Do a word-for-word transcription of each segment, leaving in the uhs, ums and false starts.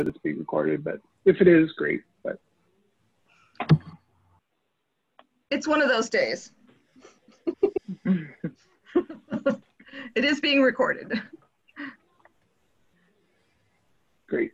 it's being recorded, but if it is, great. But it's one of those days. It is being recorded. Great.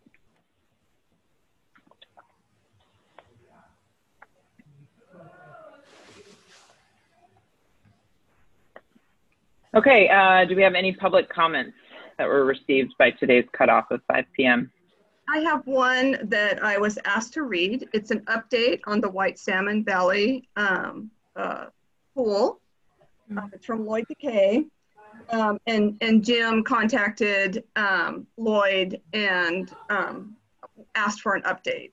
Okay, uh, do we have any public comments that were received by today's cutoff of five P M? I have one that I was asked to read. It's an update on the White Salmon Valley um, uh, pool. Uh, it's from Lloyd DeKay. Um, and, and Jim contacted um, Lloyd and um, asked for an update.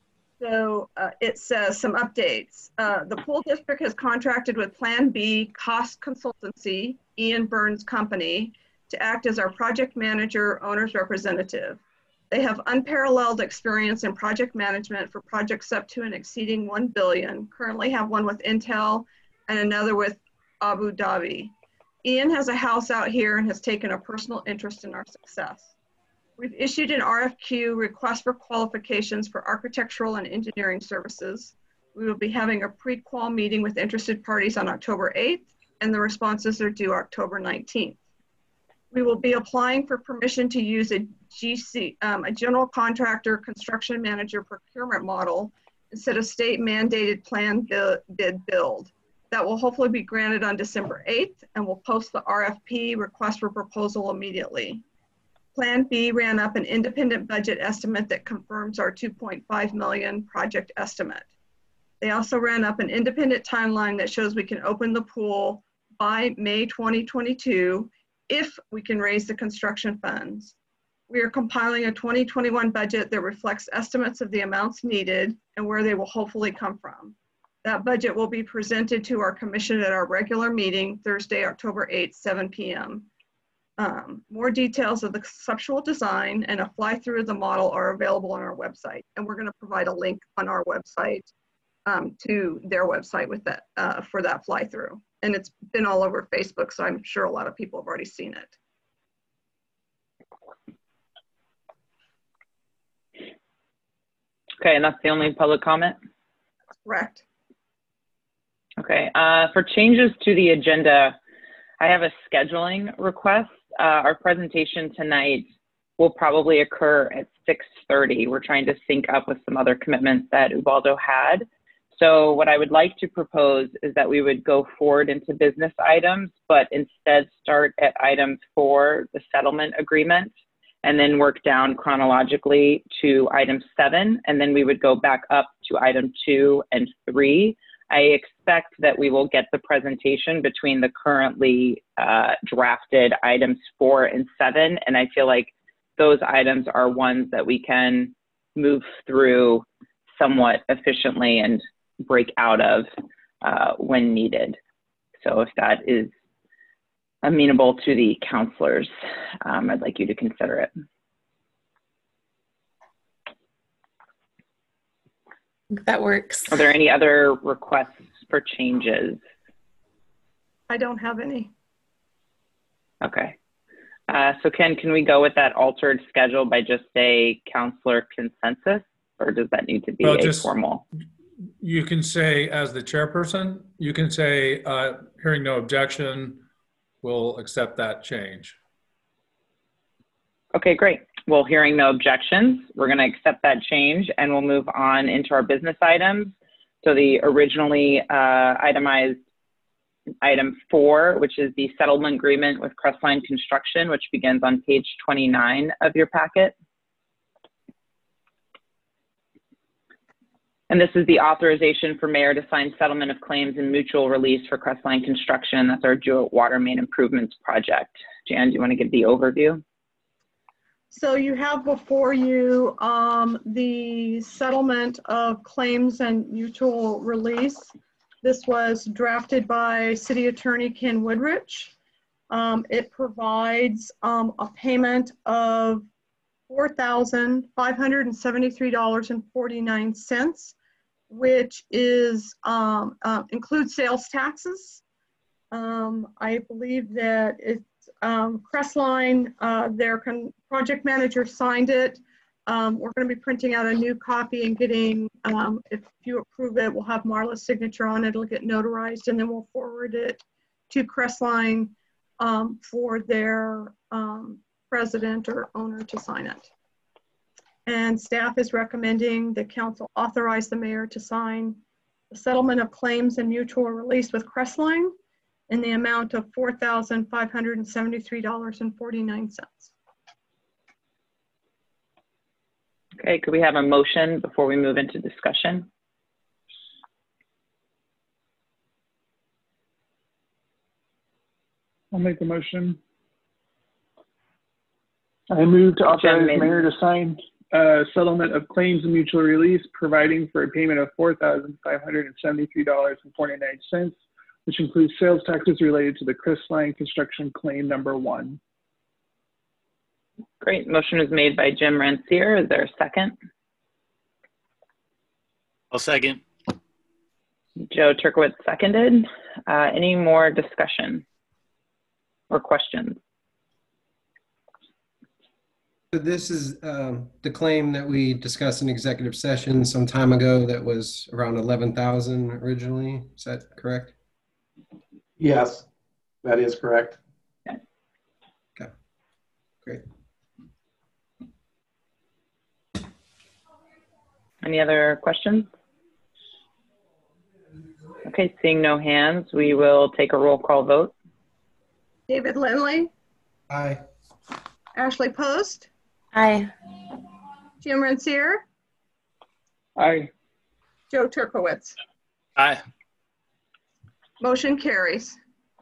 So uh, it says some updates. Uh, the pool district has contracted with Plan B Cost Consultancy, Ian Burns Company, to act as our project manager, owner's representative. They have unparalleled experience in project management for projects up to and exceeding one billion, currently have one with Intel and another with Abu Dhabi. Ian has a house out here and has taken a personal interest in our success. We've issued an R F Q, request for qualifications for architectural and engineering services. We will be having a pre-qual meeting with interested parties on October eighth, and the responses are due October nineteenth. We will be applying for permission to use a G C, um, a general contractor construction manager procurement model instead of state mandated plan bid build. That will hopefully be granted on December eighth, and we'll post the R F P, request for proposal, immediately. Plan B ran up an independent budget estimate that confirms our two point five million project estimate. They also ran up an independent timeline that shows we can open the pool by May twenty twenty-two if we can raise the construction funds. We are compiling a twenty twenty-one budget that reflects estimates of the amounts needed and where they will hopefully come from. That budget will be presented to our commission at our regular meeting, Thursday, October eighth, seven P M Um, more details of the conceptual design and a fly-through of the model are available on our website. And we're gonna provide a link on our website um, to their website with that uh, for that fly-through. And it's been all over Facebook, so I'm sure a lot of people have already seen it. Okay, and that's the only public comment? Correct. Okay, uh, for changes to the agenda, I have a scheduling request. Uh, our presentation tonight will probably occur at six thirty. We're trying to sync up with some other commitments that Ubaldo had. So what I would like to propose is that we would go forward into business items, but instead start at item four, the settlement agreement, and then work down chronologically to item seven, and then we would go back up to item two and three. I expect that we will get the presentation between the currently uh, drafted items four and seven, and I feel like those items are ones that we can move through somewhat efficiently and break out of uh, when needed. So if that is amenable to the counselors, um, I'd like you to consider it. That works. Are there any other requests for changes? I don't have any. Okay. Uh, so Ken, can we go with that altered schedule by just a counselor consensus, or does that need to be well, a just, formal? You can say, as the chairperson, you can say, uh, hearing no objection, we'll accept that change. Okay, great. Well, hearing no objections, we're going to accept that change and we'll move on into our business items. So the originally uh, itemized item four, which is the settlement agreement with Crestline Construction, which begins on page twenty-nine of your packet. And this is the authorization for mayor to sign settlement of claims and mutual release for Crestline Construction. That's our Jewett Water Main Improvements Project. Jan, do you want to give the overview? So you have before you um, the settlement of claims and mutual release. This was drafted by City Attorney Ken Woodrich. Um, it provides um, a payment of four thousand five hundred seventy-three dollars and forty-nine cents, which is um, uh, includes sales taxes. Um, I believe that it's um, Crestline, uh, their project manager signed it. Um, we're going to be printing out a new copy and getting, um, if you approve it, we'll have Marla's signature on it. It'll get notarized, and then we'll forward it to Crestline um, for their um, president or owner to sign it. And staff is recommending the council authorize the mayor to sign the settlement of claims and mutual release with Crestline in the amount of four thousand five hundred seventy-three dollars and forty-nine cents. Okay, could we have a motion before we move into discussion? I'll make the motion. I move to authorize the mayor to sign a settlement of claims and mutual release, providing for a payment of four thousand five hundred seventy-three dollars and forty-nine cents, which includes sales taxes related to the Crestline construction claim number one. Great. Motion is made by Jim Ranciere. Is there a second? I'll second. Joe Turkowitz seconded. Uh, any more discussion or questions? So this is um, the claim that we discussed in executive session some time ago that was around eleven thousand originally. Is that correct? Yes, that is correct. Okay, great. Any other questions? Okay, seeing no hands, we will take a roll call vote. David Lindley, Aye. Ashley Post, Aye. Jim Ranciere, Aye. Joe Turkowitz. Aye. Motion carries.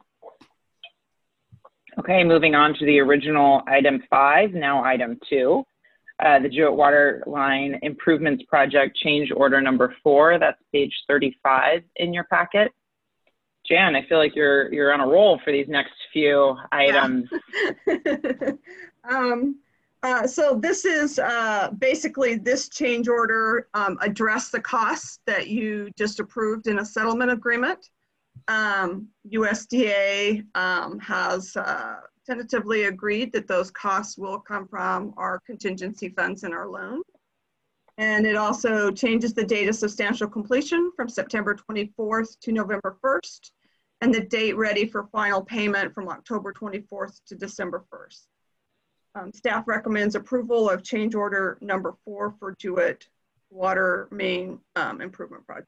Okay, moving on to the original item five, now item two. Uh, the Jewett Water Line Improvements Project change order number four. That's page thirty-five in your packet. Jan, I feel like you're you're on a roll for these next few items. Yeah. um, uh, so this is uh, basically this change order um, addressed the costs that you just approved in a settlement agreement. Um, U S D A um, has uh, tentatively agreed that those costs will come from our contingency funds in our loan. And it also changes the date of substantial completion from September twenty-fourth to November first, and the date ready for final payment from October twenty-fourth to December first. Um, staff recommends approval of change order number four for Jewett Water Main um, Improvement Project.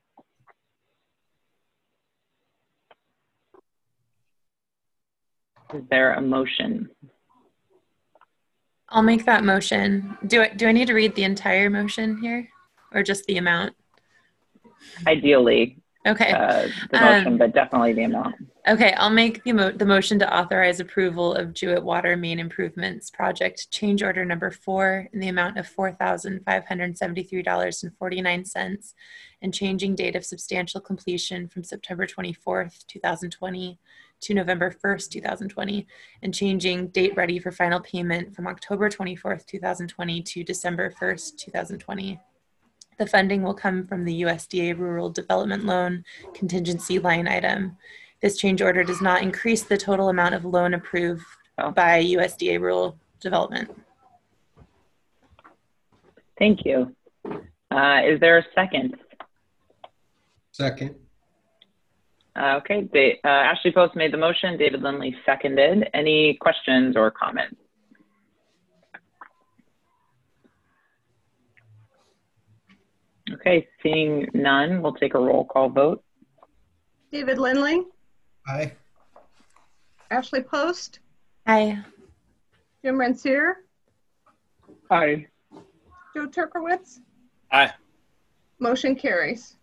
Is there a motion? I'll make that motion. Do I, do I need to read the entire motion here or just the amount? Ideally, Okay. uh, the motion, Um, but definitely the amount. Okay, I'll make the, mo the motion to authorize approval of Jewett Water Main Improvements Project change order number four in the amount of four thousand five hundred seventy-three dollars and forty-nine cents and changing date of substantial completion from September twenty-fourth, two thousand twenty to November first, two thousand twenty, and changing date ready for final payment from October twenty-fourth, two thousand twenty to December first, two thousand twenty. The funding will come from the U S D A Rural Development Loan contingency line item. This change order does not increase the total amount of loan approved by U S D A Rural Development. Thank you. Uh, is there a second? Second. Uh, okay, da uh, Ashley Post made the motion. David Lindley seconded. Any questions or comments? Okay, seeing none, we'll take a roll call vote. David Lindley, Aye. Ashley Post, Aye. Jim Ranciere, Aye. Joe Turkowitz. Aye. Motion carries.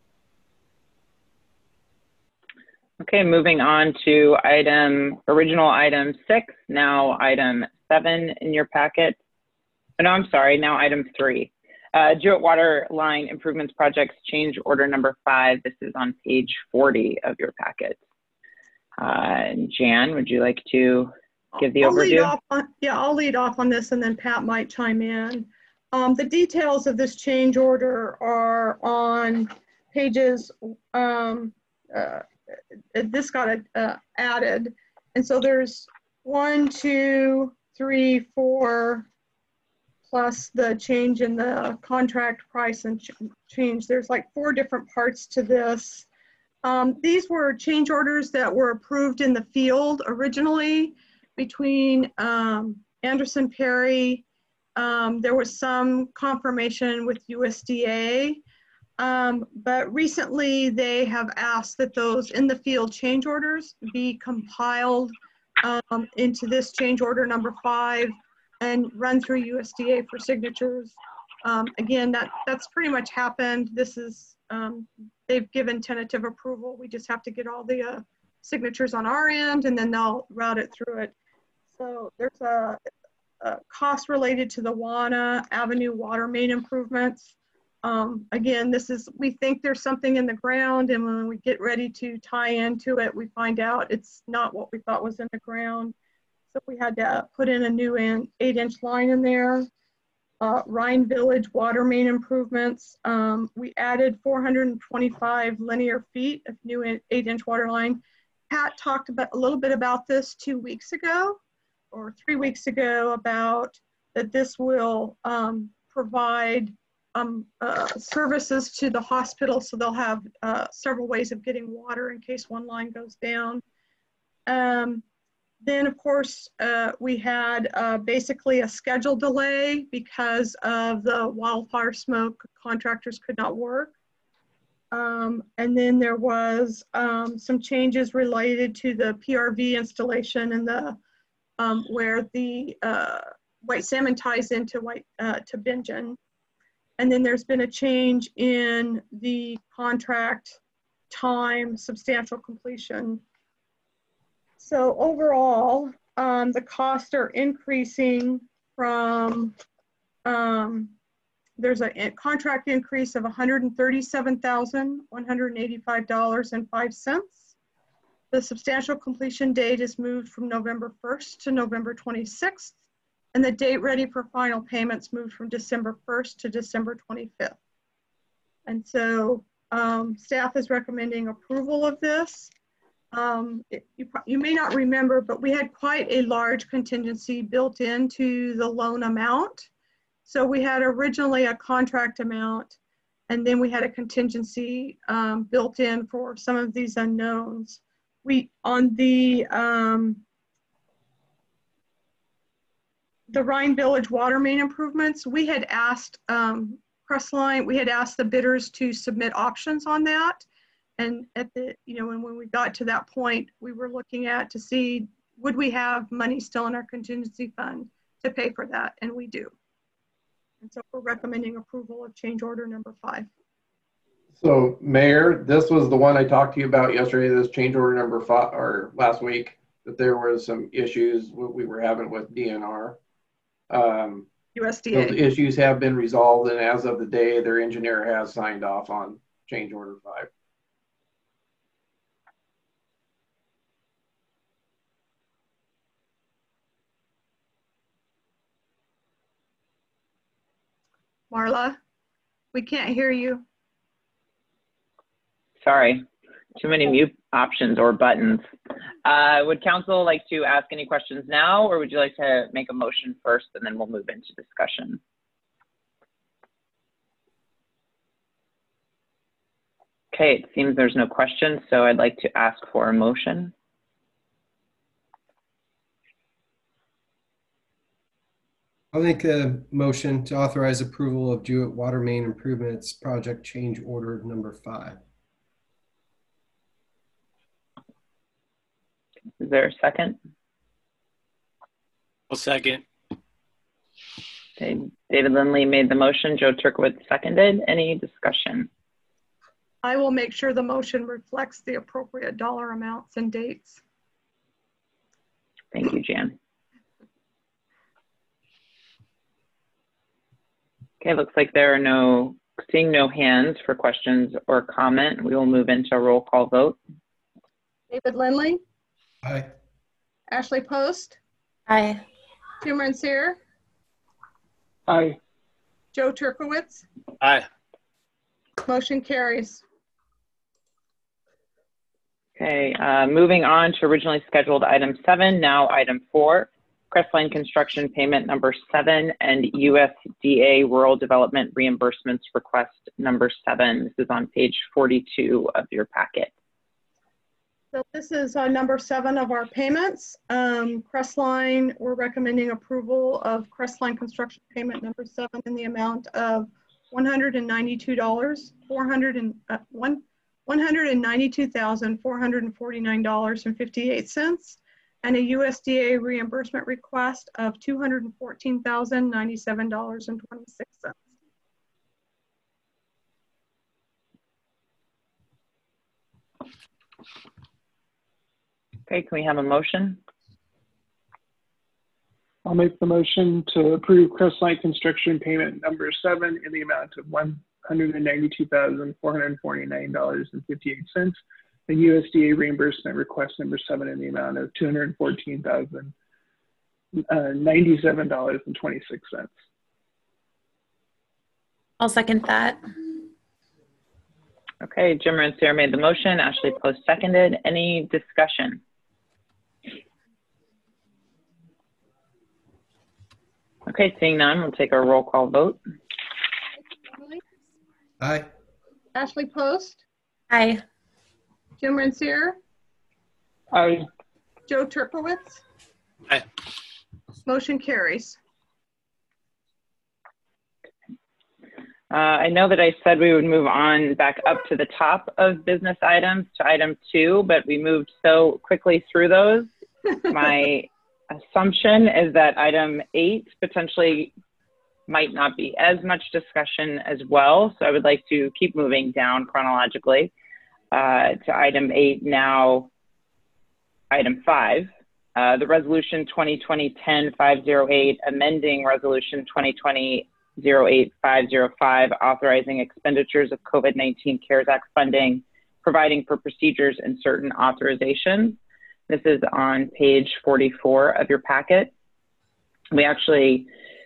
Okay, moving on to item, original item six, now item seven in your packet. Oh, no, I'm sorry, now item three. Uh, Jewett Water Line Improvements Projects change order number five. This is on page forty of your packet. Uh, Jan, would you like to give the I'll lead overview? off on, yeah, I'll lead off on this and then Pat might chime in. Um, the details of this change order are on pages, um, uh, this got uh, added. And so there's one, two, three, four, plus the change in the contract price and ch change. There's like four different parts to this. Um, these were change orders that were approved in the field originally between um, Anderson Perry. Um, there was some confirmation with U S D A, um, but recently they have asked that those in the field change orders be compiled um, into this change order number five and run through U S D A for signatures. Um, again, that, that's pretty much happened. This is, um, they've given tentative approval. We just have to get all the uh, signatures on our end, and then they'll route it through it. So there's a, a cost related to the Wana Avenue water main improvements. Um, again, this is, we think there's something in the ground, and when we get ready to tie into it, we find out it's not what we thought was in the ground. So we had to put in a new eight inch line in there. Uh, Rhine Village water main improvements. Um, we added four hundred twenty-five linear feet of new eight inch water line. Pat talked about a little bit about this two weeks ago or three weeks ago about that this will um, provide um, uh, services to the hospital. So they'll have uh, several ways of getting water in case one line goes down. Um, Then, of course, uh, we had uh, basically a schedule delay because of the wildfire smoke. Contractors could not work. Um, and then there was um, some changes related to the P R V installation and the um, where the uh, white salmon ties into white uh, to Bingen. And then there's been a change in the contract time, substantial completion. So overall, um, the costs are increasing from, um, there's a, a contract increase of one hundred thirty-seven thousand one hundred eighty-five dollars and five cents. The substantial completion date is moved from November first to November twenty-sixth, and the date ready for final payments moved from December first to December twenty-fifth. And so um, staff is recommending approval of this. Um, it, you, you may not remember, but we had quite a large contingency built into the loan amount. So we had originally a contract amount, and then we had a contingency um, built in for some of these unknowns. We, on the, um, the Rhine Village water main improvements, we had asked um, Crestline, we had asked the bidders to submit options on that. And at the, you know, when, when we got to that point, we were looking at to see, would we have money still in our contingency fund to pay for that? And we do. And so we're recommending approval of change order number five. So Mayor, this was the one I talked to you about yesterday, this change order number five, or last week, that there was some issues we were having with D N R. Um, U S D A. Those issues have been resolved, and as of the day, their engineer has signed off on change order five. Marla, we can't hear you. Sorry, too many mute options or buttons. Uh, would council like to ask any questions now, or would you like to make a motion first and then we'll move into discussion? Okay, it seems there's no questions, so I'd like to ask for a motion. I'll make a motion to authorize approval of Jewett Water Main Improvements Project Change Order Number Five. Is there a second? I'll second. Okay, David Lindley made the motion. Joe Turkowitz seconded. Any discussion? I will make sure the motion reflects the appropriate dollar amounts and dates. Thank you, Jan. Okay, looks like there are no, seeing no hands for questions or comment. We will move into a roll call vote. David Lindley? Aye. Ashley Post? Aye. Timron Sear? Aye. Joe Turkowitz? Aye. Motion carries. Okay, uh, moving on to originally scheduled item seven, now item four. Crestline Construction Payment Number seven, and U S D A Rural Development Reimbursements Request Number seven. This is on page forty-two of your packet. So this is uh, number seven of our payments. Um, Crestline, we're recommending approval of Crestline Construction Payment Number seven in the amount of one hundred ninety-two dollars, four hundred and uh, one one hundred ninety-two thousand four hundred forty-nine dollars and fifty-eight cents, and a U S D A reimbursement request of two hundred fourteen thousand ninety-seven dollars and twenty-six cents. Okay, can we have a motion? I'll make the motion to approve Crestline Construction Payment Number seven in the amount of one hundred ninety-two thousand four hundred forty-nine dollars and fifty-eight cents, and U S D A reimbursement request number seven in the amount of two hundred fourteen thousand ninety-seven dollars and twenty-six cents. I'll second that. Okay, Jim Rancière made the motion. Ashley Post seconded. Any discussion? Okay, seeing none, we'll take our roll call vote. Aye. Ashley Post, Aye. Jim Rancière, Aye. Joe Turkowitz. Aye. Motion carries. Uh, I know that I said we would move on back up to the top of business items to item two, but we moved so quickly through those. My assumption is that item eight potentially might not be as much discussion as well. So I would like to keep moving down chronologically uh, to item eight now, item five. Uh, the resolution twenty twenty dash ten five oh eight, amending resolution twenty twenty dash oh eight five oh five, authorizing expenditures of COVID nineteen CARES Act funding, providing for procedures and certain authorizations. This is on page forty-four of your packet. We actually,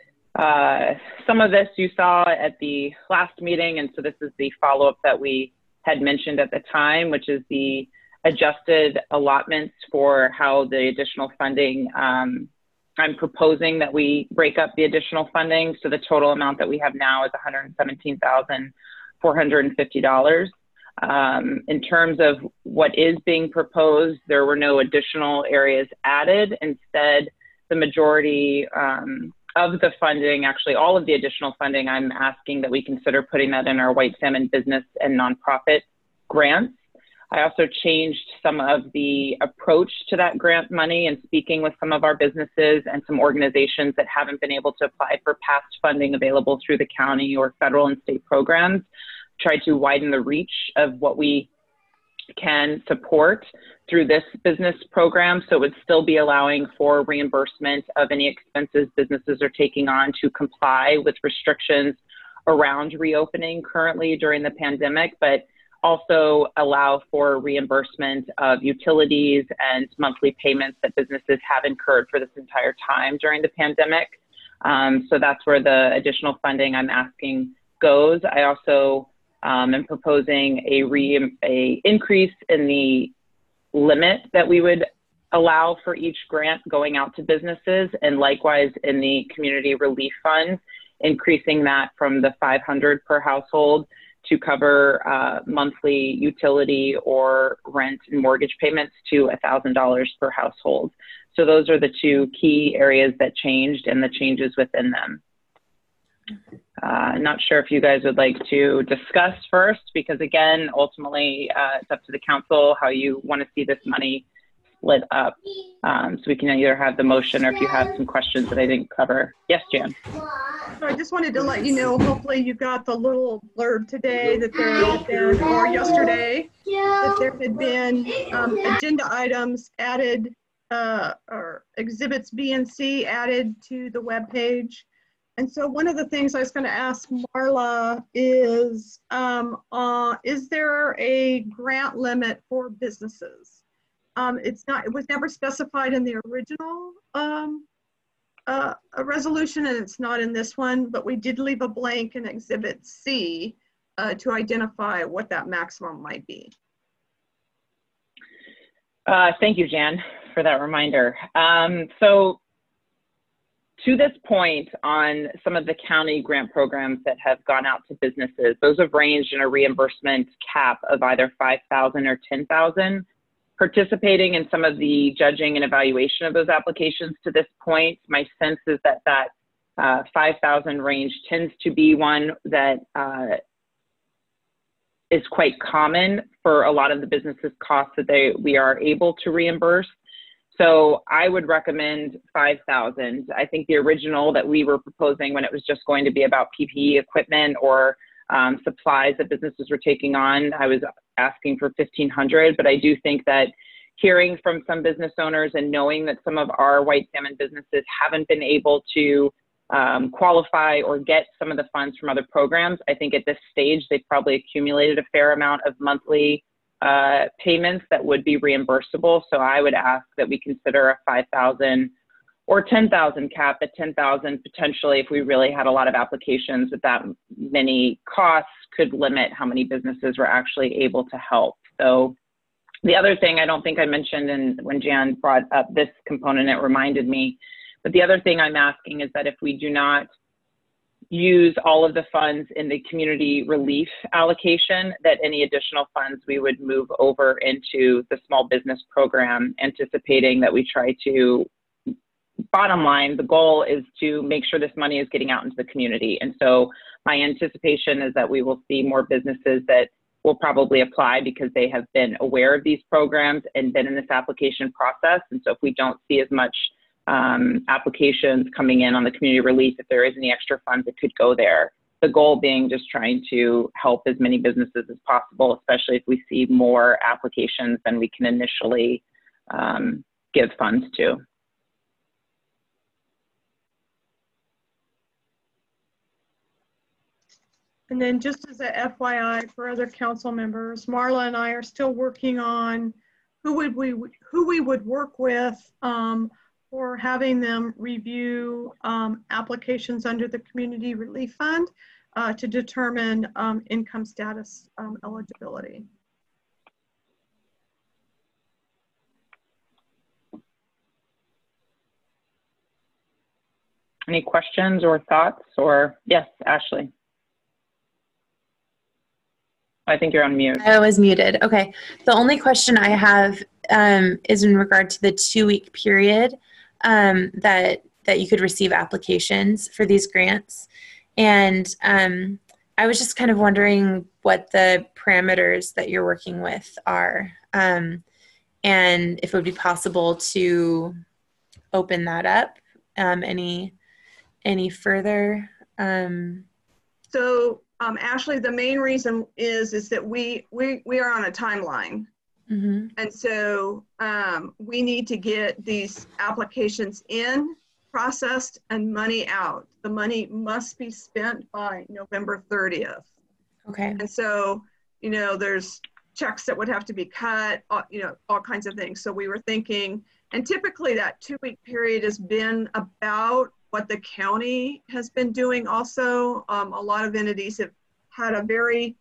uh, some of this you saw at the last meeting, and so this is the follow-up that we had mentioned at the time, which is the adjusted allotments for how the additional funding, um, I'm proposing that we break up the additional funding. So the total amount that we have now is one hundred seventeen thousand four hundred fifty dollars. Um, in terms of what is being proposed, there were no additional areas added. Instead, the majority um, of the funding, actually all of the additional funding, I'm asking that we consider putting that in our white salmon business and nonprofit grants. I also changed some of the approach to that grant money and speaking with some of our businesses and some organizations that haven't been able to apply for past funding available through the county or federal and state programs. Try to widen the reach of what we can support through this business program, so it would still be allowing for reimbursement of any expenses businesses are taking on to comply with restrictions around reopening currently during the pandemic, but also allow for reimbursement of utilities and monthly payments that businesses have incurred for this entire time during the pandemic. Um, so that's where the additional funding I'm asking goes. I also Um, and proposing a, re, a increase in the limit that we would allow for each grant going out to businesses, and likewise in the community relief fund, increasing that from the five hundred per household to cover uh, monthly utility or rent and mortgage payments to one thousand dollars per household. So those are the two key areas that changed and the changes within them. Uh, not sure if you guys would like to discuss first, because again, ultimately, uh, it's up to the council how you want to see this money split up. Um, so we can either have the motion, or if you have some questions that I didn't cover. Yes, Jan. So I just wanted to let you know, hopefully you got the little blurb today that there had been, or yesterday, that there had been um, agenda items added, uh, or exhibits B and C added to the webpage. And so one of the things I was going to ask Marla is, um, uh, is there a grant limit for businesses? Um, it's not, it was never specified in the original um, uh, a resolution, and it's not in this one, but we did leave a blank in Exhibit C uh, to identify what that maximum might be. Uh, thank you, Jan, for that reminder. Um, so to this point, on some of the county grant programs that have gone out to businesses, those have ranged in a reimbursement cap of either five thousand or ten thousand. Participating in some of the judging and evaluation of those applications to this point, my sense is that that uh, five thousand range tends to be one that uh, is quite common for a lot of the businesses' costs that they we are able to reimburse. So I would recommend five thousand. I think the original that we were proposing when it was just going to be about P P E equipment or um, supplies that businesses were taking on, I was asking for fifteen hundred, but I do think that hearing from some business owners and knowing that some of our white salmon businesses haven't been able to um, qualify or get some of the funds from other programs, I think at this stage, they've probably accumulated a fair amount of monthly uh, payments that would be reimbursable. So I would ask that we consider a five thousand or ten thousand cap. At ten thousand, potentially, if we really had a lot of applications with that many costs, could limit how many businesses were actually able to help. So the other thing I don't think I mentioned, and when Jan brought up this component, it reminded me, but the other thing I'm asking is that if we do not use all of the funds in the community relief allocation, that any additional funds we would move over into the small business program, anticipating that we try to, bottom line, the goal is to make sure this money is getting out into the community. And so my anticipation is that we will see more businesses that will probably apply because they have been aware of these programs and been in this application process. And so if we don't see as much um, applications coming in on the community relief, if there is any extra funds that could go there, the goal being just trying to help as many businesses as possible, especially if we see more applications than we can initially um, give funds to. And then just as a F Y I for other council members, Marla and I are still working on who would we who we would work with um, for having them review um, applications under the Community Relief Fund uh, to determine um, income status um, eligibility. Any questions or thoughts? Or yes, Ashley. I think you're on mute. I was muted. Okay. The only question I have um, is in regard to the two-week period um, that that you could receive applications for these grants. And um, I was just kind of wondering what the parameters that you're working with are, um, and if it would be possible to open that up um, any any further. Um, so. Um, Ashley, the main reason is is that we we we are on a timeline, mm-hmm. and so um, we need to get these applications in, processed, and money out. The money must be spent by November thirtieth. Okay. And so, you know, there's checks that would have to be cut, uh, you know, all kinds of things. So we were thinking, and typically that two-week period has been about what the county has been doing also. Um, a lot of entities have had a very,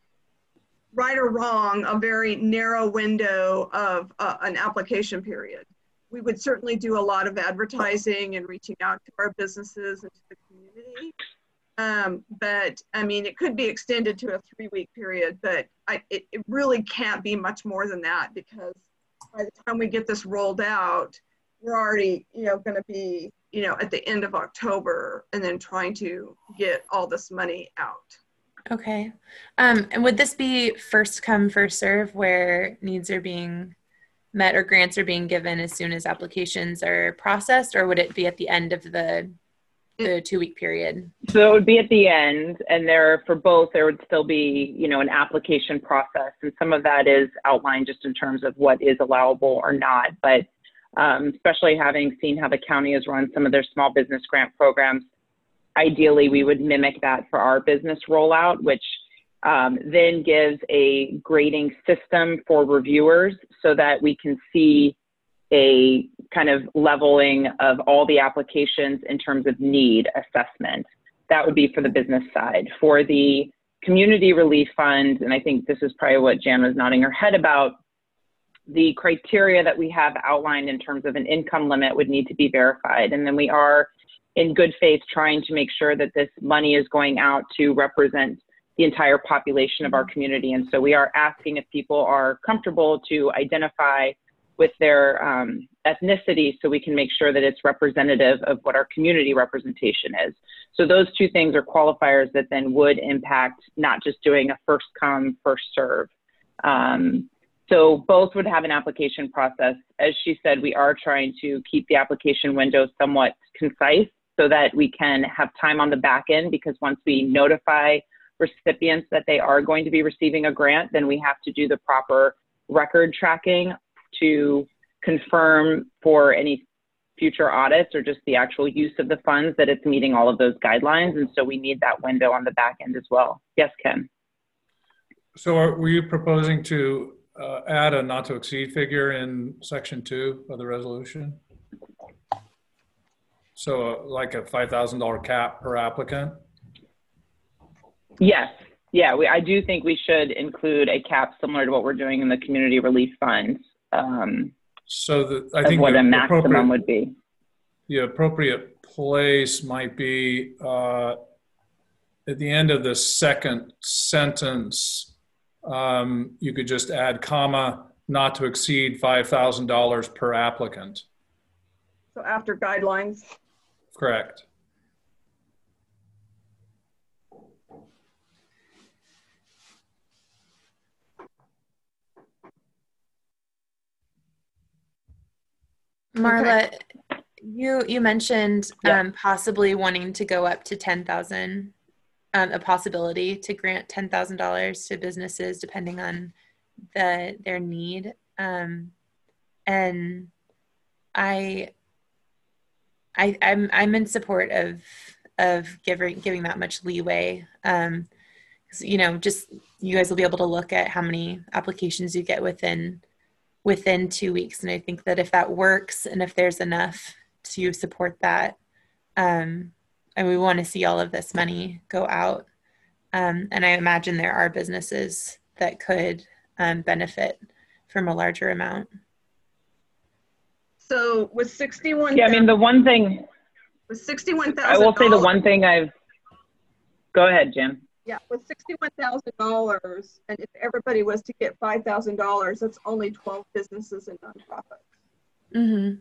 right or wrong, a very narrow window of uh, an application period. We would certainly do a lot of advertising and reaching out to our businesses and to the community. Um, but I mean, it could be extended to a three-week period, but I, it, it really can't be much more than that, because by the time we get this rolled out, we're already, you know, going to be, you know, at the end of October, and then trying to get all this money out. Okay. Um, and would this be first come, first serve, where needs are being met or grants are being given as soon as applications are processed, or would it be at the end of the the two week period? So it would be at the end, and there for both, there would still be, you know, an application process, and some of that is outlined just in terms of what is allowable or not. But Um, especially having seen how the county has run some of their small business grant programs, ideally we would mimic that for our business rollout, which um, then gives a grading system for reviewers so that we can see a kind of leveling of all the applications in terms of need assessment. That would be for the business side. For the Community Relief Fund, and I think this is probably what Jan was nodding her head about, the criteria that we have outlined in terms of an income limit would need to be verified. And then we are in good faith trying to make sure that this money is going out to represent the entire population of our community. And so we are asking if people are comfortable to identify with their um, ethnicity so we can make sure that it's representative of what our community representation is. So those two things are qualifiers that then would impact not just doing a first come, first serve. Um, so both would have an application process. As she said, we are trying to keep the application window somewhat concise so that we can have time on the back end, because once we notify recipients that they are going to be receiving a grant, then we have to do the proper record tracking to confirm for any future audits or just the actual use of the funds that it's meeting all of those guidelines. And so we need that window on the back end as well. Yes, Ken. So are, were you proposing to uh, add a not to exceed figure in section two of the resolution? So uh, like a five thousand dollar cap per applicant? Yes. Yeah, we, I do think we should include a cap similar to what we're doing in the community relief funds. Um, so the, I think what the, a maximum would be. The appropriate place might be uh, at the end of the second sentence. Um, you could just add comma, not to exceed five thousand dollars per applicant. So after guidelines. Correct. Marla, okay. you you mentioned yeah. um, possibly wanting to go up to ten thousand, um, a possibility to grant ten thousand dollars to businesses depending on the their need, um, and I, I I'm I'm in support of of giving giving that much leeway. Um, you know, just you guys will be able to look at how many applications you get within. within two weeks. And I think that if that works and if there's enough to support that, um, and we want to see all of this money go out. Um, and I imagine there are businesses that could um, benefit from a larger amount. So with sixty-one, yeah, I mean, the one thing, with sixty-one thousand, I will say the one thing I've, go ahead, Jim. Yeah, with sixty-one thousand dollars, and if everybody was to get five thousand dollars, that's only twelve businesses and nonprofits. Mm-hmm.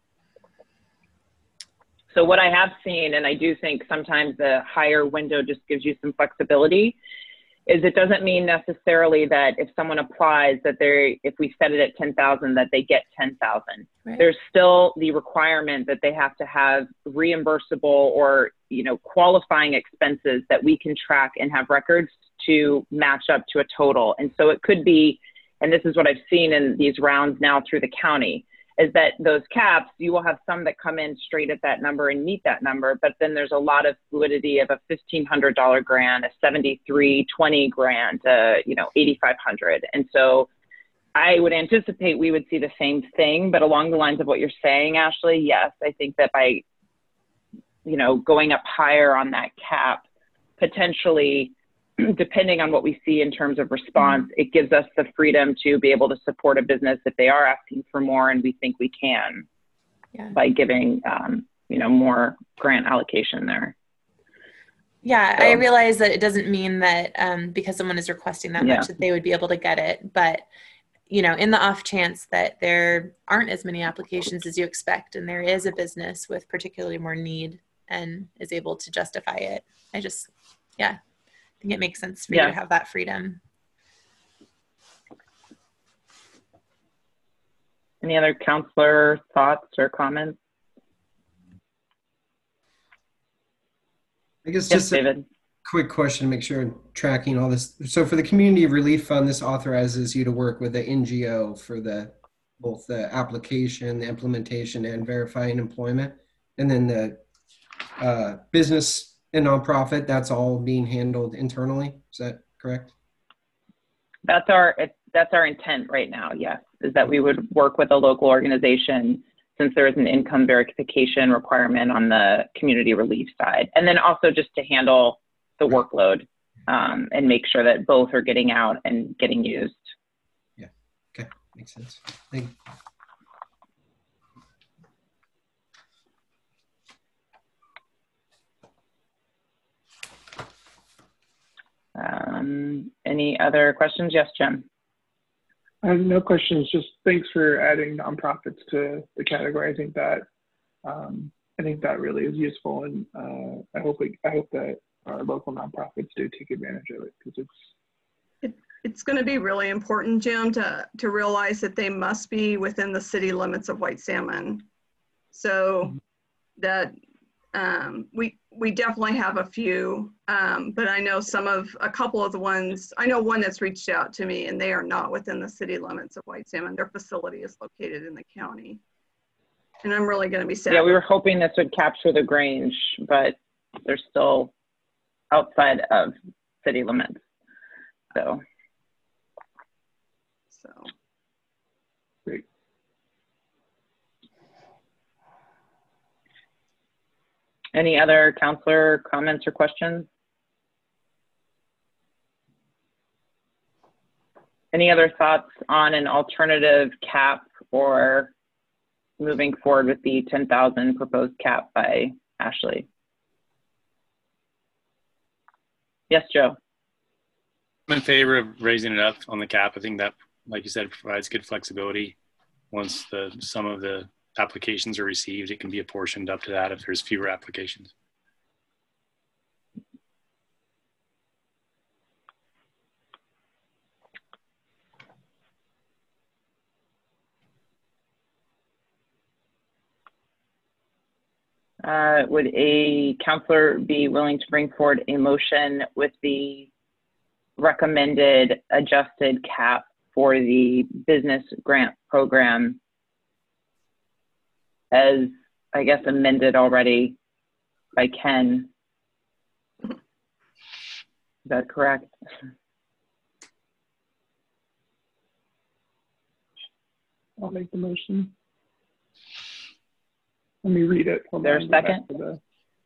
So what I have seen, and I do think sometimes the higher window just gives you some flexibility, is it doesn't mean necessarily that if someone applies that they, if we set it at ten thousand, that they get ten thousand. Right. There's still the requirement that they have to have reimbursable or, you know, qualifying expenses that we can track and have records to match up to a total. And so it could be, and this is what I've seen in these rounds now through the county, is that those caps, you will have some that come in straight at that number and meet that number, but then there's a lot of fluidity of a fifteen hundred dollar grant, a seventy-three twenty grant, uh, you know, eighty-five hundred. And so I would anticipate we would see the same thing, but along the lines of what you're saying, Ashley, yes, I think that by, you know, going up higher on that cap, potentially, depending on what we see in terms of response, it gives us the freedom to be able to support a business if they are asking for more, and we think we can yeah. by giving, um, you know, more grant allocation there. Yeah, so, I realize that it doesn't mean that um, because someone is requesting that yeah. much that they would be able to get it, but you know, in the off chance that there aren't as many applications as you expect, and there is a business with particularly more need and is able to justify it, I just, yeah. I think it makes sense for yeah. you to have that freedom. Any other counselor thoughts or comments? I guess yes, just David. a quick question to make sure I'm tracking all this. So for the Community Relief Fund, this authorizes you to work with the N G O for the both the application, the implementation, and verifying employment. And then the uh, business and nonprofit, that's all being handled internally. Is that correct? That's our that's our intent right now. Yes, is that we would work with a local organization since there is an income verification requirement on the community relief side, and then also just to handle the workload um, and make sure that both are getting out and getting used. Yeah. Okay. Makes sense. Thank you. Um, any other questions? Yes, Jim. I have no questions. Just thanks for adding nonprofits to the category. I think that um, I think that really is useful, and uh, I hope we, I hope that our local nonprofits do take advantage of it, because it's it, it's going to be really important, Jim, to to realize that they must be within the city limits of White Salmon, so mm-hmm. that um, we we definitely have a few, um, but I know some of a couple of the ones. I know one that's reached out to me, and they are not within the city limits of White Salmon. Their facility is located in the county, and I'm really going to be sad. Yeah, we were hoping this would capture the Grange, but they're still outside of city limits. So, so great. Any other counselor comments or questions? Any other thoughts on an alternative cap or moving forward with the ten thousand proposed cap by Ashley? Yes, Joe. I'm in favor of raising it up on the cap. I think that, like you said, provides good flexibility. Once the some of the applications are received, it can be apportioned up to that if there's fewer applications. Uh, would a counselor be willing to bring forward a motion with the recommended adjusted cap for the business grant program as, I guess, amended already by Ken? Is that correct? I'll make the motion. Let me read it. Is there a second? The...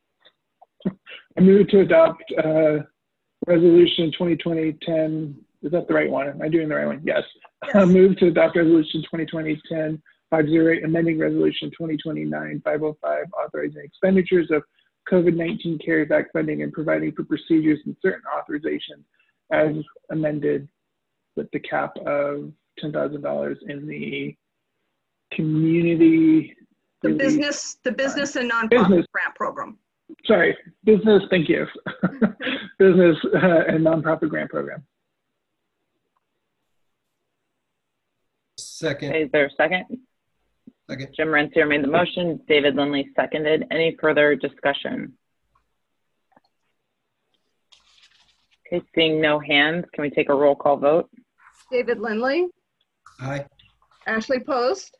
I move to adopt uh, resolution twenty twenty dash ten. Is that the right one? Am I doing the right one? Yes. Yes. I move to adopt resolution twenty twenty dash ten five oh eight, amending resolution twenty twenty-nine dash five oh five, authorizing expenditures of COVID nineteen CARES Act funding and providing for procedures and certain authorizations as amended, with the cap of ten thousand dollars in the community. The business, the business and nonprofit business. grant program. Sorry, business, thank you. Business uh, and nonprofit grant program. Second. Okay, is there a second? Second. Jim Rencier made the motion. David Lindley seconded. Any further discussion? Okay, seeing no hands, can we take a roll call vote? David Lindley. Aye. Ashley Post.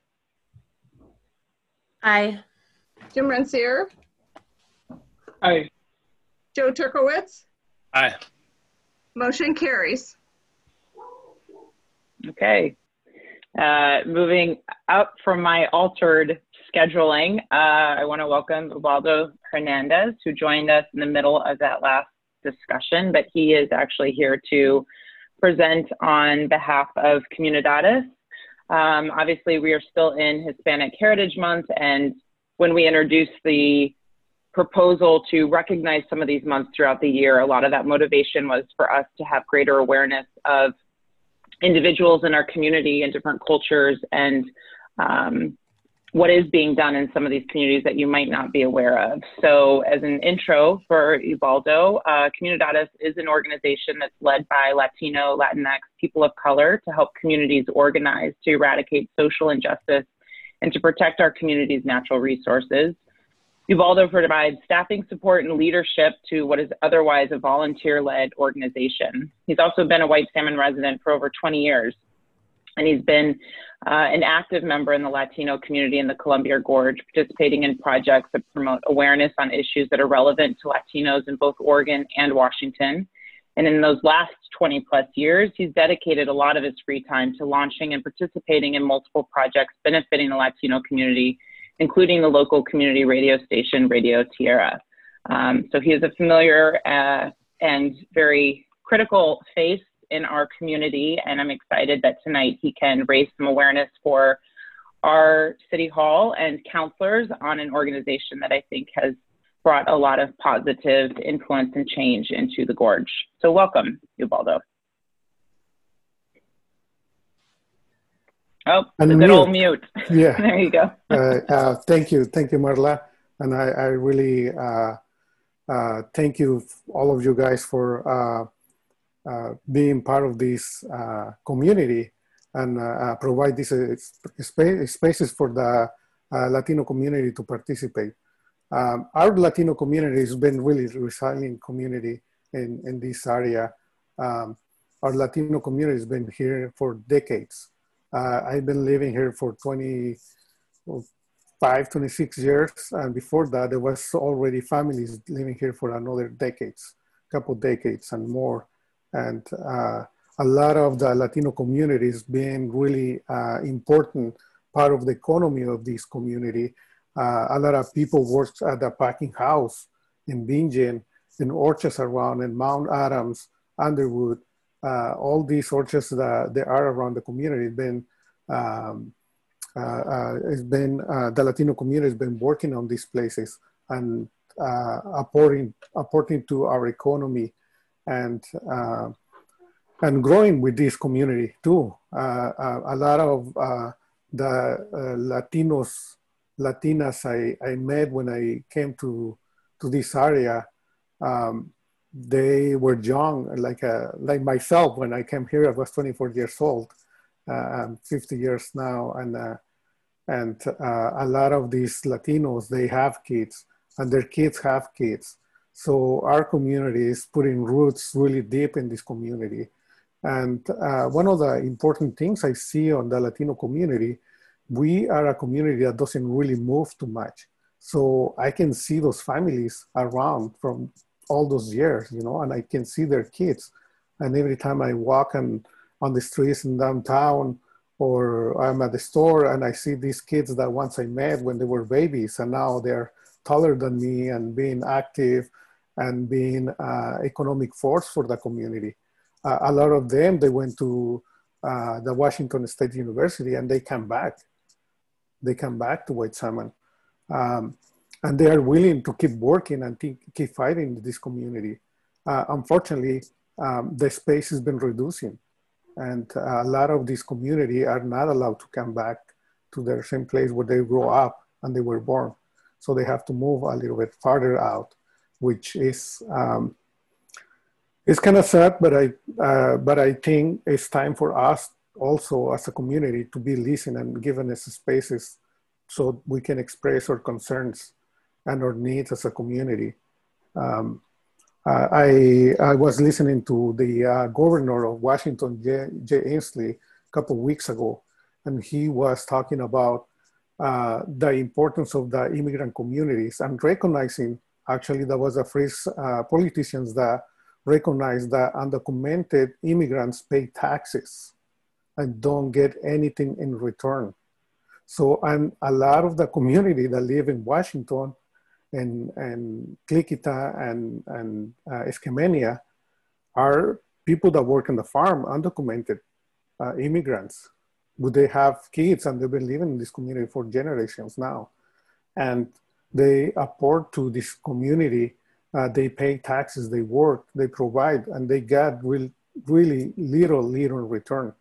Aye. Jim Rencier. Aye. Joe Turkowitz. Aye. Motion carries. Okay. Uh, moving up from my altered scheduling, uh, I want to welcome Ubaldo Hernandez, who joined us in the middle of that last discussion, but he is actually here to present on behalf of Comunidades. Um, obviously, we are still in Hispanic Heritage Month, and when we introduced the proposal to recognize some of these months throughout the year, a lot of that motivation was for us to have greater awareness of individuals in our community and different cultures, and um, what is being done in some of these communities that you might not be aware of. So as an intro for Ubaldo, uh, Comunidades is an organization that's led by Latino, Latinx people of color to help communities organize to eradicate social injustice and to protect our community's natural resources. Ubaldo provides staffing support and leadership to what is otherwise a volunteer-led organization. He's also been a White Salmon resident for over twenty years, and he's been uh, an active member in the Latino community in the Columbia Gorge, participating in projects that promote awareness on issues that are relevant to Latinos in both Oregon and Washington. And in those last twenty plus years, he's dedicated a lot of his free time to launching and participating in multiple projects benefiting the Latino community, including the local community radio station, Radio Tierra. Um, so he is a familiar uh, and very critical face in our community, and I'm excited that tonight he can raise some awareness for our City Hall and counselors on an organization that I think has brought a lot of positive influence and change into the gorge. So welcome, Ubaldo. Oh, the good old mute. Yeah. There you go. uh, uh, thank you. Thank you, Marla. And I, I really uh, uh, thank you, all of you guys, for uh, uh, being part of this uh, community and uh, uh, provide these uh, space, spaces for the uh, Latino community to participate. Um, our Latino community has been really resilient community in, in this area. Um, our Latino community has been here for decades. Uh, I've been living here for twenty-five, twenty-six years. And before that, there was already families living here for another decades, couple decades and more. And uh, a lot of the Latino communities being really uh, important part of the economy of this community. Uh, a lot of people work at the packing house in Bingen, in orchards around, in Mount Adams, Underwood. Uh, all these orchards that they are around the community have been, um, uh, uh, it's been uh, the Latino community has been working on these places and uh, apporting, apporting to our economy and uh, and growing with this community too. Uh, uh, a lot of uh, the uh, Latinos, Latinas I, I met when I came to, to this area, um, they were young, like uh, like myself. When I came here, I was twenty-four years old. Uh, I'm fifty years now, and uh, and uh, a lot of these Latinos, they have kids, and their kids have kids. So our community is putting roots really deep in this community. And uh, one of the important things I see on the Latino community, we are a community that doesn't really move too much. So I can see those families around from all those years, you know, and I can see their kids. And every time I walk on, on the streets in downtown, or I'm at the store and I see these kids that once I met when they were babies, and now they're taller than me and being active and being uh, economic force for the community. Uh, a lot of them, they went to uh, the Washington State University and they come back. They come back to White Salmon. Um, and they are willing to keep working and keep fighting in this community. Uh, unfortunately, um, the space has been reducing, and uh, a lot of this community are not allowed to come back to their same place where they grew up and they were born. So they have to move a little bit farther out, which is, um, it's kind of sad, but I, uh, but I think it's time for us also as a community to be listening and giving us spaces so we can express our concerns and our needs as a community. Um, uh, I, I was listening to the uh, governor of Washington, Jay, Jay Inslee, a couple of weeks ago, and he was talking about uh, the importance of the immigrant communities and recognizing, actually there was a phrase, uh, politicians that recognized that undocumented immigrants pay taxes and don't get anything in return. So, and a lot of the community that live in Washington and, and Cliquita and, and uh, Escamenia are people that work on the farm, undocumented uh, immigrants. But they have kids and they've been living in this community for generations now. And they apport to this community, uh, they pay taxes, they work, they provide, and they get real, really little, little return.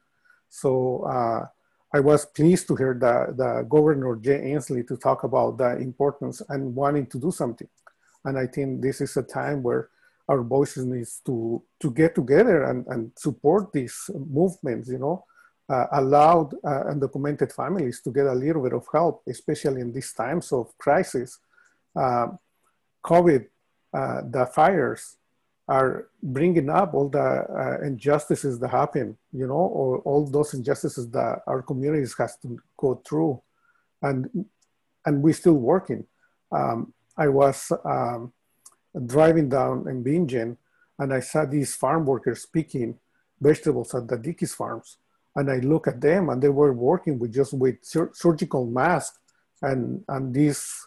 So uh, I was pleased to hear the, the Governor Jay Inslee to talk about the importance and wanting to do something. And I think this is a time where our voices needs to, to get together and, and support these movements, you know, uh, allowed uh, undocumented families to get a little bit of help, especially in these times of crisis. Uh, COVID, uh, the fires, are bringing up all the uh, injustices that happen, you know, or all those injustices that our communities has to go through, and and we're still working. Um, I was um, driving down in Bingen, and I saw these farm workers picking vegetables at the Dickey's farms, and I look at them, and they were working with just with sur surgical masks, and and this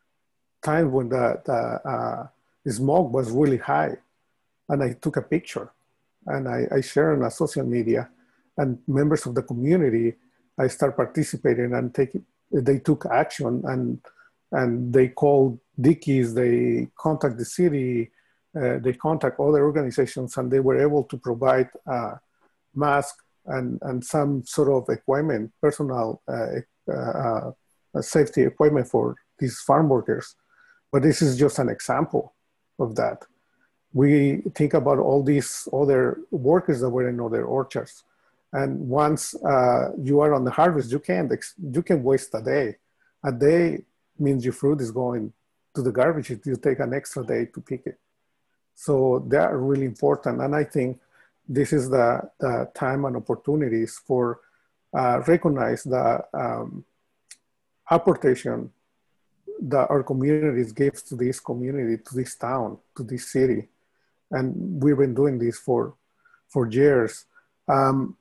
time when the the, uh, the smoke was really high. And I took a picture and I, I shared on social media, and members of the community, I start participating and taking, they took action, and and they call Dickies, they contact the city, uh, they contact other organizations, and they were able to provide uh, masks and, and some sort of equipment, personal uh, uh, uh, safety equipment for these farm workers. But this is just an example of that. We think about all these other workers that were in other orchards. And once uh, you are on the harvest, you can't, you can waste a day. A day means your fruit is going to the garbage if you take an extra day to pick it. So they are really important. And I think this is the, the time and opportunities for uh, recognize the um, apportation that our communities give to this community, to this town, to this city. And we've been doing this for, for years. Um,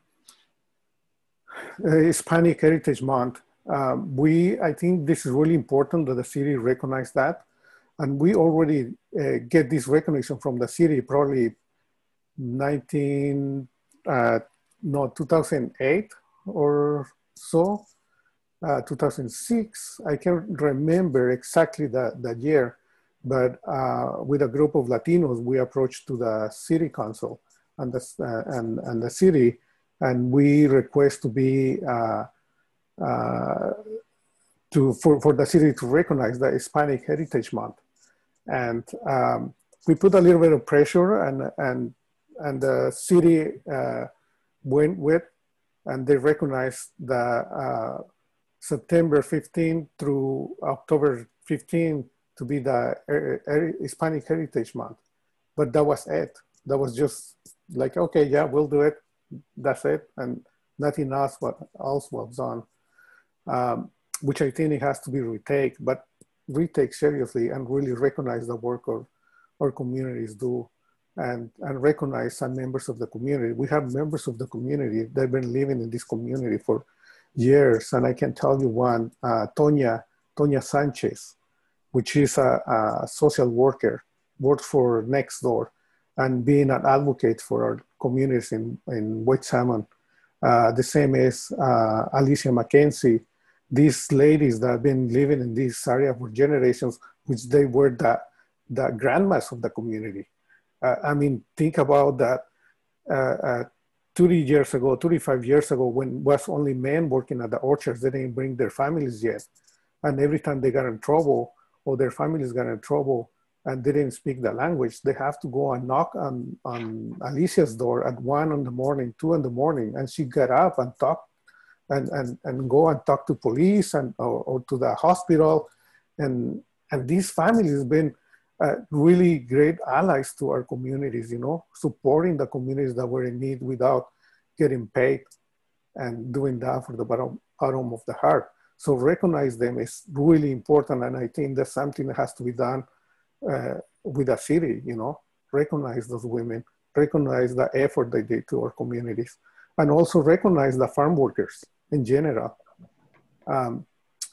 Hispanic Heritage Month, um, we, I think this is really important that the city recognize that. And we already uh, get this recognition from the city probably nineteen, uh, no, two thousand eight or so, uh, two thousand six. I can't remember exactly the, the year, but uh, with a group of Latinos, we approached to the city council and the, uh, and, and the city, and we request to be, uh, uh, to, for, for the city to recognize the Hispanic Heritage Month. And um, we put a little bit of pressure, and, and, and the city uh, went with, and they recognized the uh, September fifteenth through October fifteenth to be the Hispanic Heritage Month. But that was it. That was just like, okay, yeah, we'll do it. That's it. And nothing else, what else was done, um, which I think it has to be retake, but retake seriously and really recognize the work our, our communities do, and, and recognize some members of the community. We have members of the community that have been living in this community for years. And I can tell you one, uh, Tonya, Tonya Sanchez, which is a, a social worker, works for Nextdoor, and being an advocate for our communities in, in White Salmon. Uh, the same as uh, Alicia McKenzie, these ladies that have been living in this area for generations, which they were the, the grandmas of the community. Uh, I mean, think about that uh, uh, thirty years ago, thirty-five years ago, when was only men working at the orchards, they didn't bring their families yet. And every time they got in trouble, or their families got in trouble, and they didn't speak the language, they have to go and knock on, on Alicia's door at one in the morning, two in the morning, and she got up and talked and, and, and go and talk to police and or, or to the hospital. And, and these families have been uh, really great allies to our communities, you know, supporting the communities that were in need without getting paid, and doing that for the bottom, bottom of the heart. So recognize them is really important. And I think that's something that has to be done uh, with the city, you know, recognize those women, recognize the effort they did to our communities, and also recognize the farm workers in general. Um,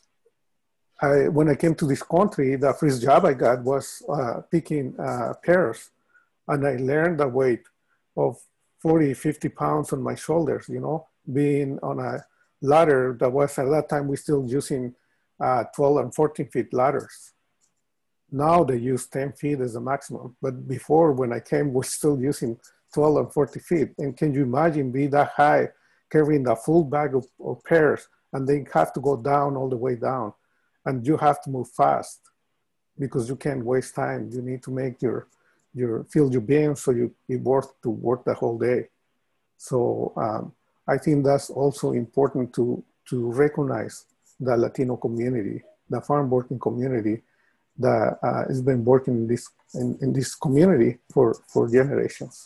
I, when I came to this country, the first job I got was uh, picking uh, pears, and I learned the weight of forty, fifty pounds on my shoulders, you know, being on a ladder that was at that time we still using uh, twelve and fourteen feet ladders. Now they use ten feet as the maximum, but before when I came, we're still using twelve and forty feet. And can you imagine being that high, carrying the full bag of, of pears, and they have to go down all the way down, and you have to move fast because you can't waste time. You need to make your your fill your beans so you be worth to work the whole day. So um, I think that's also important to to recognize the Latino community, the farm working community that uh, has been working in this in, in this community for for generations.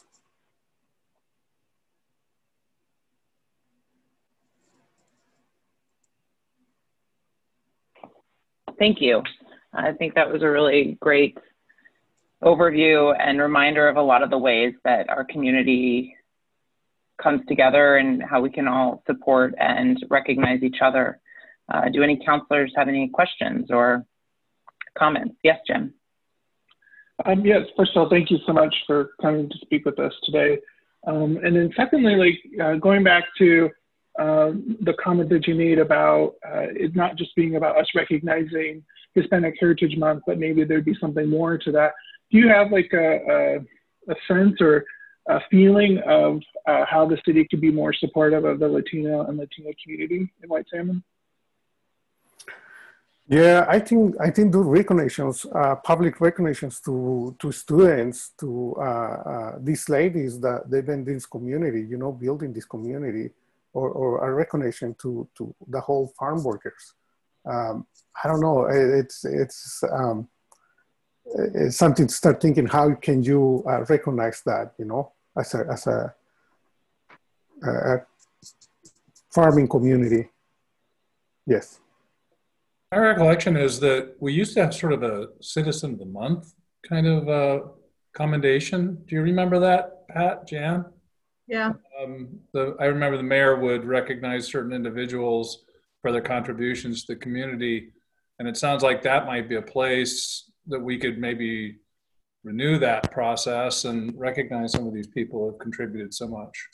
Thank you. I think that was a really great overview and reminder of a lot of the ways that our community comes together and how we can all support and recognize each other. Uh, do any counselors have any questions or comments? Yes, Jim. Um, yes, first of all, thank you so much for coming to speak with us today. Um, and then secondly, like uh, going back to uh, the comment that you made about uh, it not just being about us recognizing Hispanic Heritage Month, but maybe there'd be something more to that. Do you have like a, a, a sense or a feeling of uh, how the city could be more supportive of the Latino and Latina community in White Salmon? Yeah, I think I think the recognitions, uh, public recognitions to to students, to uh, uh, these ladies that they've been in this community, you know, building this community, or, or a recognition to to the whole farm workers. Um, I don't know. It's it's um, it's something to start thinking. How can you uh, recognize that? You know, as a as a, a farming community. Yes. My recollection is that we used to have sort of a Citizen of the Month kind of uh, commendation. Do you remember that, Pat, Jan? Yeah. Um, the, I remember the mayor would recognize certain individuals for their contributions to the community. And it sounds like that might be a place that we could maybe renew that process and recognize some of these people who have contributed so much.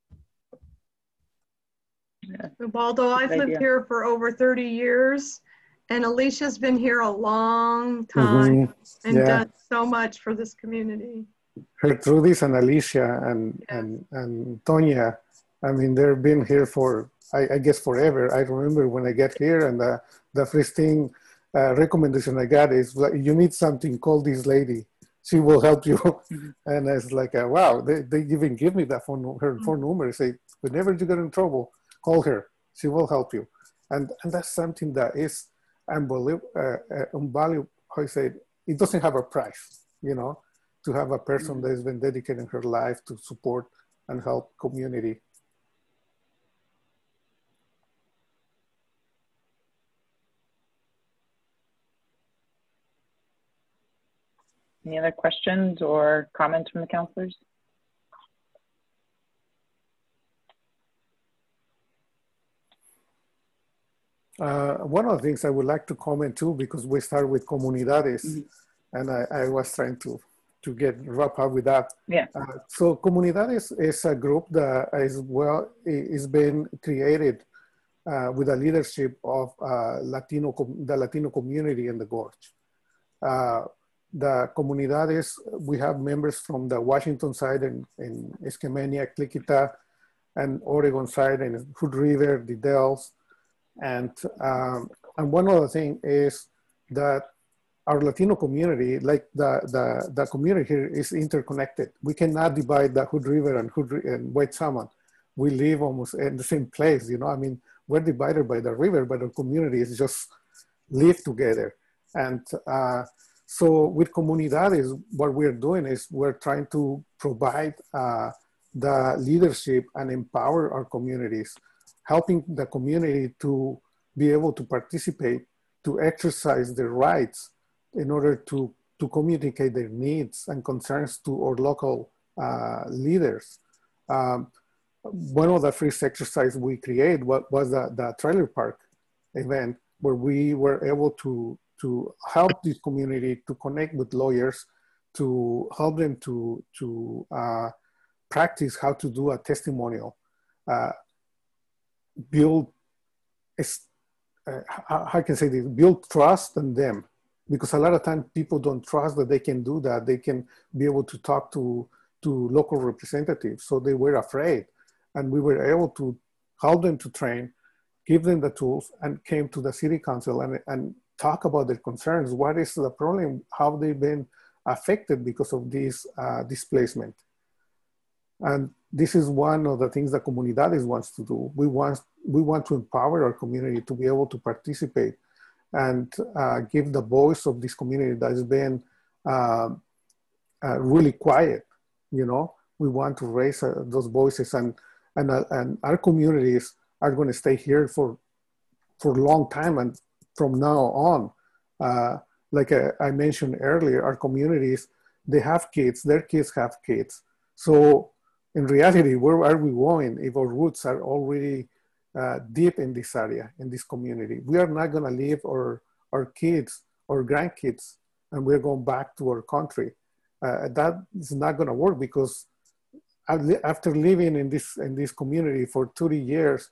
Yeah. Ubaldo, I've lived here for over thirty years. And Alicia's been here a long time mm-hmm. and yeah. done so much for this community. Gertrudis and Alicia and, yes. and, and Tonya, I mean, they've been here for, I, I guess, forever. I remember when I get here and the, the first thing, uh, recommendation I got is, you need something, call this lady. She will help you. Mm-hmm. And it's like, uh, wow, they, they even give me that phone, her mm-hmm. phone number. Say, whenever you get in trouble, call her. She will help you. And, and that's something that is, unbelievable, uh, uh, unvaluable, how I say it, it doesn't have a price, you know, to have a person mm-hmm. that has been dedicating her life to support and help community. Any other questions or comments from the counselors? Uh, one of the things I would like to comment too, because we start with comunidades, mm-hmm. and I, I was trying to, to get wrap up with that. Yeah. Uh, so comunidades is a group that is well, is been created uh, with the leadership of uh, Latino, the Latino community in the Gorge. Uh, the comunidades, we have members from the Washington side and in Esquemenia, Cliquita, and Oregon side, and Hood River, the Dells. And, um, and one other thing is that our Latino community, like the, the, the community here is interconnected. We cannot divide the Hood River and, Hood, and White Salmon. We live almost in the same place, you know, I mean, we're divided by the river, but our communities just live together. And uh, so with comunidades, what we're doing is we're trying to provide uh, the leadership and empower our communities, helping the community to be able to participate, to exercise their rights in order to, to communicate their needs and concerns to our local uh, leaders. Um, one of the first exercises we created was, was the, the trailer park event, where we were able to, to help this community to connect with lawyers, to help them to, to uh, practice how to do a testimonial. Uh, build, uh, how can I say this, build trust in them. Because a lot of times people don't trust that they can do that. They can be able to talk to, to local representatives. So they were afraid. And we were able to help them to train, give them the tools, and came to the city council and, and talk about their concerns. What is the problem? How they've been affected because of this uh, displacement. And this is one of the things that Comunidades wants to do. We want, we want to empower our community to be able to participate and uh, give the voice of this community that has been uh, uh, really quiet, you know? We want to raise uh, those voices, and, and, uh, and our communities are gonna stay here for, for a long time, and from now on. Uh, like I, I mentioned earlier, our communities, they have kids, their kids have kids. So in reality, where are we going if our roots are already uh, deep in this area, in this community? We are not gonna leave our, our kids or grandkids and we're going back to our country. Uh, that is not gonna work, because after living in this, in this community for thirty years,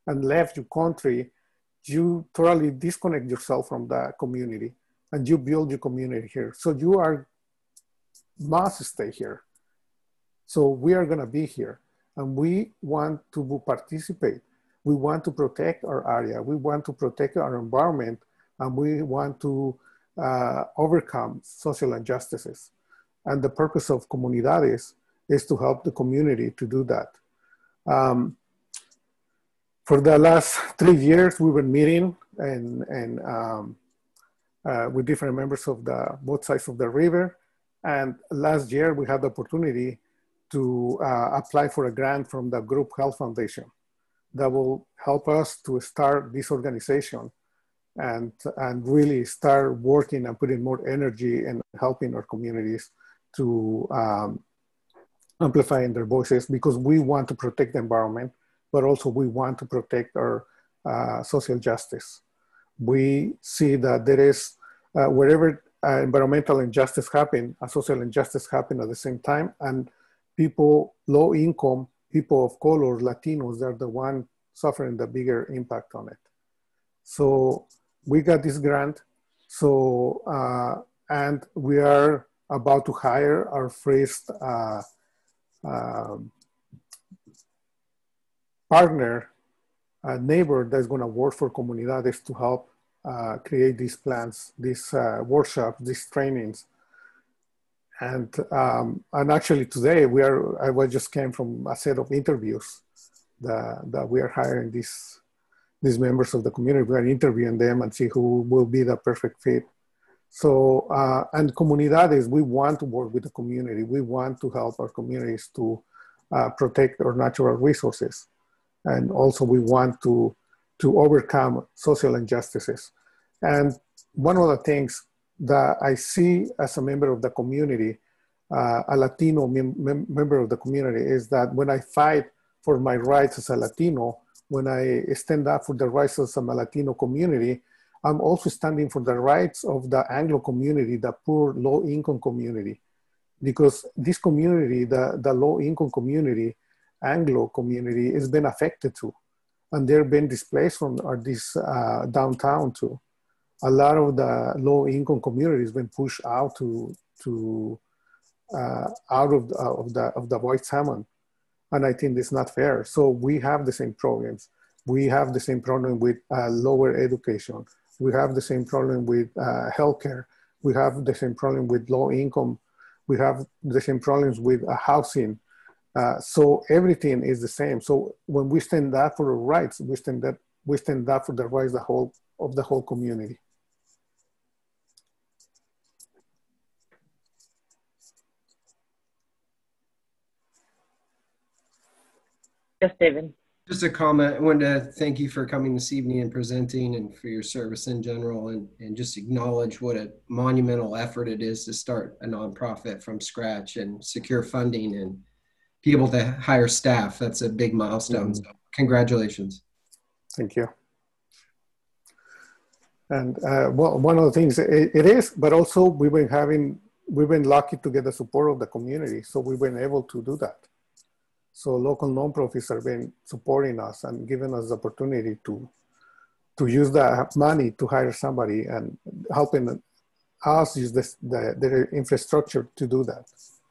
and left your country, you totally disconnect yourself from the community and you build your community here. So you are, must stay here. So we are gonna be here and we want to participate. We want to protect our area. We want to protect our environment, and we want to uh, overcome social injustices. And the purpose of Comunidades is to help the community to do that. Um, for the last three years, we've been meeting and, and um, uh, with different members of the both sides of the river. And last year, we had the opportunity to uh, apply for a grant from the Group Health Foundation that will help us to start this organization and, and really start working and putting more energy in helping our communities to um, amplifying their voices, because we want to protect the environment, but also we want to protect our uh, social justice. We see that there is, uh, wherever uh, environmental injustice happen, a social injustice happen at the same time, and people, low income, people of color, Latinos, are the one suffering the bigger impact on it. So we got this grant, so, uh, and we are about to hire our first uh, uh, partner, a neighbor that's gonna work for Comunidades to help uh, create these plans, these uh, workshops, these trainings. And, um, and actually today we are, I just came from a set of interviews that, that we are hiring these, these members of the community. We are interviewing them and see who will be the perfect fit. So, uh, and Comunidades, we want to work with the community. We want to help our communities to uh, protect our natural resources. And also we want to, to overcome social injustices. And one of the things that I see as a member of the community, uh, a Latino mem mem member of the community, is that when I fight for my rights as a Latino, when I stand up for the rights of the Latino community, I'm also standing for the rights of the Anglo community, the poor low-income community. Because this community, the, the low-income community, Anglo community, has been affected too. And they've been displaced from our, this uh, downtown too. A lot of the low-income communities been pushed out to, to uh, out of the, of, the, of the white salmon. And I think it's not fair. So we have the same problems. We have the same problem with uh, lower education. We have the same problem with uh, healthcare. We have the same problem with low income. We have the same problems with uh, housing. Uh, so everything is the same. So when we stand up for our rights, we stand up, we stand up for the rights of the whole, of the whole community. Yes, David. Just a comment. I wanted to thank you for coming this evening and presenting, and for your service in general, and, and just acknowledge what a monumental effort it is to start a nonprofit from scratch and secure funding and be able to hire staff. That's a big milestone. Mm-hmm. So congratulations. Thank you. And uh, well, one of the things it, it is, but also we've been having, we've been lucky to get the support of the community. So we've been able to do that. So local nonprofits have been supporting us and giving us the opportunity to, to use that money to hire somebody and helping us use this, the, the infrastructure to do that.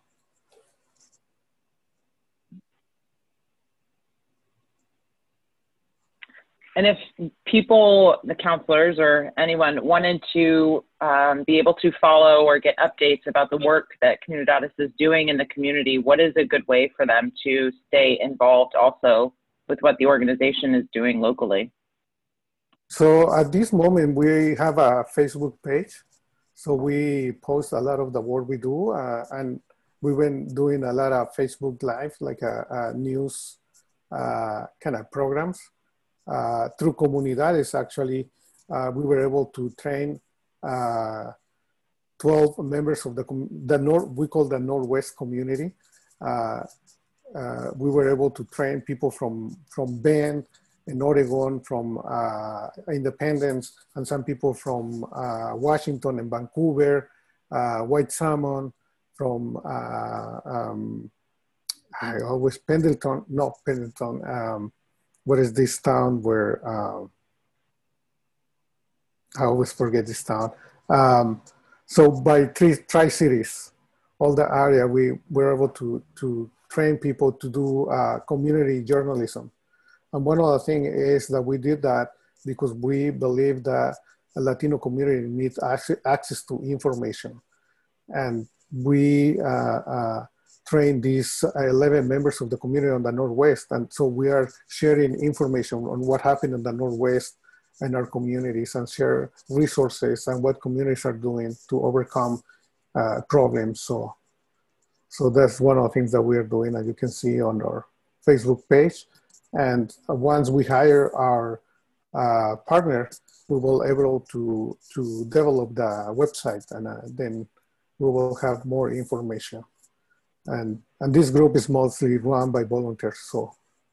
And if people, the counselors or anyone wanted to um, be able to follow or get updates about the work that Comunidades is doing in the community, what is a good way for them to stay involved also with what the organization is doing locally? So at this moment, we have a Facebook page. So we post a lot of the work we do, uh, and we've been doing a lot of Facebook Live, like a, a news uh, kind of programs. Uh, through Comunidades, actually, uh, we were able to train uh, twelve members of the, the North, we call the Northwest community. Uh, uh, we were able to train people from, from Bend in Oregon, from uh, Independence, and some people from uh, Washington and Vancouver, uh, White Salmon, from, uh, um, I always, Pendleton, no, Pendleton, um, what is this town where, um, I always forget this town. Um, so by three Tri-Cities, all the area, we were able to, to train people to do uh, community journalism. And one of the things is that we did that because we believe that a Latino community needs access to information. And we uh, uh, trained these eleven members of the community on the Northwest. And so we are sharing information on what happened in the Northwest and our communities, and share resources and what communities are doing to overcome uh, problems. So, so that's one of the things that we are doing, as you can see on our Facebook page. And once we hire our uh, partner, we will able to, to develop the website, and uh, then we will have more information. And, and this group is mostly run by volunteers. So.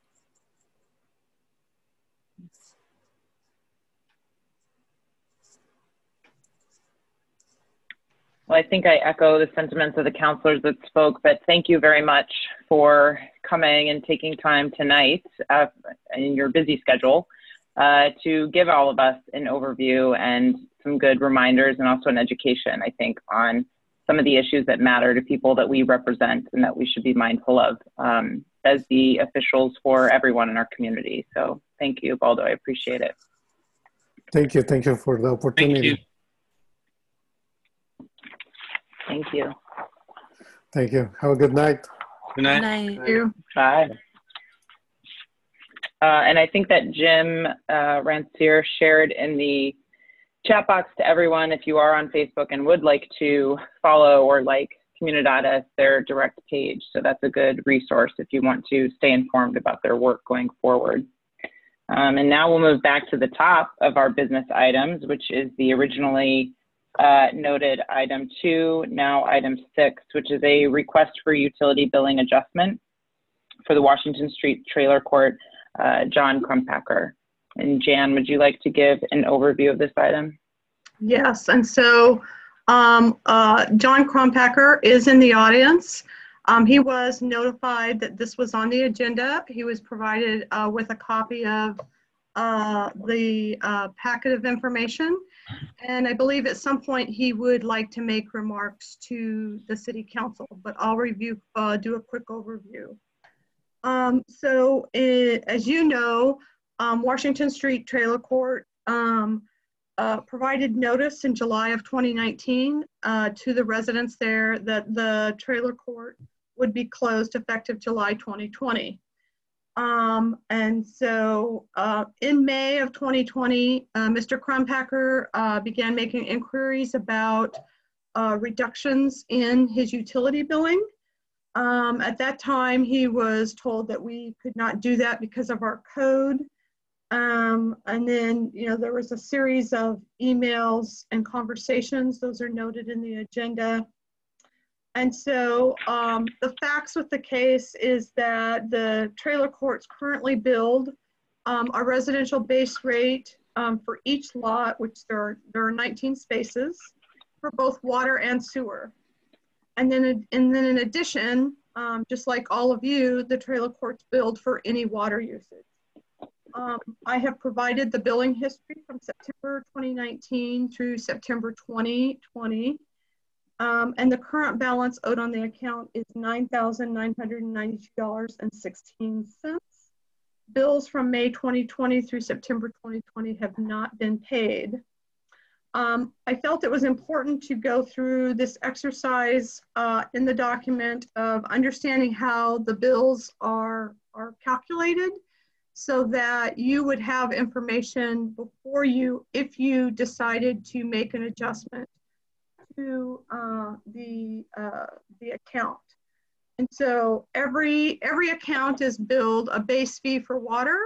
Well, I think I echo the sentiments of the counselors that spoke, but thank you very much for coming and taking time tonight uh, in your busy schedule uh, to give all of us an overview and some good reminders, and also an education, I think, on some of the issues that matter to people that we represent and that we should be mindful of um, as the officials for everyone in our community. So thank you, Baldo. I appreciate it. Thank you. Thank you for the opportunity. Thank you. Thank you. Thank you. Have a good night. Good night. Good night. Thank you. Bye. Uh, and I think that Jim uh, Ranciere shared in the chat box to everyone, if you are on Facebook and would like to follow or like Comunidades, their direct page. So that's a good resource if you want to stay informed about their work going forward. Um, and now we'll move back to the top of our business items, which is the originally Uh, noted item two, now item six, which is a request for utility billing adjustment for the Washington Street Trailer Court, uh, John Crumpacker. And Jan, would you like to give an overview of this item? Yes, and so um, uh, John Crumpacker is in the audience. Um, he was notified that this was on the agenda. He was provided uh, with a copy of uh, the uh, packet of information. And I believe at some point he would like to make remarks to the city council, but I'll review, uh, do a quick overview. Um, so it, as you know, um, Washington Street Trailer Court um, uh, provided notice in July of twenty nineteen uh, to the residents there that the trailer court would be closed effective July twenty twenty. Um, and so uh, in May of twenty twenty, uh, Mister Crumpacker uh, began making inquiries about uh, reductions in his utility billing. Um, at that time, he was told that we could not do that because of our code. Um, and then, you know, there was a series of emails and conversations. Those are noted in the agenda. And so um, the facts with the case is that the trailer courts currently build um, a residential base rate um, for each lot, which there are, there are nineteen spaces for both water and sewer. And then, and then in addition, um, just like all of you, the trailer courts build for any water usage. Um, I have provided the billing history from September twenty nineteen through September twenty twenty. Um, and the current balance owed on the account is nine thousand nine hundred ninety-two dollars and sixteen cents. Bills from May twenty twenty through September twenty twenty have not been paid. Um, I felt it was important to go through this exercise uh, in the document of understanding how the bills are, are calculated, so that you would have information before you, if you decided to make an adjustment to uh, the uh, the account. And so every every account is billed a base fee for water,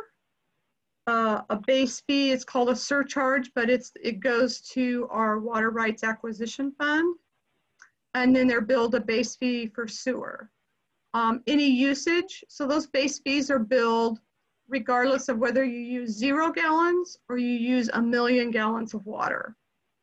uh, a base fee. It's called a surcharge, but it's it goes to our water rights acquisition fund, and then they're billed a base fee for sewer. Um, any usage, so those base fees are billed regardless of whether you use zero gallons or you use a million gallons of water.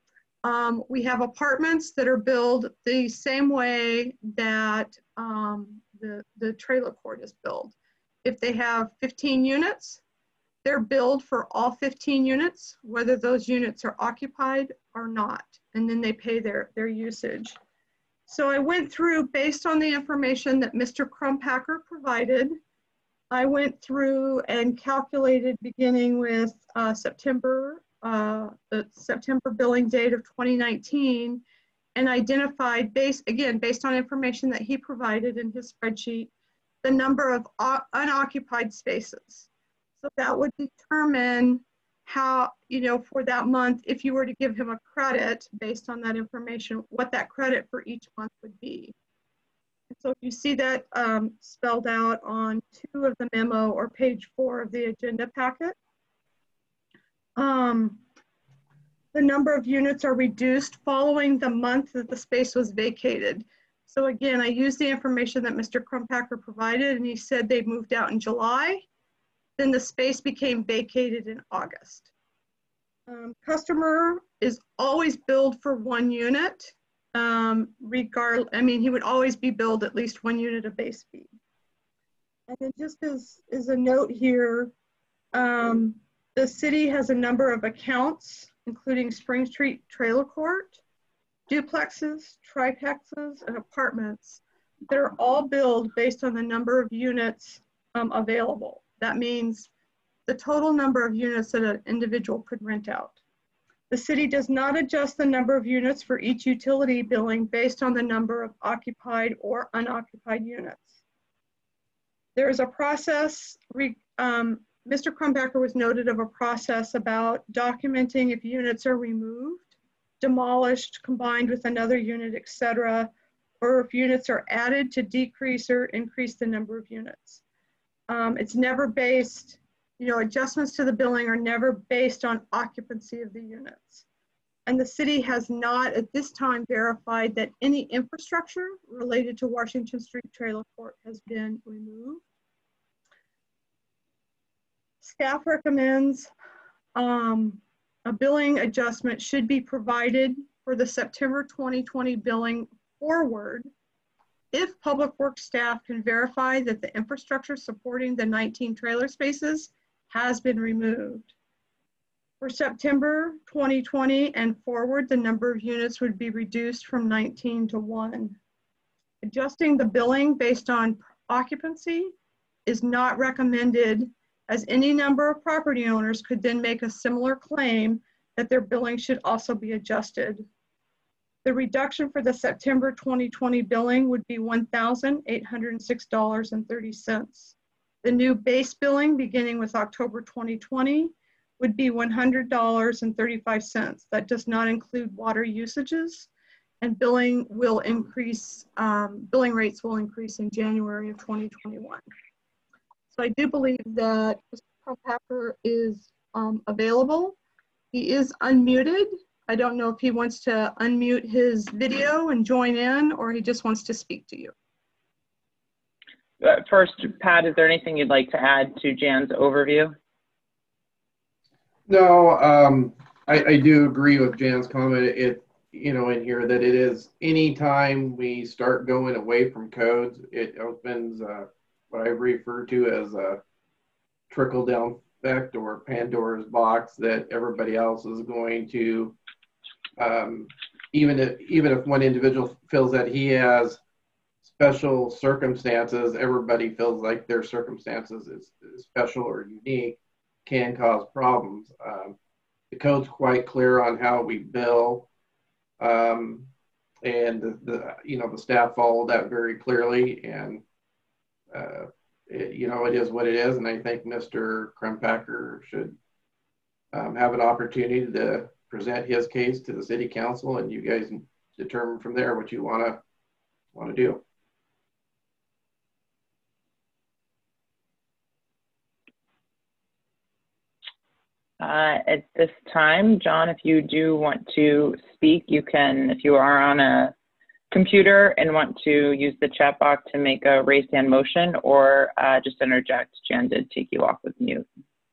Um, we have apartments that are billed the same way that um, the, the trailer court is billed. If they have fifteen units, they're billed for all fifteen units, whether those units are occupied or not, and then they pay their, their usage. So I went through, based on the information that Mister Crumpacker provided, I went through and calculated beginning with uh, September, uh, the September billing date of twenty nineteen, and identified, based, again, based on information that he provided in his spreadsheet, the number of unoccupied spaces. So that would determine how, you know, for that month, if you were to give him a credit based on that information, what that credit for each month would be. And so you see that um, spelled out on two of the memo or page four of the agenda packet. Um, the number of units are reduced following the month that the space was vacated. So again, I used the information that Mister Crumpacker provided, and he said they moved out in July. Then the space became vacated in August. Um, customer is always billed for one unit. Um, regard, I mean, he would always be billed at least one unit of base fee. And then just as, as a note here, um, the city has a number of accounts, including Spring Street Trailer Court, duplexes, triplexes, and apartments that are all billed based on the number of units um, available. That means the total number of units that an individual could rent out. The city does not adjust the number of units for each utility billing based on the number of occupied or unoccupied units. There is a process, um, Mister Crumpacker was noted of a process about documenting if units are removed, demolished, combined with another unit, et cetera, or if units are added to decrease or increase the number of units. Um, it's never based, you know, adjustments to the billing are never based on occupancy of the units. And the city has not at this time verified that any infrastructure related to Washington Street Trailer Court has been removed. Staff recommends um, a billing adjustment should be provided for the September twenty twenty billing forward if Public Works staff can verify that the infrastructure supporting the nineteen trailer spaces has been removed. For September twenty twenty and forward, the number of units would be reduced from nineteen to one. Adjusting the billing based on occupancy is not recommended, as any number of property owners could then make a similar claim that their billing should also be adjusted. The reduction for the September twenty twenty billing would be one thousand eight hundred six dollars and thirty cents. The new base billing beginning with October twenty twenty would be one hundred dollars and thirty-five cents. That does not include water usages, and billing will increase, um, billing rates will increase in January of twenty twenty-one. So I do believe that Mister Crumpacker is um, available. He is unmuted. I don't know if he wants to unmute his video and join in, or he just wants to speak to you. Uh, first, Pat, is there anything you'd like to add to Jan's overview? No, um, I, I do agree with Jan's comment. It, you know, in here that it is anytime we start going away from codes, it opens uh, what I refer to as a trickle down effect or Pandora's box that everybody else is going to, um, even if even if one individual feels that he has special circumstances, everybody feels like their circumstances is, is special or unique, can cause problems. Um, the code's quite clear on how we bill, um, and the, the you know the staff followed that very clearly, and uh, it, you know it is what it is. And I think Mister Crumpacker should um, have an opportunity to present his case to the city council, and you guys determine from there what you want to want to do. Uh, at this time, John, if you do want to speak, you can, if you are on a computer and want to use the chat box to make a raised hand motion, or uh, just interject. Jan did take you off with mute.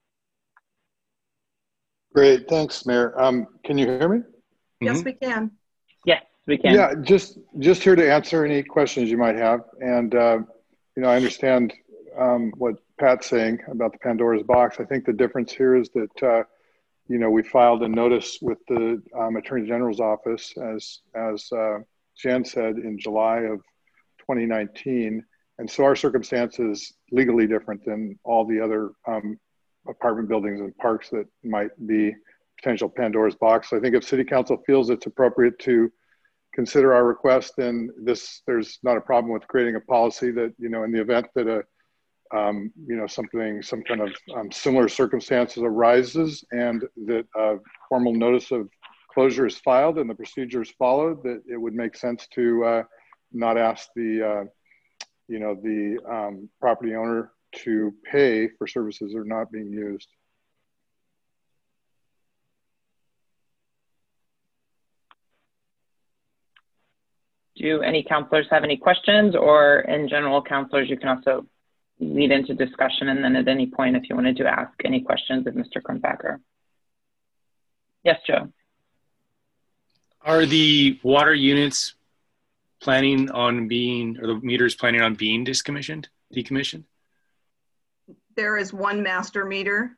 Great, thanks, Mayor. Um, can you hear me? Yes, Mm-hmm. we can. Yes, we can. Yeah, just just here to answer any questions you might have. And, uh, you know, I understand um, what Pat's saying about the Pandora's box. I think the difference here is that, uh, you know, we filed a notice with the um, Attorney General's office, as, as uh, Jan said, in July of twenty nineteen. And so our circumstance is legally different than all the other um, apartment buildings and parks that might be potential Pandora's box. So I think if City Council feels it's appropriate to consider our request, then this, there's not a problem with creating a policy that, you know, in the event that a, um, you know, something, some kind of um, similar circumstances arises and that a formal notice of closure is filed and the procedure is followed, that it would make sense to uh, not ask the, uh, you know, the um, property owner to pay for services that are not being used. Do any counselors have any questions, or in general, counselors, you can also lead into discussion, and then at any point, if you wanted to ask any questions of Mister Crumpacker. Yes, Joe. Are the water units planning on being, or the meters planning on being discommissioned, decommissioned? There is one master meter,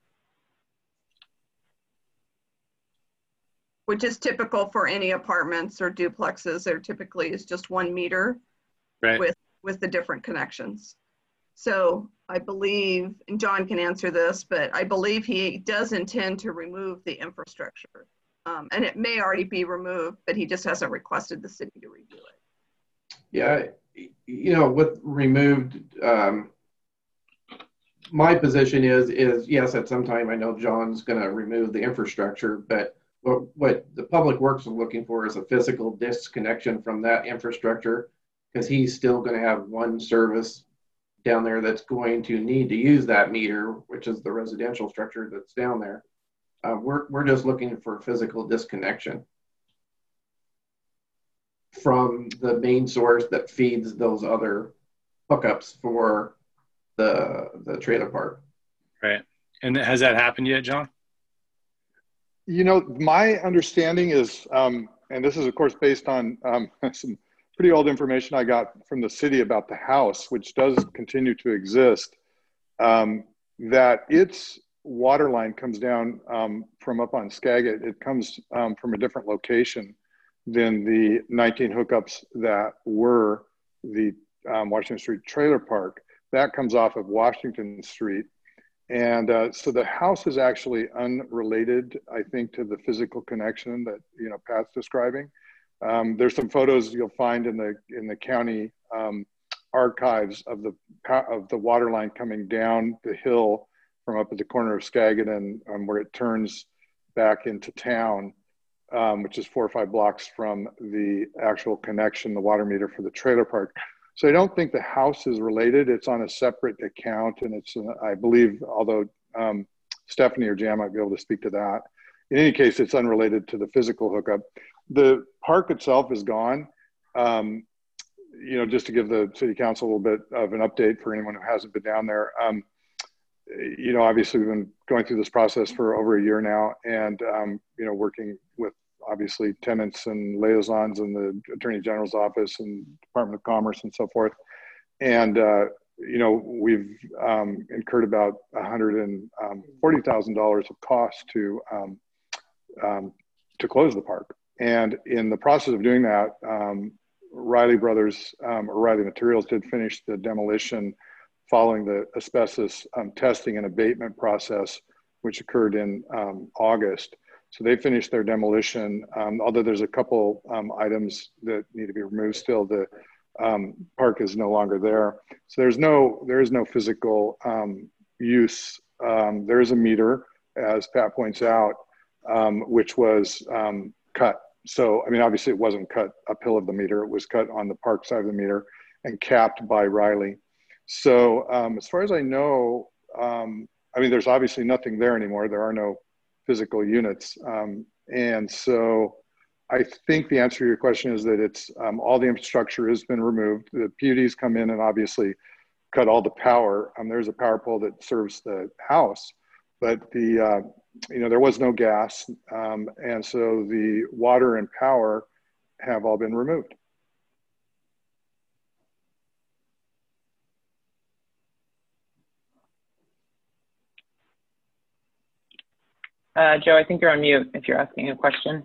which is typical for any apartments or duplexes. There typically is just one meter, right, with, with the different connections. So I believe, and John can answer this, but I believe he does intend to remove the infrastructure. Um, and it may already be removed, but he just hasn't requested the city to review it. Yeah, you know, with removed, um, my position is, is yes, at some time, I know John's gonna remove the infrastructure, but what, what the public works is looking for is a physical disconnection from that infrastructure, because he's still gonna have one service down there that's going to need to use that meter, which is the residential structure that's down there. Uh, we're, we're just looking for physical disconnection from the main source that feeds those other hookups for the the trailer park. Right. And has that happened yet, John? You know, my understanding is, um, and this is of course based on um, some pretty old information I got from the city about the house, which does continue to exist, um, that its water line comes down um, from up on Skagit. It comes um, from a different location than the nineteen hookups that were the um, Washington Street Trailer Park. That comes off of Washington Street. And uh, so the house is actually unrelated, I think, to the physical connection that, you know, Pat's describing. Um, there's some photos you'll find in the in the county um, archives of the of the water line coming down the hill from up at the corner of Skagit and um, where it turns back into town, um, which is four or five blocks from the actual connection, the water meter for the trailer park. So I don't think the house is related. It's on a separate account, and it's, uh, I believe, although um, Stephanie or Jan might be able to speak to that. In any case, it's unrelated to the physical hookup. The park itself is gone. Um, you know, just to give the city council a little bit of an update for anyone who hasn't been down there. Um, you know, obviously we've been going through this process for over a year now, and um, you know, working with obviously tenants and liaisons in the Attorney General's office and Department of Commerce and so forth. And, uh, you know, we've um, incurred about one hundred forty thousand dollars of cost to, um, um, to close the park. And in the process of doing that, um, Riley Brothers, um, or Riley Materials did finish the demolition following the asbestos um, testing and abatement process, which occurred in um, August. So they finished their demolition, um, although there's a couple um, items that need to be removed still. The um, park is no longer there. So there's no, there is no physical um, use. Um, there is a meter, as Pat points out, um, which was um, cut. So, I mean, obviously it wasn't cut uphill of the meter. It was cut on the park side of the meter and capped by Riley. So um, as far as I know, um, I mean, there's obviously nothing there anymore. There are no physical units. Um, and so I think the answer to your question is that it's um, all the infrastructure has been removed. The P U Ds come in and obviously cut all the power. Um, there's a power pole that serves the house, but the, uh, you know, there was no gas. Um, and so the water and power have all been removed. Uh, Joe, I think you're on mute if you're asking a question.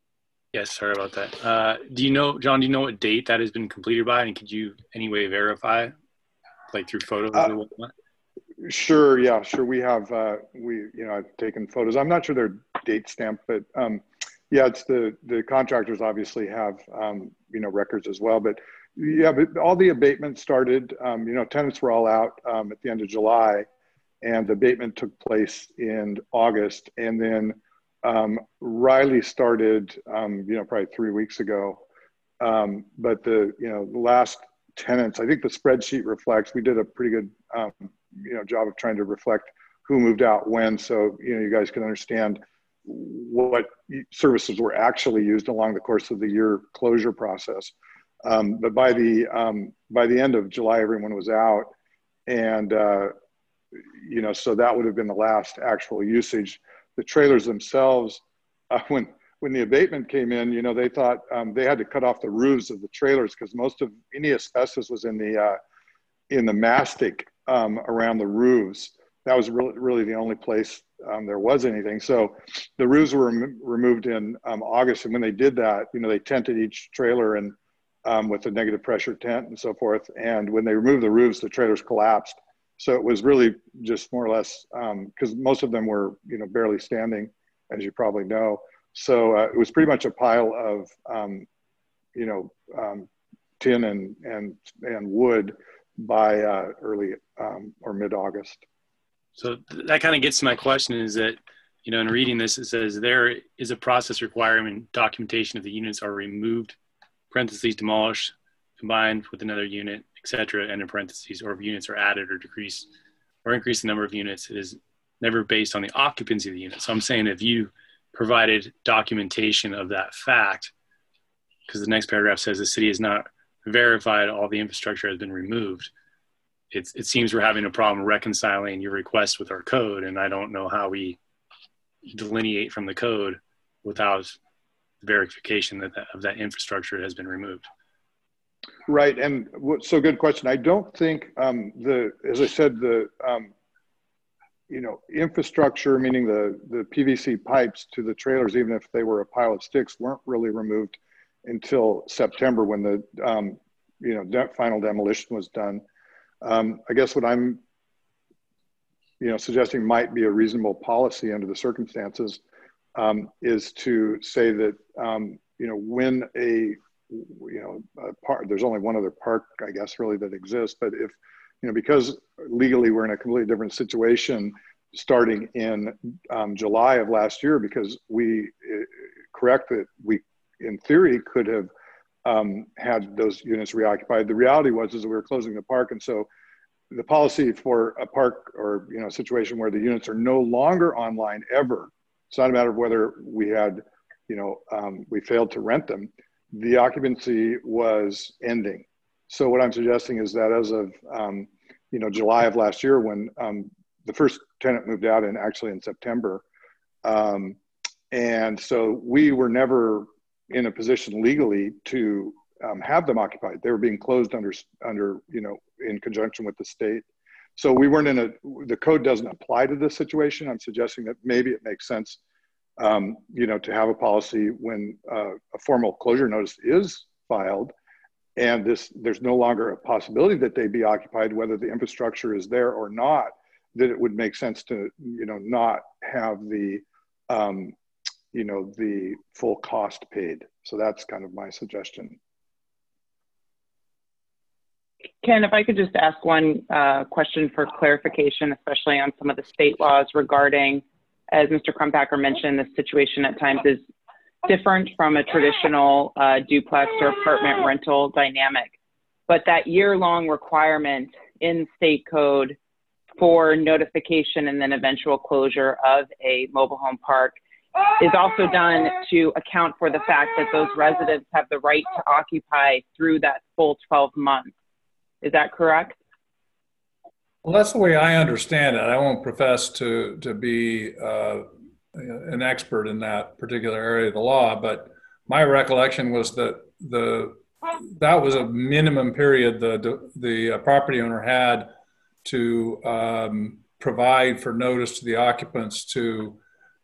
Yes, sorry about that. Uh, do you know, John, do you know what date that has been completed by? And could you anyway verify, like through photos uh, or whatnot? Sure, yeah, sure. We have, uh, we, you know, I've taken photos. I'm not sure they're date stamped, but um, yeah, it's the, the contractors obviously have, um, you know, records as well. But yeah, but all the abatement started, um, you know, tenants were all out um, at the end of July, and the abatement took place in August. And then um, Riley started, um, you know, probably three weeks ago. Um, but the, you know, the last tenants, I think the spreadsheet reflects, we did a pretty good, um, you know, job of trying to reflect who moved out when. So, you know, you guys can understand what services were actually used along the course of the year closure process. Um, but by the, um, by the end of July, everyone was out. And, uh, you know, so that would have been the last actual usage. The trailers themselves, uh, when, when the abatement came in, you know, they thought um, they had to cut off the roofs of the trailers because most of any asbestos was in the, uh, in the mastic um, around the roofs. That was really, really the only place um, there was anything. So the roofs were rem removed in um, August. And when they did that, you know, they tented each trailer and um, with a negative pressure tent and so forth. And when they removed the roofs, the trailers collapsed. So it was really just more or less, because um, most of them were, you know, barely standing, as you probably know. So uh, it was pretty much a pile of, um, you know, um, tin and, and, and wood by uh, early um, or mid-August. So that kind of gets to my question is that, you know, in reading this, it says there is a process requirement documentation if the units are removed, parentheses, demolished, combined with another unit, et cetera, and in parentheses, or if units are added or decreased or increase the number of units. It is never based on the occupancy of the unit. So I'm saying if you provided documentation of that fact, because the next paragraph says the city has not verified all the infrastructure has been removed, it's, it seems we're having a problem reconciling your request with our code, and I don't know how we delineate from the code without verification that, that of that infrastructure has been removed. Right, and so good question. I don't think um, the, as I said, the um, you know, infrastructure, meaning the the P V C pipes to the trailers, even if they were a pile of sticks, weren't really removed until September when the um, you know de final demolition was done. Um, I guess what I'm you know suggesting might be a reasonable policy under the circumstances um, is to say that um, you know when a you know a park, there's only one other park I guess really that exists, but if you know because legally we're in a completely different situation starting in um, July of last year, because we uh, correct that we in theory could have um, had those units reoccupied. The reality was is that we were closing the park, and so the policy for a park or you know a situation where the units are no longer online ever, it's not a matter of whether we had you know um, we failed to rent them, the occupancy was ending. So what I'm suggesting is that as of um, you know July of last year, when um, the first tenant moved out, and actually in September, um, and so we were never in a position legally to um, have them occupied. They were being closed under, under, you know, in conjunction with the state. So we weren't in a, the code doesn't apply to this situation. I'm suggesting that maybe it makes sense, um, you know, to have a policy when uh, a formal closure notice is filed and this, there's no longer a possibility that they be occupied, whether the infrastructure is there or not, that it would make sense to, you know, not have the, um, you know, the full cost paid. So that's kind of my suggestion. Ken, if I could just ask one uh, question for clarification, especially on some of the state laws regarding, as Mister Crumpacker mentioned, the situation at times is different from a traditional uh, duplex or apartment rental dynamic. But that year-long requirement in state code for notification and then eventual closure of a mobile home park is also done to account for the fact that those residents have the right to occupy through that full twelve months. Is that correct? Well, that's the way I understand it. I won't profess to, to be uh, an expert in that particular area of the law, but my recollection was that the that was a minimum period the, the property owner had to um, provide for notice to the occupants to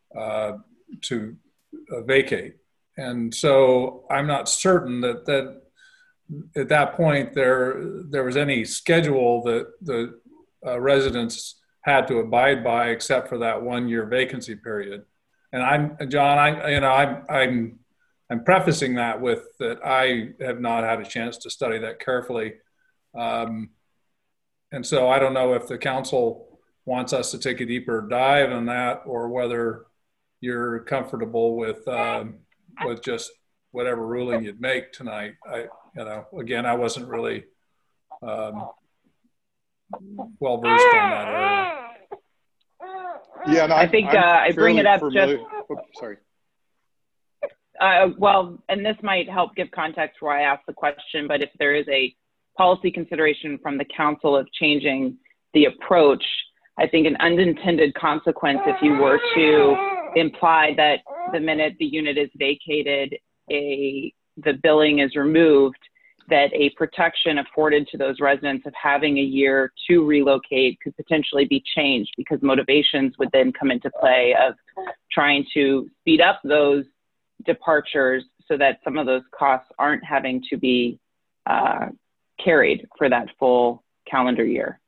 uh, to uh, vacate. And so I'm not certain that, that at that point there, there was any schedule that the uh, residents had to abide by except for that one year vacancy period. And I'm, John, I, you know, I'm, I'm, I'm prefacing that with that I have not had a chance to study that carefully. Um, and so I don't know if the council wants us to take a deeper dive on that or whether you're comfortable with, um, with just whatever ruling you'd make tonight. I, you know, again, I wasn't really um, well versed on that area. Yeah, and I, I think uh, I bring it up familiar. just. Oops, sorry. Uh, well, and this might help give context why I asked the question, but if there is a policy consideration from the council of changing the approach, I think an unintended consequence if you were to imply that the minute the unit is vacated, a the billing is removed, that a protection afforded to those residents of having a year to relocate could potentially be changed because motivations would then come into play of trying to speed up those departures so that some of those costs aren't having to be uh, carried for that full calendar year.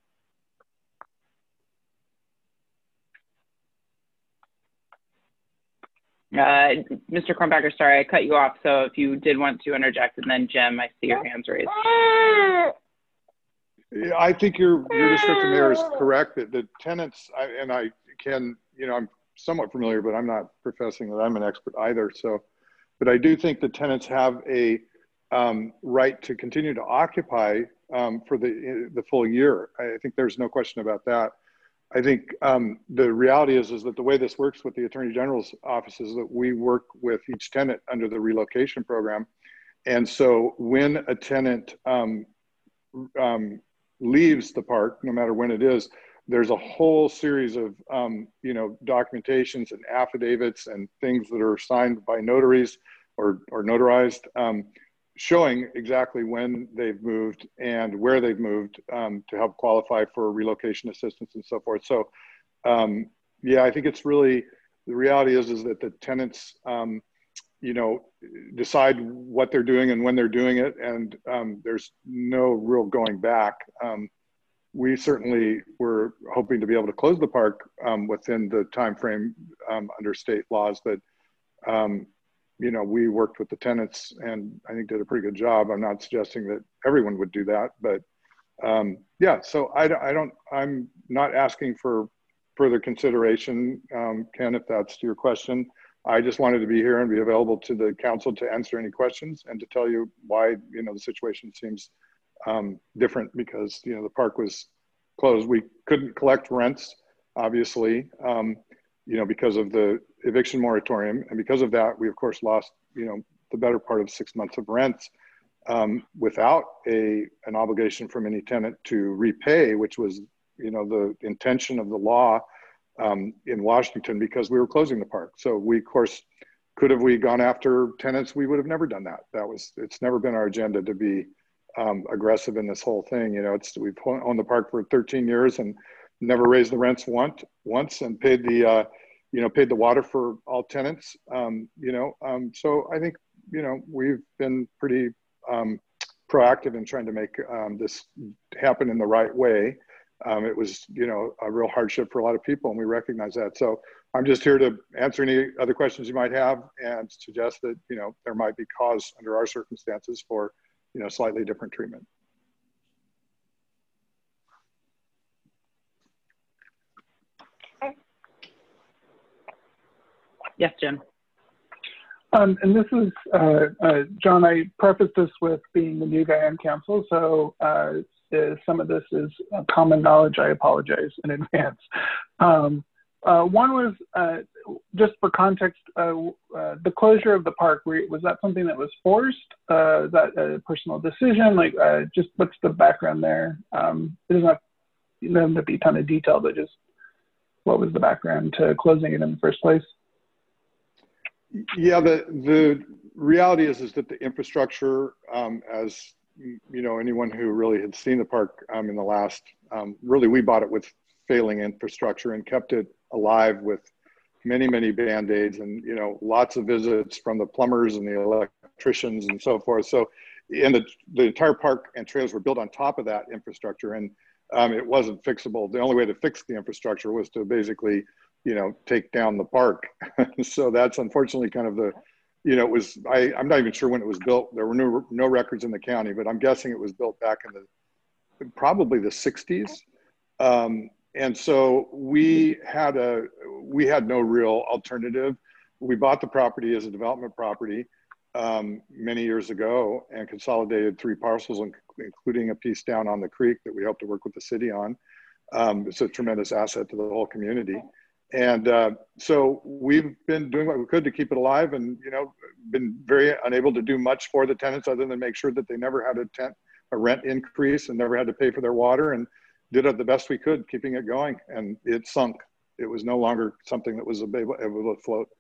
Uh, Mister Cronbacher, sorry, I cut you off. So if you did want to interject, and then Jim, I see your hands raised. Yeah, I think your your description there is correct. That the tenants, I, and I can, you know, I'm somewhat familiar, but I'm not professing that I'm an expert either. So, but I do think the tenants have a um, right to continue to occupy um, for the the full year. I think there's no question about that. I think um, the reality is, is that the way this works with the Attorney General's office is that we work with each tenant under the relocation program. And so when a tenant um, um, leaves the park, no matter when it is, there's a whole series of, um, you know, documentations and affidavits and things that are signed by notaries or, or notarized, um, showing exactly when they've moved and where they've moved um, to help qualify for relocation assistance and so forth. So um, yeah, I think it's really, the reality is, is that the tenants, um, you know, decide what they're doing and when they're doing it. And um, there's no real going back. Um, we certainly were hoping to be able to close the park um, within the time frame um, under state laws that, um, you know, we worked with the tenants and I think did a pretty good job. I'm not suggesting that everyone would do that, but um, yeah, so I, I don't, I'm not asking for further consideration, um, Ken, if that's your question. I just wanted to be here and be available to the council to answer any questions and to tell you why, you know, the situation seems um, different because, you know, the park was closed. We couldn't collect rents, obviously, um, you know, because of the eviction moratorium. And because of that, we of course lost, you know, the better part of six months of rents um, without a, an obligation from any tenant to repay, which was, you know, the intention of the law um, in Washington because we were closing the park. So we, of course, could have we gone after tenants, we would have never done that. That was, it's never been our agenda to be um, aggressive in this whole thing. You know, it's, we've owned the park for thirteen years and never raised the rents once, once and paid the, uh, you know, paid the water for all tenants, um, you know. Um, so I think, you know, we've been pretty um, proactive in trying to make um, this happen in the right way. Um, it was, you know, a real hardship for a lot of people and we recognize that. So I'm just here to answer any other questions you might have and suggest that, you know, there might be cause under our circumstances for, you know, slightly different treatment. Yes, Jim. Um, and this is, uh, uh, John, I prefaced this with being the new guy on council, so uh, some of this is common knowledge. I apologize in advance. Um, uh, one was, uh, just for context, uh, uh, the closure of the park, was that something that was forced? Uh, is that a personal decision? Like, uh, just what's the background there? Um, it doesn't have, it doesn't have to be a ton of detail, but just what was the background to closing it in the first place? Yeah, the the reality is is that the infrastructure, um, as you know, anyone who really had seen the park um, in the last, um, really we bought it with failing infrastructure and kept it alive with many, many Band-Aids and, you know, lots of visits from the plumbers and the electricians and so forth. So, and the, the entire park and trails were built on top of that infrastructure, and um, it wasn't fixable. The only way to fix the infrastructure was to basically, you know, take down the park. So that's unfortunately kind of the, you know, it was, I, I'm not even sure when it was built. There were no, no records in the county, but I'm guessing it was built back in the, probably the sixties. Um, and so we had a, we had no real alternative. We bought the property as a development property um, many years ago and consolidated three parcels, including a piece down on the creek that we hope to work with the city on. Um, it's a tremendous asset to the whole community. And uh, so we've been doing what we could to keep it alive, and, you know, been very unable to do much for the tenants other than make sure that they never had a tent, a rent increase, and never had to pay for their water, and did it the best we could, keeping it going. And it sunk. It was no longer something that was able, able to float.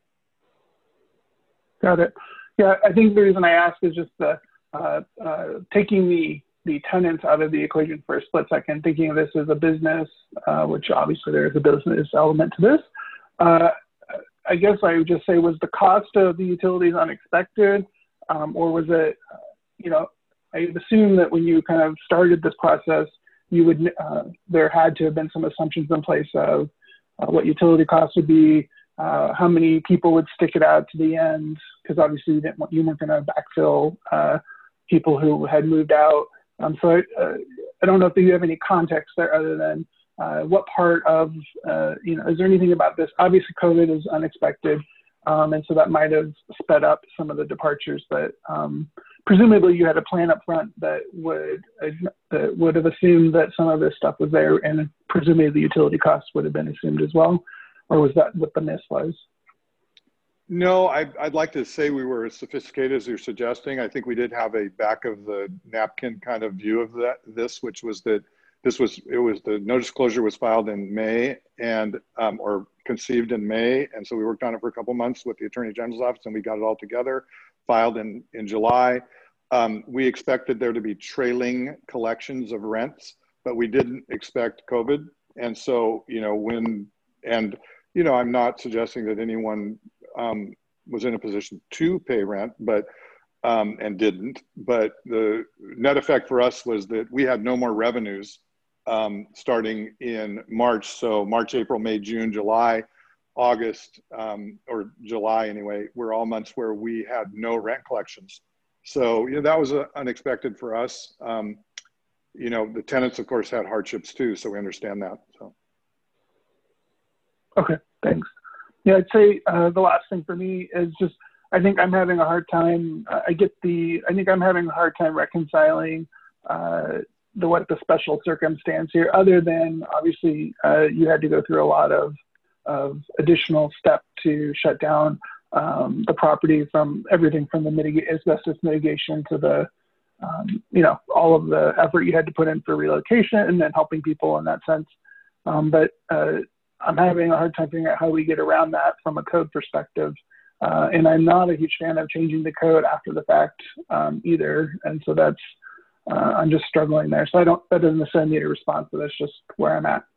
Got it. Yeah, I think the reason I ask is just the, uh, uh, taking the the tenants out of the equation for a split second, thinking of this as a business, uh, which obviously there is a business element to this. Uh, I guess I would just say, was the cost of the utilities unexpected, um, or was it, uh, you know, I assume that when you kind of started this process, you would, uh, there had to have been some assumptions in place of uh, what utility costs would be, uh, how many people would stick it out to the end, because obviously you didn't want, you weren't going to backfill uh, people who had moved out. Um, so I, uh, I don't know if you have any context there other than uh, what part of, uh, you know, is there anything about this? Obviously COVID is unexpected, um, and so that might have sped up some of the departures, but um, presumably you had a plan up front that would, uh, that would have assumed that some of this stuff was there, and presumably the utility costs would have been assumed as well, or was that what the miss was? No, I'd, I'd like to say we were as sophisticated as you're suggesting. I think we did have a back of the napkin kind of view of that, this, which was that this was, it was, the no disclosure was filed in May and, um, or conceived in May. And so we worked on it for a couple months with the Attorney General's office, and we got it all together, filed in, in July. Um, we expected there to be trailing collections of rents, but we didn't expect COVID. And so, you know, when, and, you know, I'm not suggesting that anyone um, was in a position to pay rent, but, um, and didn't, but the net effect for us was that we had no more revenues um, starting in March. So March, April, May, June, July, August, um, or July anyway, were all months where we had no rent collections. So, you know, that was uh, unexpected for us. Um, you know, the tenants of course had hardships too, so we understand that, so. Okay, thanks. Yeah, I'd say uh, the last thing for me is just, I think I'm having a hard time, uh, I get the, I think I'm having a hard time reconciling uh, the what the special circumstance here, other than obviously uh, you had to go through a lot of, of additional steps to shut down um, the property, from everything from the mitigate, asbestos mitigation to the, um, you know, all of the effort you had to put in for relocation and then helping people in that sense. Um, but uh, I'm having a hard time figuring out how we get around that from a code perspective. Uh, and I'm not a huge fan of changing the code after the fact um, either. And so that's, uh, I'm just struggling there. So I don't, that doesn't necessarily need a response, but that's just where I'm at.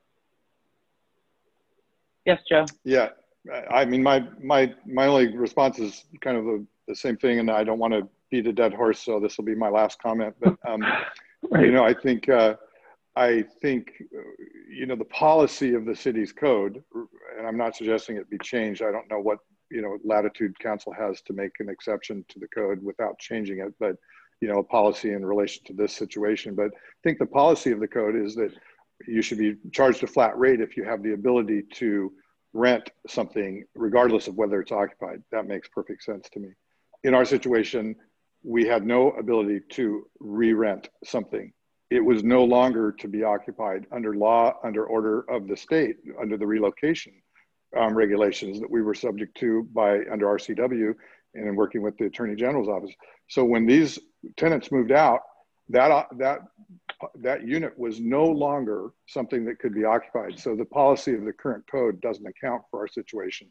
Yes, Joe. Yeah, I mean, my, my, my only response is kind of the, the same thing, and I don't want to beat a dead horse, so this will be my last comment. But, um, right. you know, I think, uh, I think, you know, the policy of the city's code, and I'm not suggesting it be changed. I don't know what, you know, latitude council has to make an exception to the code without changing it, but, you know, a policy in relation to this situation. But I think the policy of the code is that you should be charged a flat rate if you have the ability to rent something, regardless of whether it's occupied. That makes perfect sense to me. In our situation, we had no ability to re-rent something. It was no longer to be occupied under law, under order of the state, under the relocation um, regulations that we were subject to by under R C W and in working with the Attorney General's office. So when these tenants moved out, that, that, that unit was no longer something that could be occupied. So the policy of the current code doesn't account for our situation.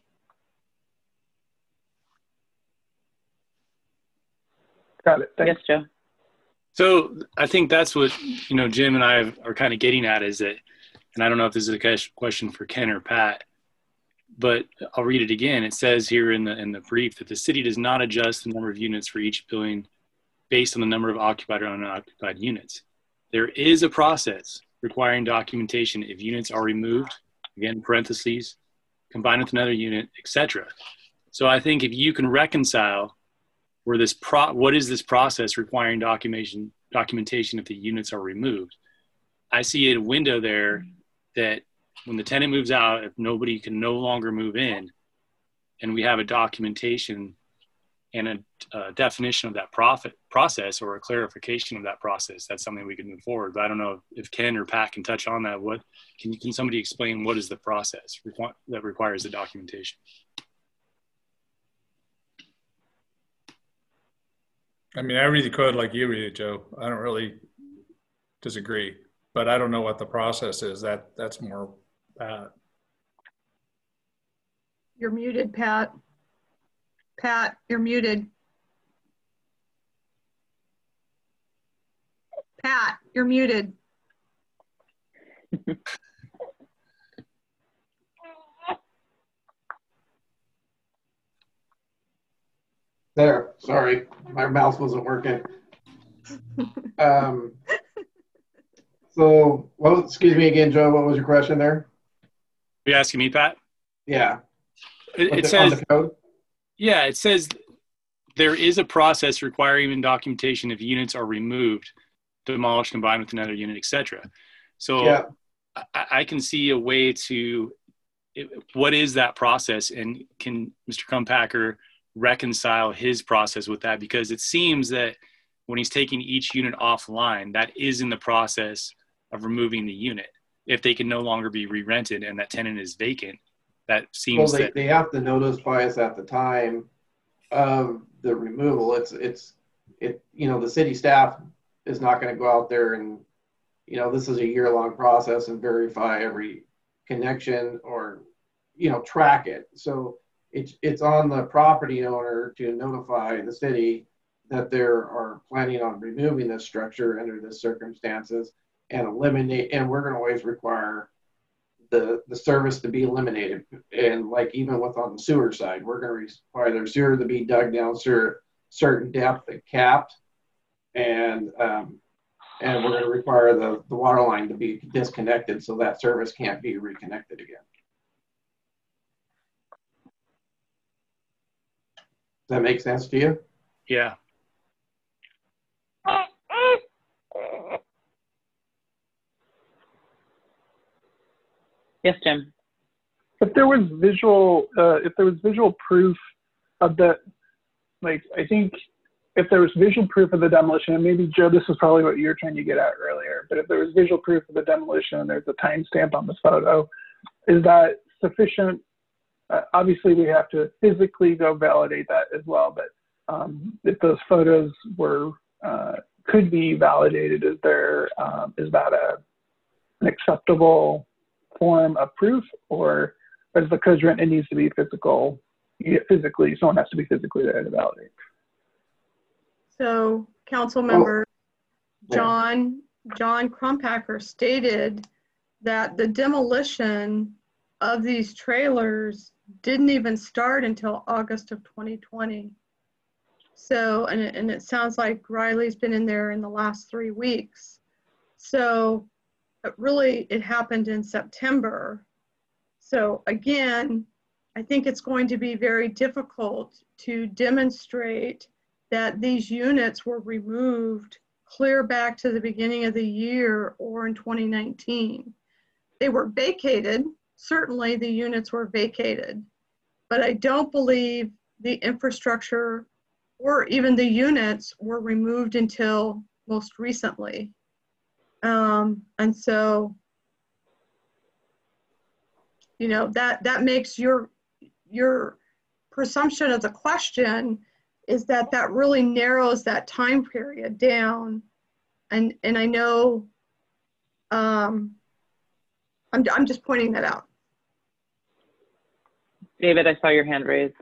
Got it. Thanks. Yes, Joe. So I think that's what, you know, Jim and I are kind of getting at is that, and I don't know if this is a question for Ken or Pat, but I'll read it again. It says here in the in the brief that the city does not adjust the number of units for each building based on the number of occupied or unoccupied units. There is a process requiring documentation if units are removed, again, parentheses, combined with another unit, et cetera. So I think if you can reconcile where this pro, what is this process requiring documentation, documentation if the units are removed? I see a window there that when the tenant moves out, if nobody can no longer move in, and we have a documentation and a, a definition of that profit process or a clarification of that process, that's something we can move forward. But I don't know if Ken or Pat can touch on that. What can can somebody explain what is the process that requires the documentation? I mean, I read the code like you read it, Joe. I don't really disagree, but I don't know what the process is. That that's more Pat. You're muted, Pat. Pat, you're muted. Pat, you're muted. There, sorry, my mouse wasn't working. Um, so, well, excuse me again, Joe, what was your question there? Are you asking me, Pat? Yeah. It, it the, says, on the code? Yeah, it says there is a process requiring documentation if units are removed, demolished, combined with another unit, et cetera. So yeah. I, I can see a way to, it, what is that process? And can Mister Crumpacker reconcile his process with that? Because it seems that when he's taking each unit offline, that is in the process of removing the unit. If they can no longer be re-rented and that tenant is vacant, that seems well, they, that they have to notify us at the time of the removal. It's, it's, it, you know, the city staff is not going to go out there and, you know, this is a year long process and verify every connection or, you know, track it. So it's, it's on the property owner to notify the city that they are planning on removing this structure under the circumstances and eliminate, and we're going to always require the the service to be eliminated. And like even with on the sewer side, we're going to require their sewer to be dug down to certain depth and capped, and um, and we're going to require the the water line to be disconnected so that service can't be reconnected again. Does that make sense to you? Yeah. Yes, Jim. If there was visual, uh, if there was visual proof of that, like I think if there was visual proof of the demolition, and maybe Joe, this is probably what you were trying to get at earlier, but if there was visual proof of the demolition and there's a timestamp on the photo, is that sufficient? Uh, obviously, we have to physically go validate that as well, but um, if those photos were uh, could be validated, is there um, is that a an acceptable form of proof, or as the code's written, it needs to be physical, physically, someone has to be physically there to validate. So council member oh. John, John Crumpacker stated that the demolition of these trailers didn't even start until August of twenty twenty. So, and it, and it sounds like Riley's been in there in the last three weeks. So But really, it happened in September. So again, I think it's going to be very difficult to demonstrate that these units were removed clear back to the beginning of the year or in twenty nineteen. They were vacated. Certainly the units were vacated, but I don't believe the infrastructure or even the units were removed until most recently. Um, and so, you know, that, that makes your, your presumption of the question is that that really narrows that time period down. And, and I know, um, I'm, I'm just pointing that out. David, I saw your hand raised.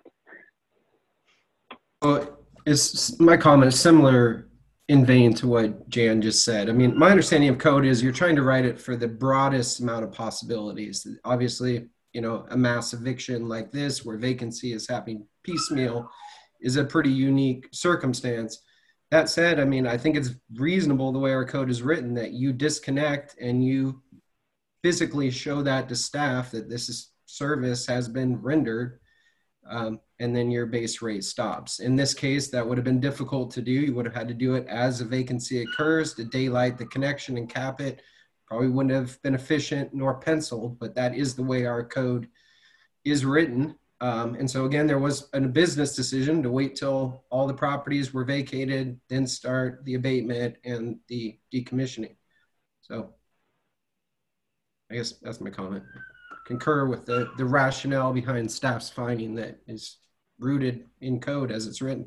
Well, it's, my comment is similar in vein to what Jan just said. I mean, my understanding of code is you're trying to write it for the broadest amount of possibilities. Obviously, you know, a mass eviction like this where vacancy is happening piecemeal is a pretty unique circumstance. That said, I mean, I think it's reasonable the way our code is written that you disconnect and you physically show that to staff that this is, service has been rendered, um, and then your base rate stops. In this case, that would have been difficult to do. You would have had to do it as a vacancy occurs to daylight the connection and cap it. Probably wouldn't have been efficient nor penciled, but that is the way our code is written. Um, and so again, there was a business decision to wait till all the properties were vacated, then start the abatement and the decommissioning. So I guess that's my comment. Concur with the, the rationale behind staff's finding that is rooted in code as it's written.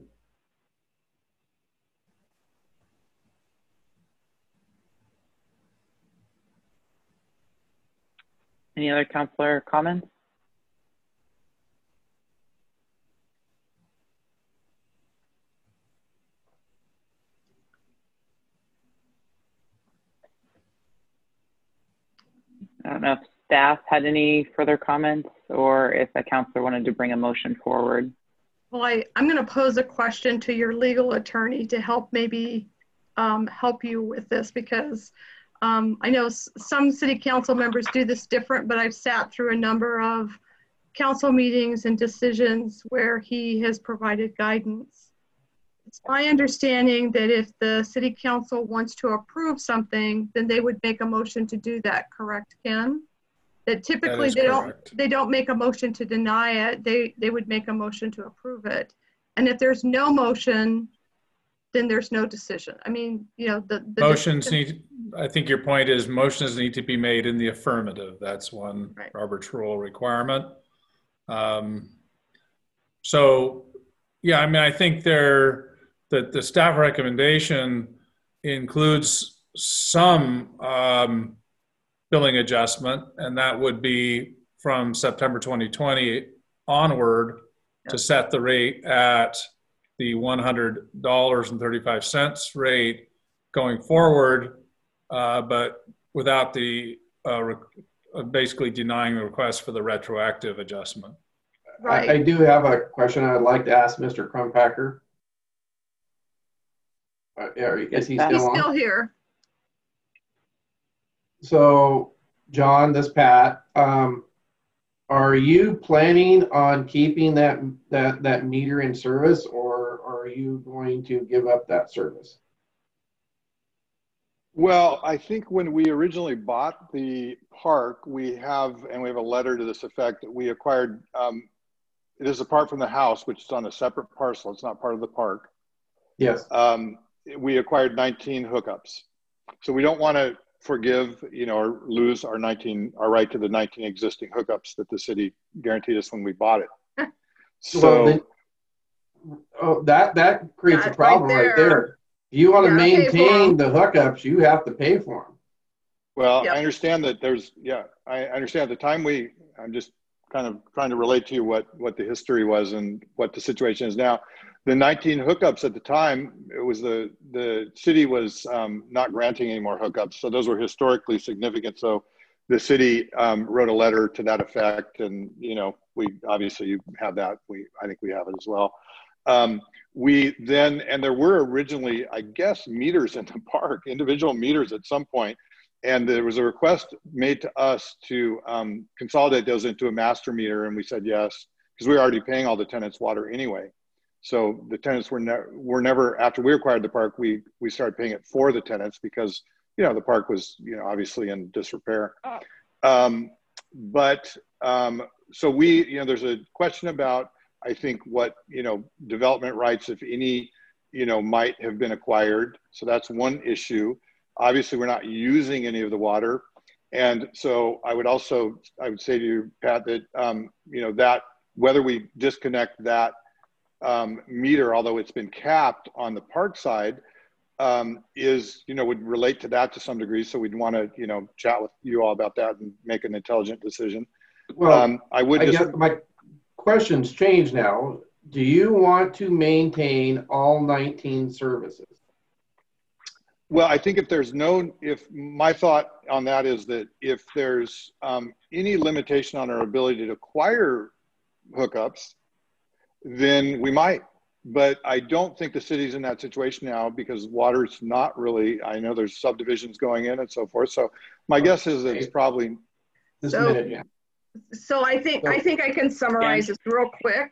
Any other counselor comments? I don't know if staff had any further comments or if a counselor wanted to bring a motion forward. Well, I, I'm going to pose a question to your legal attorney to help maybe um, help you with this, because um, I know s some city council members do this different, but I've sat through a number of council meetings and decisions where he has provided guidance. It's my understanding that if the city council wants to approve something, then they would make a motion to do that, correct, Ken? That typically That they correct. don't they don't make a motion to deny it. They they would make a motion to approve it. And if there's no motion, then there's no decision. I mean, you know, the, the motions need, I think your point is motions need to be made in the affirmative. That's one right. Robert's Rule requirement. Um, so, yeah, I mean, I think there that the staff recommendation includes some um, billing adjustment, and that would be from September twenty twenty onward yep. to set the rate at the one hundred dollars and thirty-five cents rate going forward, uh, but without the uh, basically denying the request for the retroactive adjustment. Right. I, I do have a question I'd like to ask Mister Crumpacker. Uh, is he still He's on? still here. So, John, this Pat, um, are you planning on keeping that that that meter in service, or, or are you going to give up that service? Well, I think when we originally bought the park, we have, and we have a letter to this effect, that we acquired, um, it is apart from the house, which is on a separate parcel. It's not part of the park. Yes. Um, we acquired nineteen hookups. So we don't want to forgive, you know, or lose our nineteen, our right to the nineteen existing hookups that the city guaranteed us when we bought it. So well, then, oh, that that creates That's a problem right there. right there. If you want to Yeah, maintain the hookups, you have to pay for them. Well, Yep. I understand that there's, yeah, I understand at the time we, I'm just kind of trying to relate to you what, what the history was and what the situation is now. The nineteen hookups at the time, it was the, the city was um, not granting any more hookups. So those were historically significant. So the city um, wrote a letter to that effect. And, you know, we obviously you have that. We, I think we have it as well. Um, we then, and there were originally, I guess, meters in the park, individual meters at some point. And there was a request made to us to um, consolidate those into a master meter. And we said yes, because we were already paying all the tenants water anyway. So the tenants were, ne were never, after we acquired the park, we, we started paying it for the tenants because, you know, the park was, you know, obviously in disrepair. Um, but um, so we, you know, there's a question about, I think, what, you know, development rights, if any, you know, might have been acquired. So that's one issue. Obviously, we're not using any of the water. And so I would also, I would say to you, Pat, that, um, you know, that whether we disconnect that um, meter, although it's been capped on the park side, um, is, you know, would relate to that to some degree. So we'd want to, you know, chat with you all about that and make an intelligent decision. Well, um, I would I just, guess my question's changed now. Do you want to maintain all nineteen services? Well, I think if there's no, if my thought on that is that if there's um, any limitation on our ability to acquire hookups, then we might. But I don't think the city's in that situation now because water's not really, I know there's subdivisions going in and so forth. So my guess is that it's probably this so, minute, yeah. So I think, so, I think I can summarize this real quick,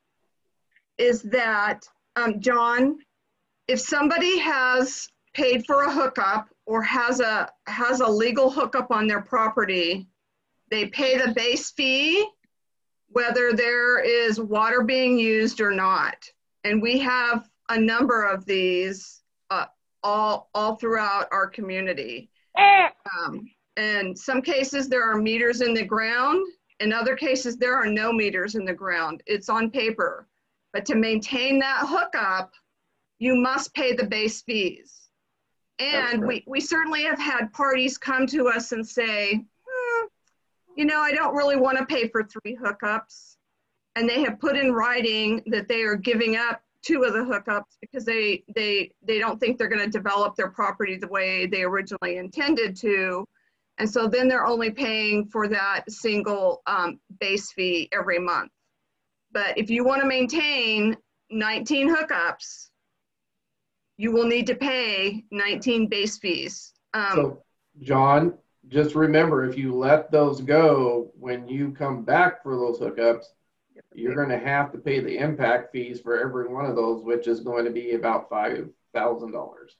is that, um, John, if somebody has paid for a hookup or has a has a legal hookup on their property, they pay the base fee, whether there is water being used or not. And we have a number of these uh, all all throughout our community. Um, in some cases, there are meters in the ground. In other cases, there are no meters in the ground. It's on paper. But to maintain that hookup, you must pay the base fees. And we, we certainly have had parties come to us and say, hmm, you know, I don't really want to pay for three hookups. And they have put in writing that they are giving up two of the hookups because they, they, they don't think they're going to develop their property the way they originally intended to. And so then they're only paying for that single um, base fee every month. But if you want to maintain nineteen hookups, you will need to pay nineteen base fees. Um, so, John, just remember, if you let those go, when you come back for those hookups, you're going to have to pay the impact fees for every one of those, which is going to be about five thousand dollars.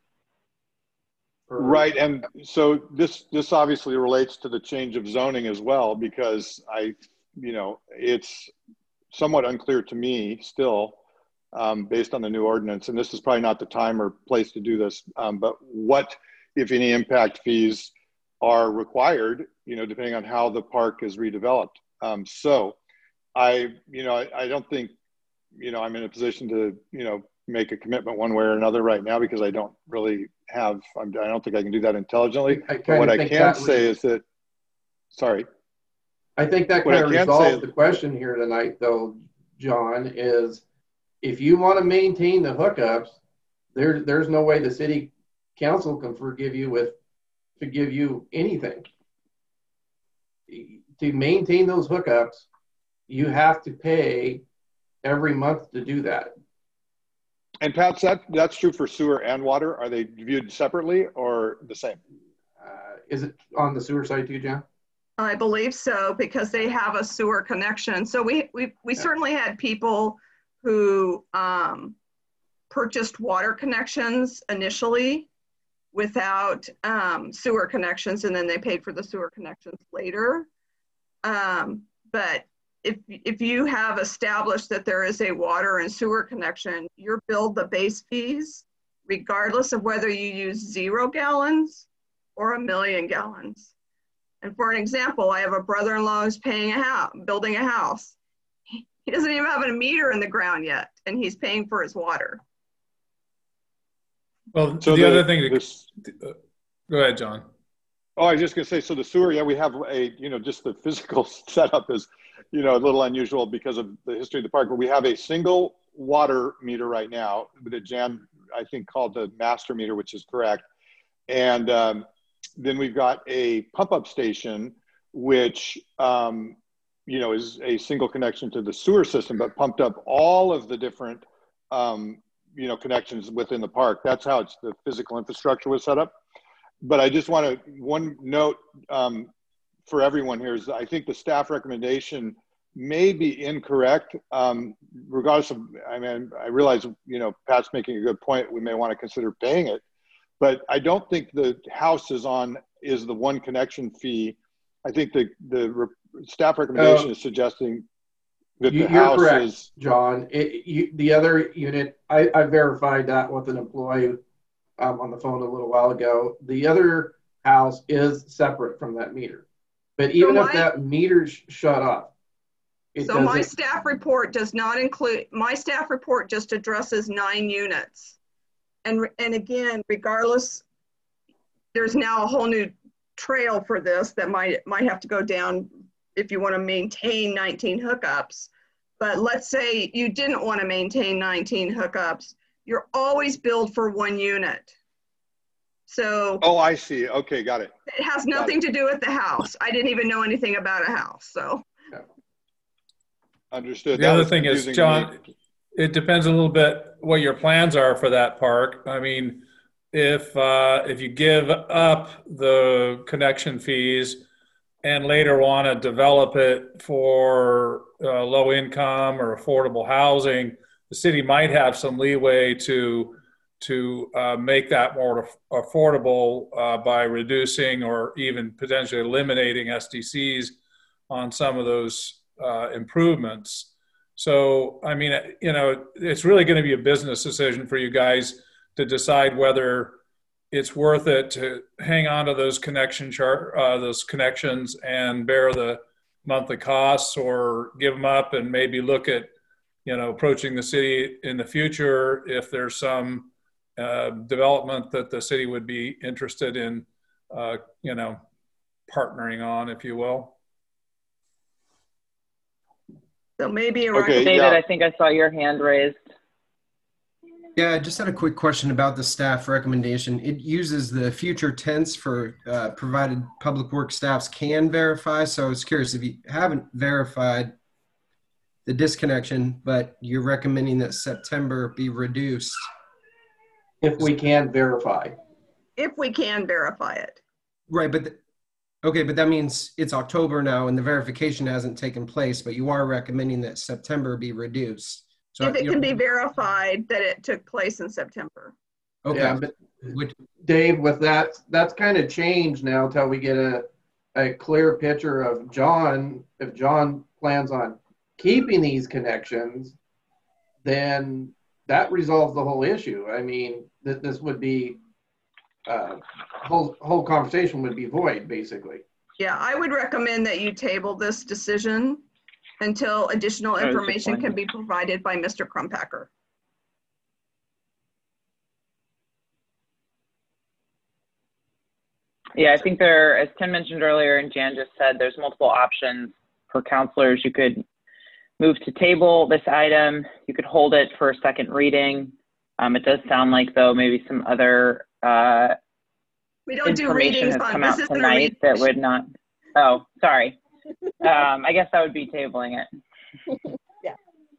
Right, and so this this obviously relates to the change of zoning as well, because I, you know, it's somewhat unclear to me still. Um, based on the new ordinance, and this is probably not the time or place to do this, um, but what, if any, impact fees are required, you know, depending on how the park is redeveloped. Um, so I, you know, I, I don't think, you know, I'm in a position to, you know, make a commitment one way or another right now because I don't really have, I'm, I don't think I can do that intelligently. I but what I can say was, is that, sorry. I think that kind of resolves the question here tonight though, John, is if you want to maintain the hookups, there, there's no way the city council can forgive you with, forgive you anything. To maintain those hookups, you have to pay every month to do that. And Pat, that, that's true for sewer and water. Are they viewed separately or the same? Uh, is it on the sewer side too, John? I believe so, because they have a sewer connection. So we, we, we yeah. certainly had people who um, purchased water connections initially without um, sewer connections, and then they paid for the sewer connections later. Um, but if, if you have established that there is a water and sewer connection, you're billed the base fees, regardless of whether you use zero gallons or a million gallons. And for an example, I have a brother-in-law who's paying a house, building a house. He doesn't even have a meter in the ground yet, and he's paying for his water. Well, so the, the other thing, this, uh, go ahead, John. Oh, I was just gonna say, so the sewer, yeah, we have a, you know, just the physical setup is, you know, a little unusual because of the history of the park, but we have a single water meter right now that Jan, I think, called the master meter, which is correct. And um, then we've got a pump-up station, which, um, you know, is a single connection to the sewer system, but pumped up all of the different, um, you know, connections within the park. That's how it's the physical infrastructure was set up. But I just want to, one note um, for everyone here is I think the staff recommendation may be incorrect, um, regardless of, I mean, I realize, you know, Pat's making a good point. We may want to consider paying it, but I don't think the house is on, is the one connection fee. I think the, the re staff recommendation uh, is suggesting that you, the house you're correct, is. John. It, you, the other unit, I, I verified that with an employee um, on the phone a little while ago. The other house is separate from that meter. But even so if my, that meter's shut off. It so my staff report does not include, my staff report just addresses nine units. And, and again, regardless, there's now a whole new trail for this that might might have to go down if you want to maintain nineteen hookups. But let's say you didn't want to maintain nineteen hookups, you're always billed for one unit. So. Oh, I see. Okay, got it. It has nothing to do with the house. I didn't even know anything about a house, so. Understood. The That other was thing is, confusing to John, me. it depends a little bit what your plans are for that park. I mean, if uh, if you give up the connection fees and later want to develop it for uh, low income or affordable housing, the city might have some leeway to to uh, make that more affordable uh, by reducing or even potentially eliminating S D Cs on some of those uh, improvements. So, I mean, you know, it's really going to be a business decision for you guys to decide whether it's worth it to hang on to those connection chart, uh, those connections and bear the monthly costs, or give them up and maybe look at, you know, approaching the city in the future if there's some uh, development that the city would be interested in, uh, you know, partnering on, if you will. So maybe a okay, David, yeah. I think I saw your hand raised. Yeah, I just had a quick question about the staff recommendation. It uses the future tense for uh, provided public works staffs can verify. So I was curious if you haven't verified the disconnection, but you're recommending that September be reduced. If we can verify. If we can verify it. Right, but the, okay, but that means it's October now and the verification hasn't taken place, but you are recommending that September be reduced. So if it can be verified that it took place in September. Okay. Yeah, but Dave, with that, that's kind of changed now until we get a, a clear picture of John. If John plans on keeping these connections, then that resolves the whole issue. I mean, th this would be, uh, whole, whole conversation would be void, basically. Yeah, I would recommend that you table this decision until additional information can be provided by Mister Crumpacker. Yeah, I think there, as Tim mentioned earlier and Jan just said, there's multiple options for counselors. You could move to table this item. You could hold it for a second reading. Um, it does sound like, though, maybe some other uh, we don't do readings has on come this out tonight that would not. Oh, sorry. Um, I guess that would be tabling it. Yeah.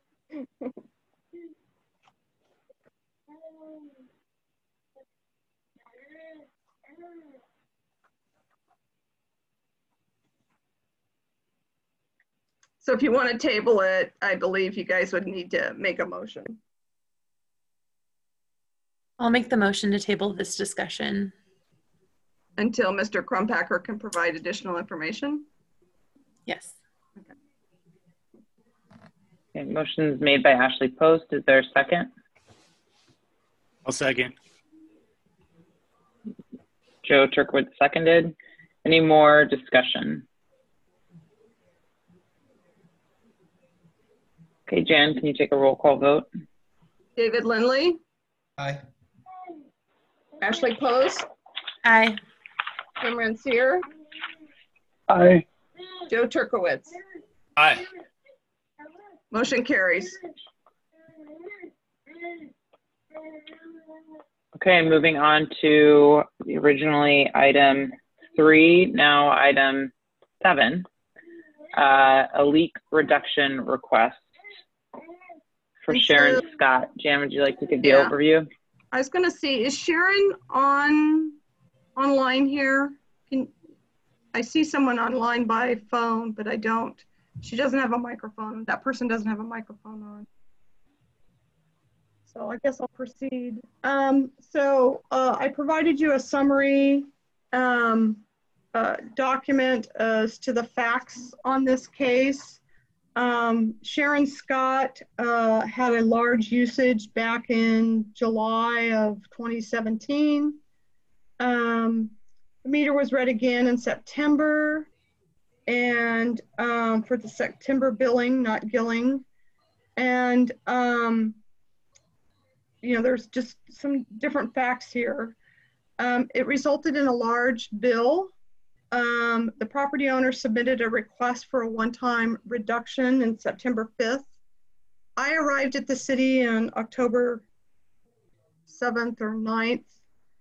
So if you want to table it, I believe you guys would need to make a motion. I'll make the motion to table this discussion. Until Mister Crumpacker can provide additional information? Yes. Okay. Okay, motion is made by Ashley Post. Is there a second? I'll second. Joe Turkowitz seconded. Any more discussion? Okay, Jan, can you take a roll call vote? David Lindley? Aye. Ashley Post? Aye. Tim Ranciere? Aye. Joe Turkowitz? Aye. Motion carries. Okay, moving on to originally item three, now item seven, uh, a leak reduction request for Sharon Scott. Jan, would you like to give the yeah. overview? I was going to see, is Sharon on online here? Can, I see someone online by phone, but I don't. She doesn't have a microphone. That person doesn't have a microphone on. So I guess I'll proceed. Um, so uh, I provided you a summary um, uh, document as to the facts on this case. Um, Sharon Scott uh, had a large usage back in July of twenty seventeen. Um, the meter was read again in September, and um, for the September billing, not gilling. And, um, you know, there's just some different facts here. Um, it resulted in a large bill. Um, the property owner submitted a request for a one-time reduction in September fifth. I arrived at the city on October seventh or ninth.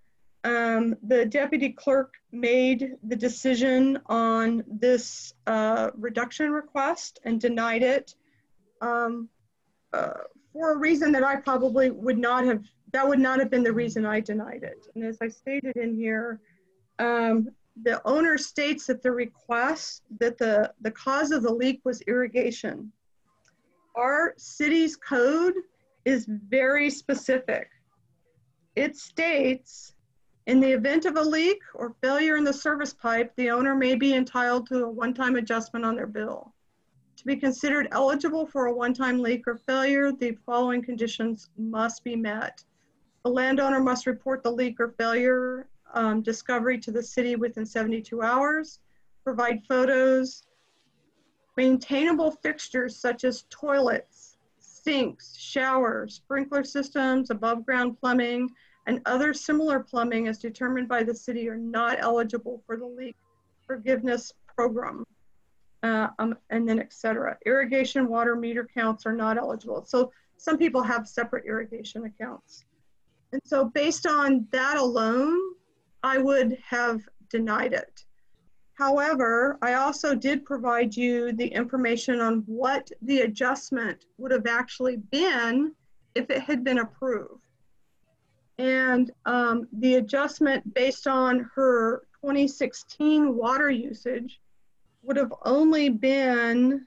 um, the deputy clerk made the decision on this uh, reduction request and denied it um, uh, for a reason that I probably would not have, that would not have been the reason I denied it. And as I stated in here, um, the owner states that the request, that the, the cause of the leak was irrigation. Our city's code is very specific. It states, in the event of a leak or failure in the service pipe, the owner may be entitled to a one-time adjustment on their bill. To be considered eligible for a one-time leak or failure, the following conditions must be met. The landowner must report the leak or failure um, discovery to the city within seventy-two hours, provide photos, maintainable fixtures such as toilets, sinks, showers, sprinkler systems, above ground plumbing, and other similar plumbing as determined by the city are not eligible for the leak forgiveness program. Uh, um, and then et cetera. Irrigation water meter counts are not eligible. So some people have separate irrigation accounts. And so based on that alone, I would have denied it. However, I also did provide you the information on what the adjustment would have actually been if it had been approved. And um, the adjustment based on her twenty sixteen water usage would have only been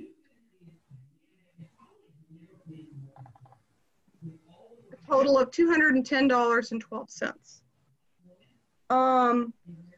a total of two hundred ten dollars and twelve cents. Um,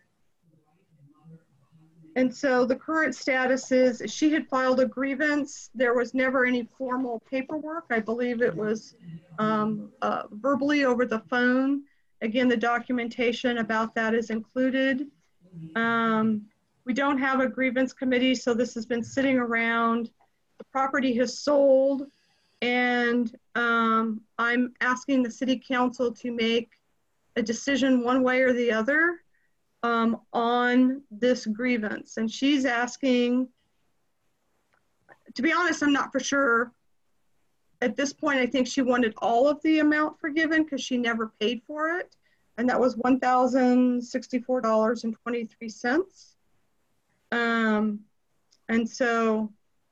and so the current status is she had filed a grievance. There was never any formal paperwork. I believe it was um, uh, verbally over the phone. Again, the documentation about that is included. Um, we don't have a grievance committee, so this has been sitting around. The property has sold, and um, I'm asking the city council to make a decision one way or the other um, on this grievance. And she's asking, to be honest, I'm not for sure. At this point, I think she wanted all of the amount forgiven because she never paid for it. And that was one thousand sixty-four dollars and twenty-three cents. Um, and so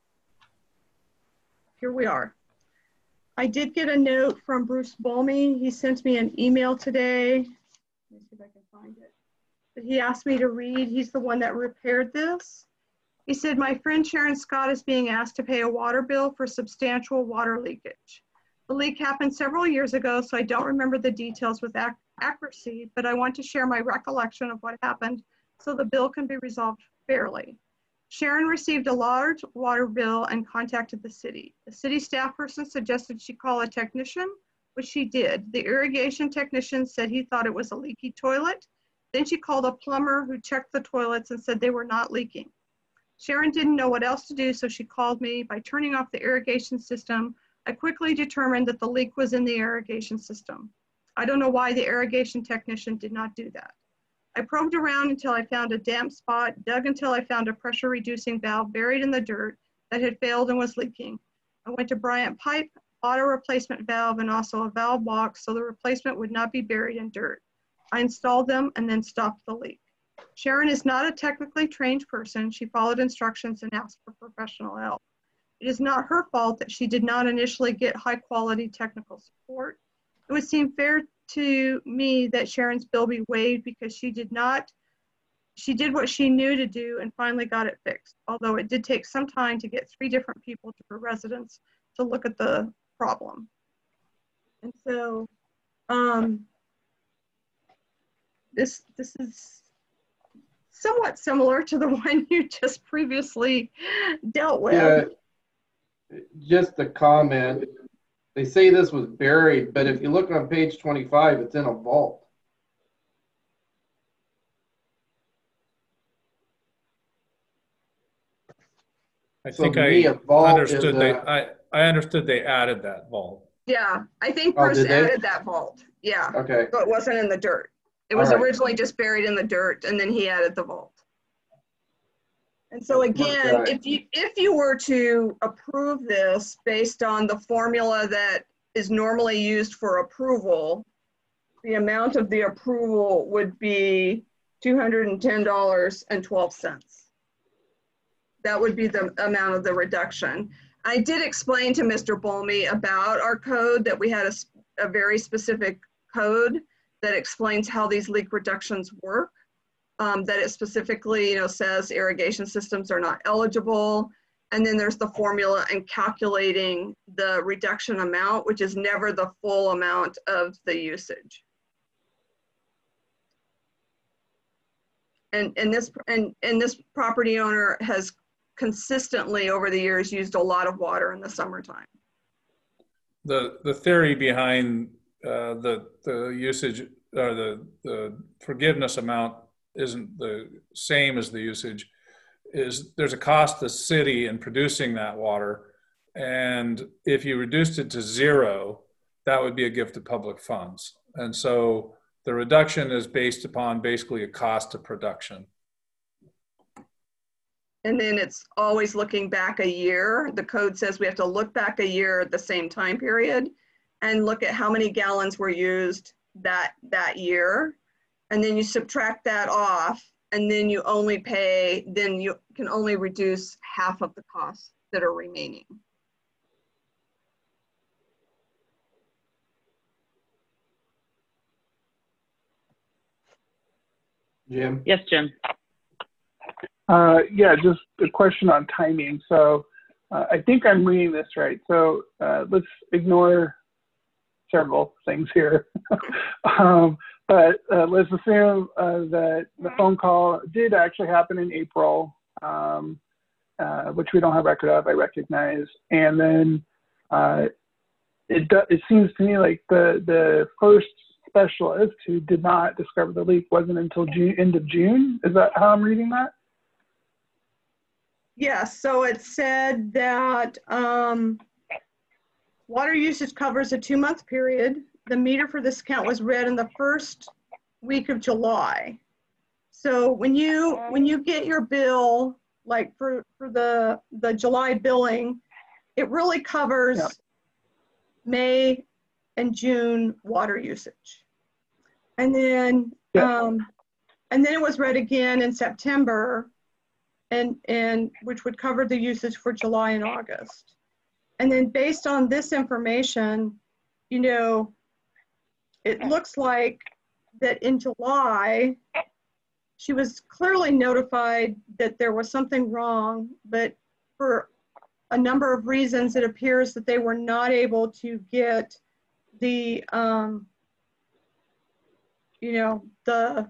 here we are. I did get a note from Bruce Bolmy. He sent me an email today. Let me see if I can find it. But he asked me to read. He's the one that repaired this. He said, my friend Sharon Scott is being asked to pay a water bill for substantial water leakage. The leak happened several years ago, so I don't remember the details with ac accuracy, but I want to share my recollection of what happened so the bill can be resolved fairly. Sharon received a large water bill and contacted the city. The city staff person suggested she call a technician, which she did. The irrigation technician said he thought it was a leaky toilet. Then she called a plumber who checked the toilets and said they were not leaking. Sharon didn't know what else to do, so she called me. By turning off the irrigation system, I quickly determined that the leak was in the irrigation system. I don't know why the irrigation technician did not do that. I probed around until I found a damp spot, dug until I found a pressure reducing valve buried in the dirt that had failed and was leaking. I went to Bryant Pipe, bought a replacement valve and also a valve box so the replacement would not be buried in dirt. I installed them and then stopped the leak. Sharon is not a technically trained person. She followed instructions and asked for professional help. It is not her fault that she did not initially get high quality technical support. It would seem fair to me that Sharon's bill be waived because she did not, she did what she knew to do and finally got it fixed. Although it did take some time to get three different people to her residence to look at the problem. And so um, this, this is somewhat similar to the one you just previously dealt with. Yeah, just a comment. They say this was buried, but if you look on page twenty-five, it's in a vault. I So think to I me, a vault understood is they, a- I, I understood they added that vault. Yeah, I think Oh, Bruce did they? added that vault. Yeah, Okay. so it wasn't in the dirt. It All was right. originally just buried in the dirt and then he added the vault. And so again, Okay. if you if you were to approve this based on the formula that is normally used for approval, the amount of the approval would be two hundred ten dollars and twelve cents. That would be the amount of the reduction. I did explain to Mister Bolme about our code, that we had a, a very specific code that explains how these leak reductions work. Um, that it specifically, you know, says irrigation systems are not eligible. And then there's the formula and calculating the reduction amount, which is never the full amount of the usage. And, and, this, and, and this property owner has consistently over the years used a lot of water in the summertime. The, the theory behind uh, the, the usage or the, the forgiveness amount isn't the same as the usage. Is there's a cost to the city in producing that water, and if you reduced it to zero, that would be a gift of public funds. And so the reduction is based upon basically a cost of production. And then it's always looking back a year. The code says we have to look back a year at the same time period and look at how many gallons were used that, that year. And then you subtract that off, and then you only pay, then you can only reduce half of the costs that are remaining. Jim? Yes, Jim. Uh, yeah, just a question on timing. So uh, I think I'm reading this right. So uh, let's ignore several things here. um, but uh, let's assume uh, that the phone call did actually happen in April, um, uh, which we don't have record of, I recognize. And then uh, it, do, it seems to me like the, the first specialist who did not discover the leak wasn't until June, end of June. Is that how I'm reading that? Yes, so it said that um, water usage covers a two-month period. The meter for this account was read in the first week of July. So when you when you get your bill, like for, for the, the July billing, it really covers yeah. May and June water usage. And then yeah. um, and then it was read again in September, and and which would cover the usage for July and August. And then based on this information, you know, it looks like that in July, she was clearly notified that there was something wrong, but for a number of reasons, it appears that they were not able to get the, um, you know, the,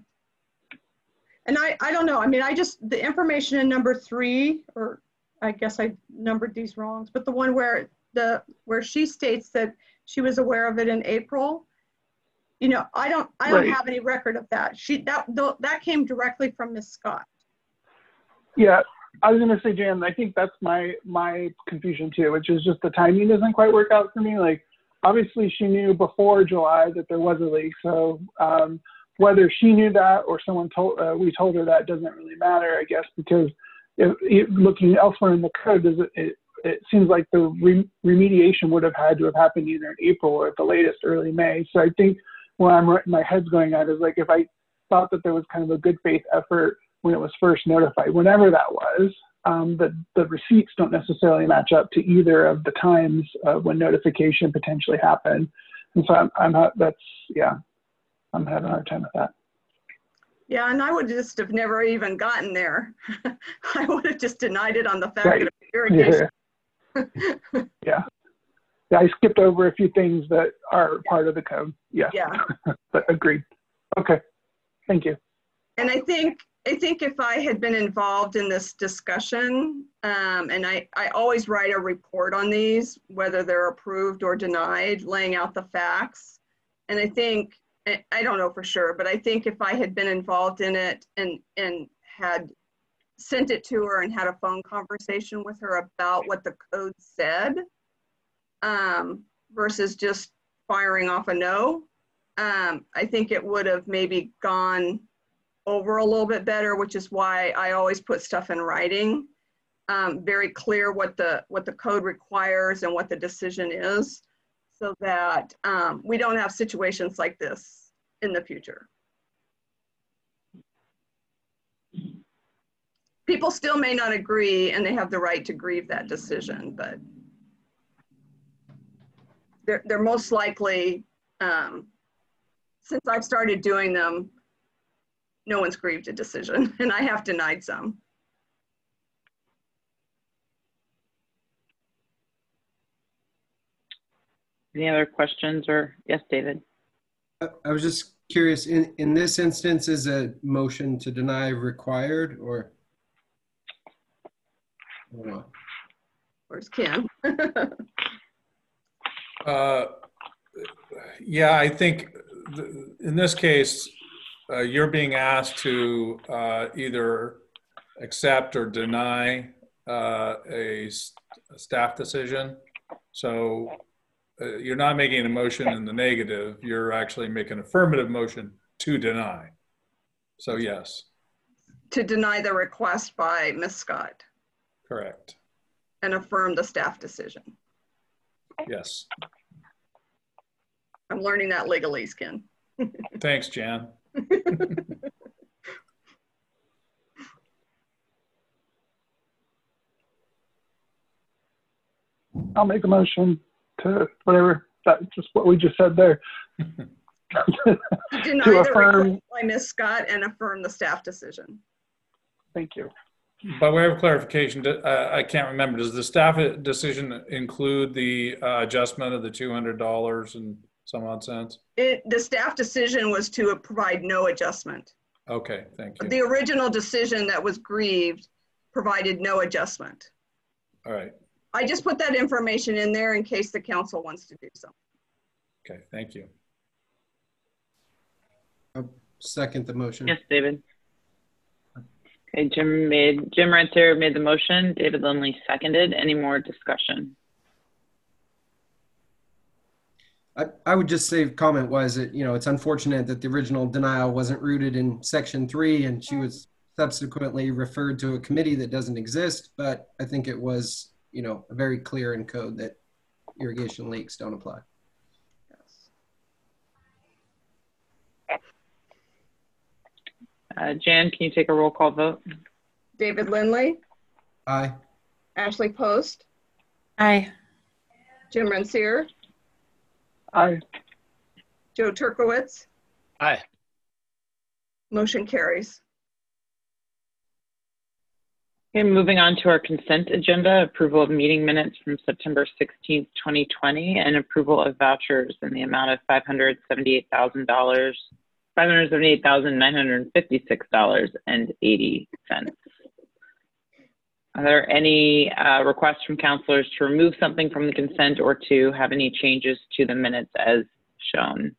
and I, I don't know, I mean, I just, the information in number three, or I guess I numbered these wrongs, but the one where the, where she states that she was aware of it in April, you know, I don't, I don't right. have any record of that. She, that, that came directly from Miz Scott. Yeah, I was gonna say, Jan, I think that's my, my confusion too, which is just the timing doesn't quite work out for me. Like, obviously she knew before July that there was a leak. So um, whether she knew that or someone told, uh, we told her that doesn't really matter, I guess, because if, if looking elsewhere in the code, does it, it, it seems like the re remediation would have had to have happened either in April or at the latest early May. So I think where I'm, my head's going at is like, if I thought that there was kind of a good faith effort when it was first notified, whenever that was, um, the, the receipts don't necessarily match up to either of the times uh, when notification potentially happened. And so I'm, I'm not, that's, yeah, I'm having a hard time with that. Yeah, and I would just have never even gotten there. I would have just denied it on the fact right. that it was irrigation. Yeah. yeah. Yeah, I skipped over a few things that are part of the code. Yeah. Yeah. But agreed. Okay. Thank you. And I think I think if I had been involved in this discussion, um, and I, I always write a report on these, whether they're approved or denied, laying out the facts. And I think, I don't know for sure, but I think if I had been involved in it and, and had sent it to her and had a phone conversation with her about what the code said, um, versus just firing off a no, um, I think it would have maybe gone over a little bit better, which is why I always put stuff in writing, um, very clear what the, what the code requires and what the decision is, so that um, we don't have situations like this in the future. People still may not agree, and they have the right to grieve that decision, but they're, they're most likely, um, since I've started doing them, no one's grieved a decision, and I have denied some. Any other questions or, yes, David? I was just curious, in, in this instance, is a motion to deny required or? or Where's Kim? uh, yeah, I think th in this case, uh, you're being asked to uh, either accept or deny uh, a, a staff decision. So uh, you're not making a motion in the negative, you're actually making an affirmative motion to deny. So yes. To deny the request by Miz Scott. Correct. And affirm the staff decision. Yes. I'm learning that legalese, Ken. Thanks, Jan. I'll make a motion to whatever, that just what we just said there. To deny to the affirm, request by Miz Scott and affirm the staff decision. Thank you. By way of clarification, uh, I can't remember, does the staff decision include the uh, adjustment of the two hundred dollars and some odd cents? It, the staff decision was to provide no adjustment. Okay, thank you. The original decision that was grieved provided no adjustment. All right. I just put that information in there in case the council wants to do so. Okay, thank you. I'll second the motion. Yes, David. Okay, Jim made, Jim Rentier made the motion. David Lindley seconded. Any more discussion? I, I would just say comment was that, you know, it's unfortunate that the original denial wasn't rooted in section three and she was subsequently referred to a committee that doesn't exist, but I think it was, you know, very clear in code that irrigation leaks don't apply. Uh, Jan, can you take a roll call vote? David Lindley? Aye. Ashley Post? Aye. Jim Rentier? Aye. Joe Turkowitz? Aye. Motion carries. Okay, moving on to our consent agenda, approval of meeting minutes from September sixteenth, twenty twenty, and approval of vouchers in the amount of five hundred seventy-eight thousand dollars, five hundred seventy-eight thousand nine hundred fifty-six dollars and eighty cents. Are there any uh, requests from councilors to remove something from the consent or to have any changes to the minutes as shown?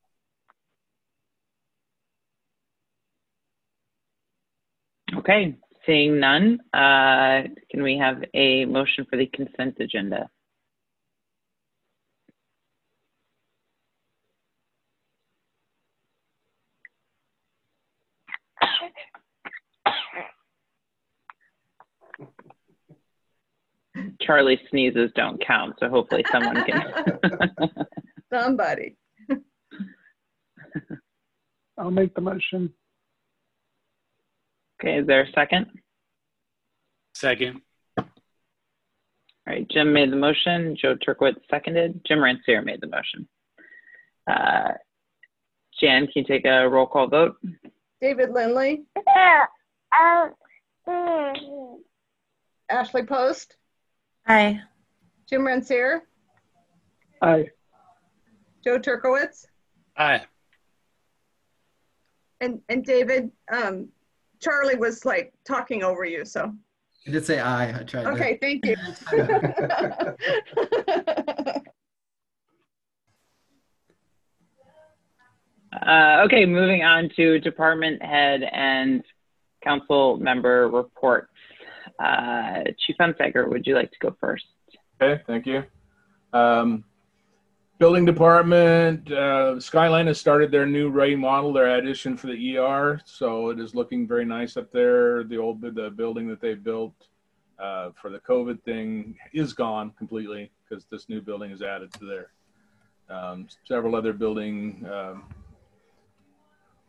Okay, seeing none, uh, can we have a motion for the consent agenda? Charlie sneezes don't count, so hopefully someone can. Somebody. I'll make the motion. Okay, is there a second? Second. All right, Jim made the motion, Joe Turkowitz seconded, Jim Rentier made the motion. Uh, Jan, can you take a roll call vote? David Lindley? Ashley Post? Aye. Jim Rentier? Aye. Joe Turkowitz? Aye. And, and David, um, Charlie was like talking over you, so. I did say aye. I tried. Okay, to... thank you. uh, okay, moving on to department head and council member reports. Uh, Chief Hunsaker, would you like to go first? Okay, thank you. Um, building department, uh, Skyline has started their new remodel, their addition for the E R, so it is looking very nice up there. The old the building that they built uh, for the COVID thing is gone completely because this new building is added to there. Um, several other building um,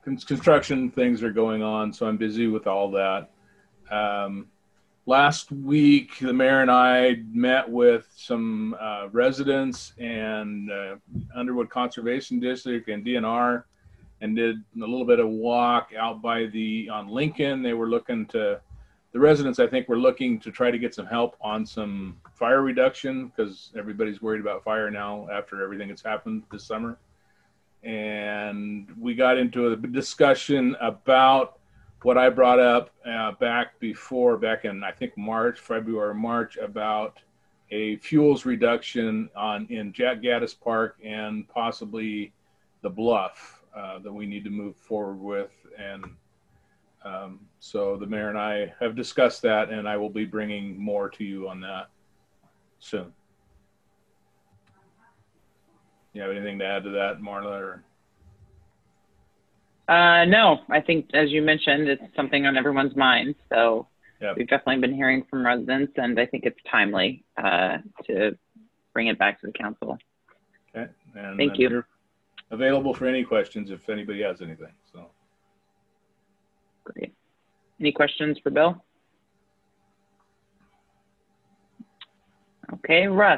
construction things are going on, so I'm busy with all that. Um, last week, the mayor and I met with some uh, residents and uh, Underwood Conservation District and D N R, and did a little bit of walk out by the on Lincoln. They were looking to, the residents I think were looking to try to get some help on some fire reduction because everybody's worried about fire now after everything that's happened this summer. And we got into a discussion about what I brought up uh, back before, back in I think March, February, March, about a fuels reduction on in Jack Gaddis Park and possibly the Bluff. Uh, that we need to move forward with. And um, so the mayor and I have discussed that, and I will be bringing more to you on that soon. You have anything to add to that, Marla? Or? Uh, no, I think, as you mentioned, it's something on everyone's mind. So yep. We've definitely been hearing from residents, and I think it's timely uh, to bring it back to the council. Okay. And Thank you. You're available for any questions if anybody has anything. So great. Any questions for Bill? Okay, Russ.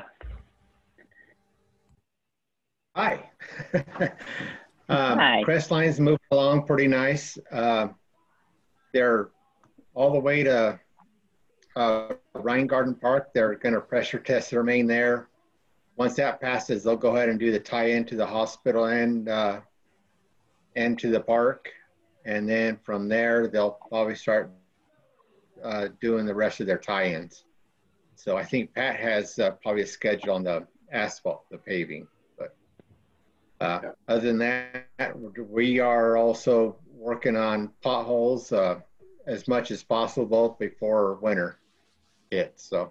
Hi. uh, Hi. Crest line's moving along pretty nice. Uh, they're all the way to uh, Ryan Garden Park. They're going to pressure test their main there. Once that passes, they'll go ahead and do the tie-in to the hospital and uh, and to the park. And then from there, they'll probably start uh, doing the rest of their tie-ins. So I think Pat has uh, probably a schedule on the asphalt, the paving. But uh, yeah. Other than that, we are also working on potholes uh, as much as possible before winter hits. So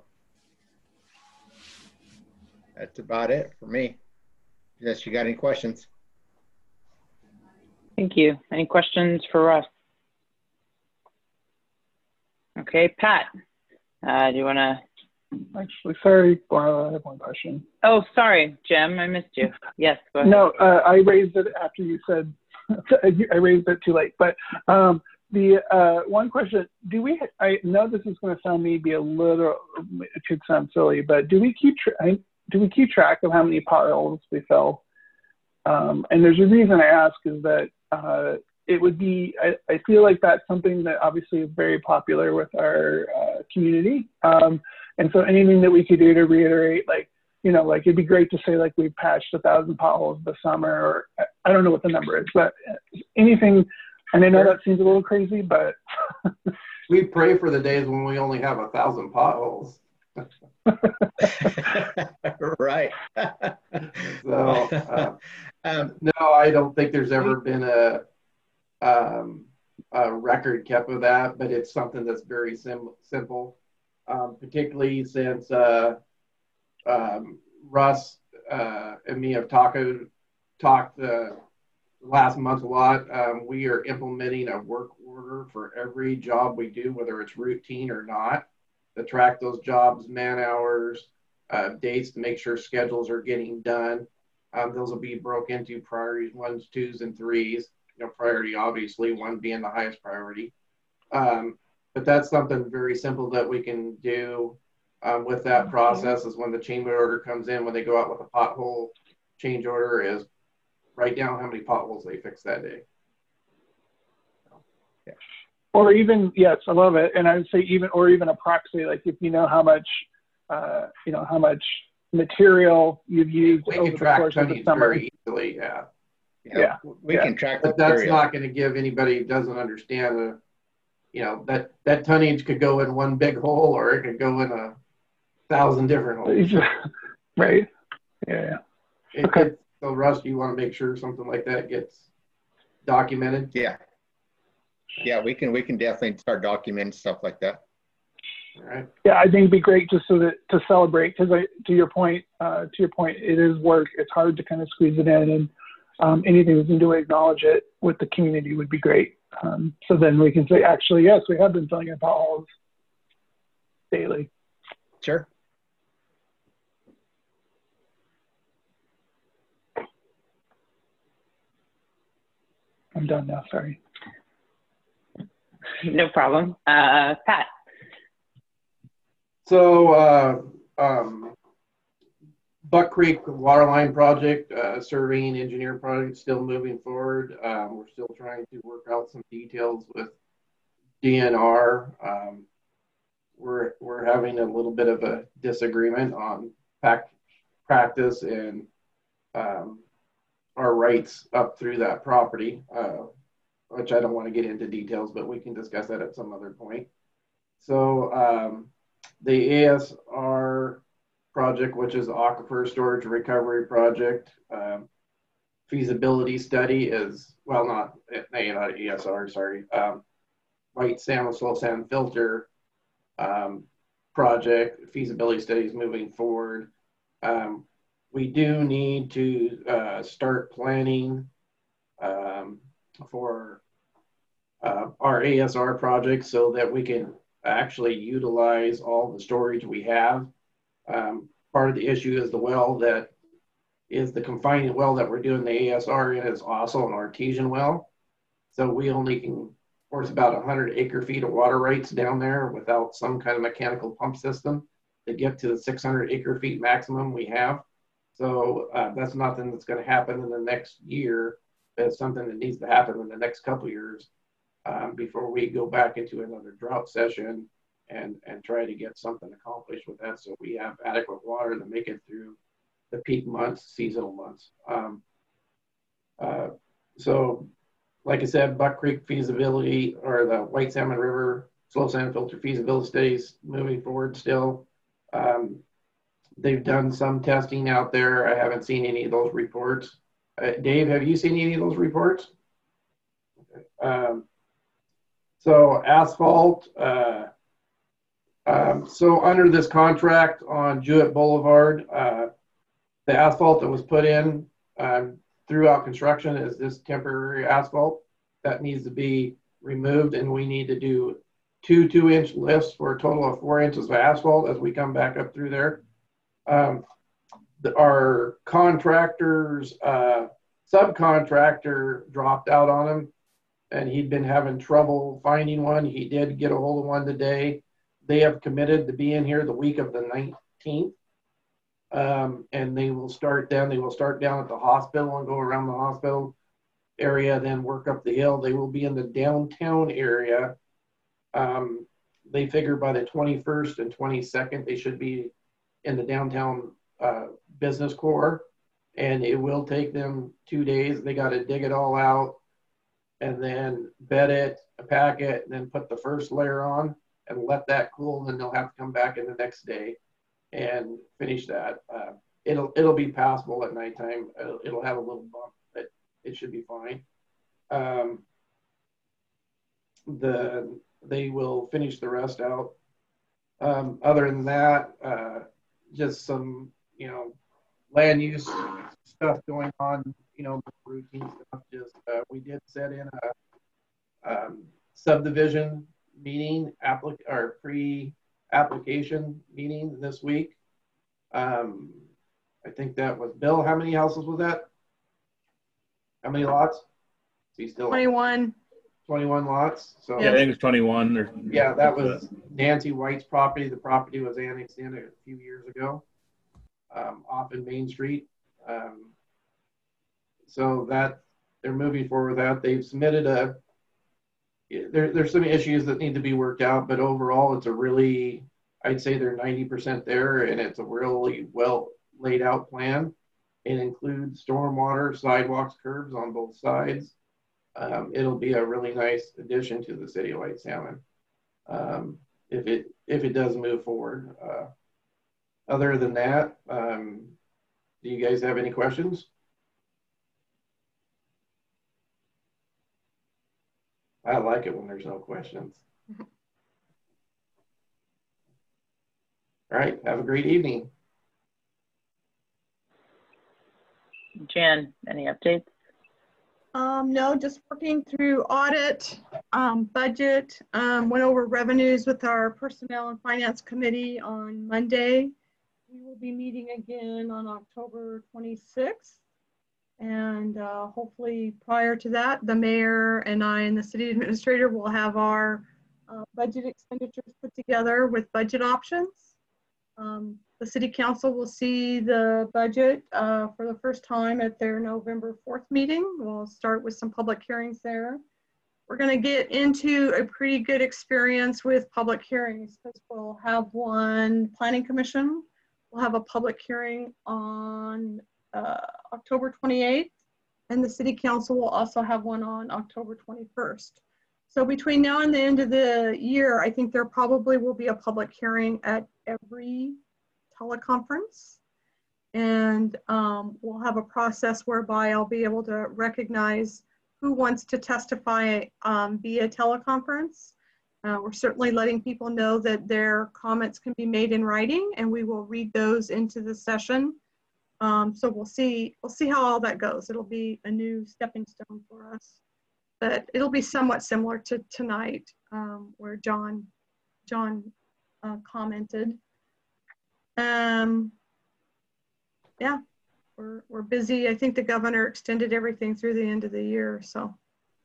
that's about it for me. Unless you got any questions. Thank you. Any questions for Russ? Okay, Pat, uh, do you want to? Actually, sorry, Marla, I have one question. Oh, sorry, Jim, I missed you. Yes, go ahead. No, uh, I raised it after you said, I raised it too late. But um, the uh, one question, do we, I know this is going to sound maybe a little, it could sound silly, but do we keep, tra do we keep track of how many potholes we fill? Um, and there's a reason I ask is that uh, it would be, I, I feel like that's something that obviously is very popular with our uh, community. Um, and so anything that we could do to reiterate, like, you know, like it'd be great to say like we patched a thousand potholes this summer, or I don't know what the number is, but anything, and I know that seems a little crazy, but. We pray for the days when we only have a thousand potholes. Right. So, uh, um, no, I don't think there's ever been a, um, a record kept of that, but it's something that's very sim simple, um, particularly since uh, um, Russ uh, and me have talked talked uh, last month a lot. Um, we are implementing a work order for every job we do, whether it's routine or not, to track those jobs, man hours, uh, dates to make sure schedules are getting done. Um, those will be broke into priorities, ones, twos, and threes. You know, priority, obviously, one being the highest priority. Um, but that's something very simple that we can do um, with that process is when the change order comes in, when they go out with a pothole change order, is write down how many potholes they fix that day. Yeah. Or even, yes, I love it. And I would say even, or even a proxy, like if you know how much, uh, you know, how much material you've used we over can track the course of the summer. Very easily, yeah. Yeah, yeah. we yeah. can track. But that's material. Not going to give anybody who doesn't understand the, you know, that that tonnage could go in one big hole, or it could go in a thousand different holes. Right. Yeah. It, okay. It, so, Russ, you want to make sure something like that gets documented? Yeah. Yeah, we can we can definitely start documenting stuff like that. All right. Yeah, I think it'd be great just so that to celebrate, because I, to your point, uh, to your point, it is work. It's hard to kind of squeeze it in, and um, anything we can do to acknowledge it with the community would be great. Um, so then we can say, actually, yes, we have been filling in potholes daily. Sure. I'm done now, sorry. No problem. Uh, Pat. So, uh, um, Buck Creek Waterline Project, uh, surveying engineer project, still moving forward. Um, we're still trying to work out some details with D N R. Um, we're we're having a little bit of a disagreement on pack, practice and um, our rights up through that property, uh, which I don't want to get into details, but we can discuss that at some other point. So um, the A S R project, which is Aquifer Storage Recovery Project, um, feasibility study is, well, not, not A S R, sorry, um, White Salmon Slow Sand Filter um, project, feasibility studies moving forward. Um, we do need to uh, start planning um, for uh, our A S R project so that we can actually utilize all the storage we have. Um, part of the issue is the well that is the confining well that we're doing the A S R in is also an artesian well. So we only can force about one hundred acre feet of water rights down there without some kind of mechanical pump system to get to the six hundred acre feet maximum we have. So uh, that's nothing that's going to happen in the next year. It's something that needs to happen in the next couple of years um, before we go back into another drought session and, and try to get something accomplished with that so we have adequate water to make it through the peak months, seasonal months. Um, uh, so, like I said, Buck Creek feasibility or the White Salmon River slow sand filter feasibility studies moving forward still. Um, they've done some testing out there. I haven't seen any of those reports. Uh, Dave, have you seen any of those reports? Okay. Um, so asphalt, uh, um, so under this contract on Jewett Boulevard, uh, the asphalt that was put in um, throughout construction is this temporary asphalt that needs to be removed, and we need to do two two inch lifts for a total of four inches of asphalt as we come back up through there. Um, the, our contractors, uh, subcontractor dropped out on him, and he'd been having trouble finding one. He did get a hold of one today. They have committed to be in here the week of the nineteenth. Um, and they will start then, they will start down at the hospital and go around the hospital area, then work up the hill. They will be in the downtown area. Um, they figure by the twenty-first and twenty-second, they should be in the downtown uh, business core. And it will take them two days. They got to dig it all out and then bed it, pack it, and then put the first layer on and let that cool. And then they'll have to come back in the next day and finish that. Uh, it'll it'll be passable at nighttime. It'll, it'll have a little bump, but it should be fine. Um, the they will finish the rest out. Um, other than that, uh, just some you know land use stuff going on. You know, routine stuff. Just uh, we did set in a um, subdivision meeting, applic or pre. application meeting this week. Um, I think that was Bill. How many houses was that? How many lots? Is he still twenty-one. twenty-one lots. So yeah, I think it's twenty-one. Or, yeah, that was Nancy White's property. The property was annexed in a few years ago, um, off in Main Street. Um, so that they're moving forward with that. They've submitted a There, there's some issues that need to be worked out, but overall it's a really, I'd say they're ninety percent there, and it's a really well laid out plan. It includes stormwater, sidewalks, curbs on both sides. Um, it'll be a really nice addition to the city of White Salmon um, if it if it does move forward. Uh, other than that, um, do you guys have any questions? I like it when there's no questions. All right, have a great evening. Jan, any updates? Um, no, just working through audit, um, budget, um, went over revenues with our Personnel and Finance Committee on Monday. We will be meeting again on October twenty-sixth. And uh, hopefully prior to that, the mayor and I and the city administrator will have our uh, budget expenditures put together with budget options. Um, the city council will see the budget uh, for the first time at their November fourth meeting. We'll start with some public hearings there. We're going to get into a pretty good experience with public hearings because we'll have one planning commission. We'll have a public hearing on uh, October twenty-eighth, and the city council will also have one on October twenty-first. So between now and the end of the year, I think there probably will be a public hearing at every teleconference. And um, we'll have a process whereby I'll be able to recognize who wants to testify um, via teleconference. Uh, we're certainly letting people know that their comments can be made in writing, and we will read those into the session. Um, so we'll see, we'll see how all that goes. It'll be a new stepping stone for us, but it'll be somewhat similar to tonight, um, where John, John uh, commented. Um, yeah, we're, we're busy. I think the governor extended everything through the end of the year, so.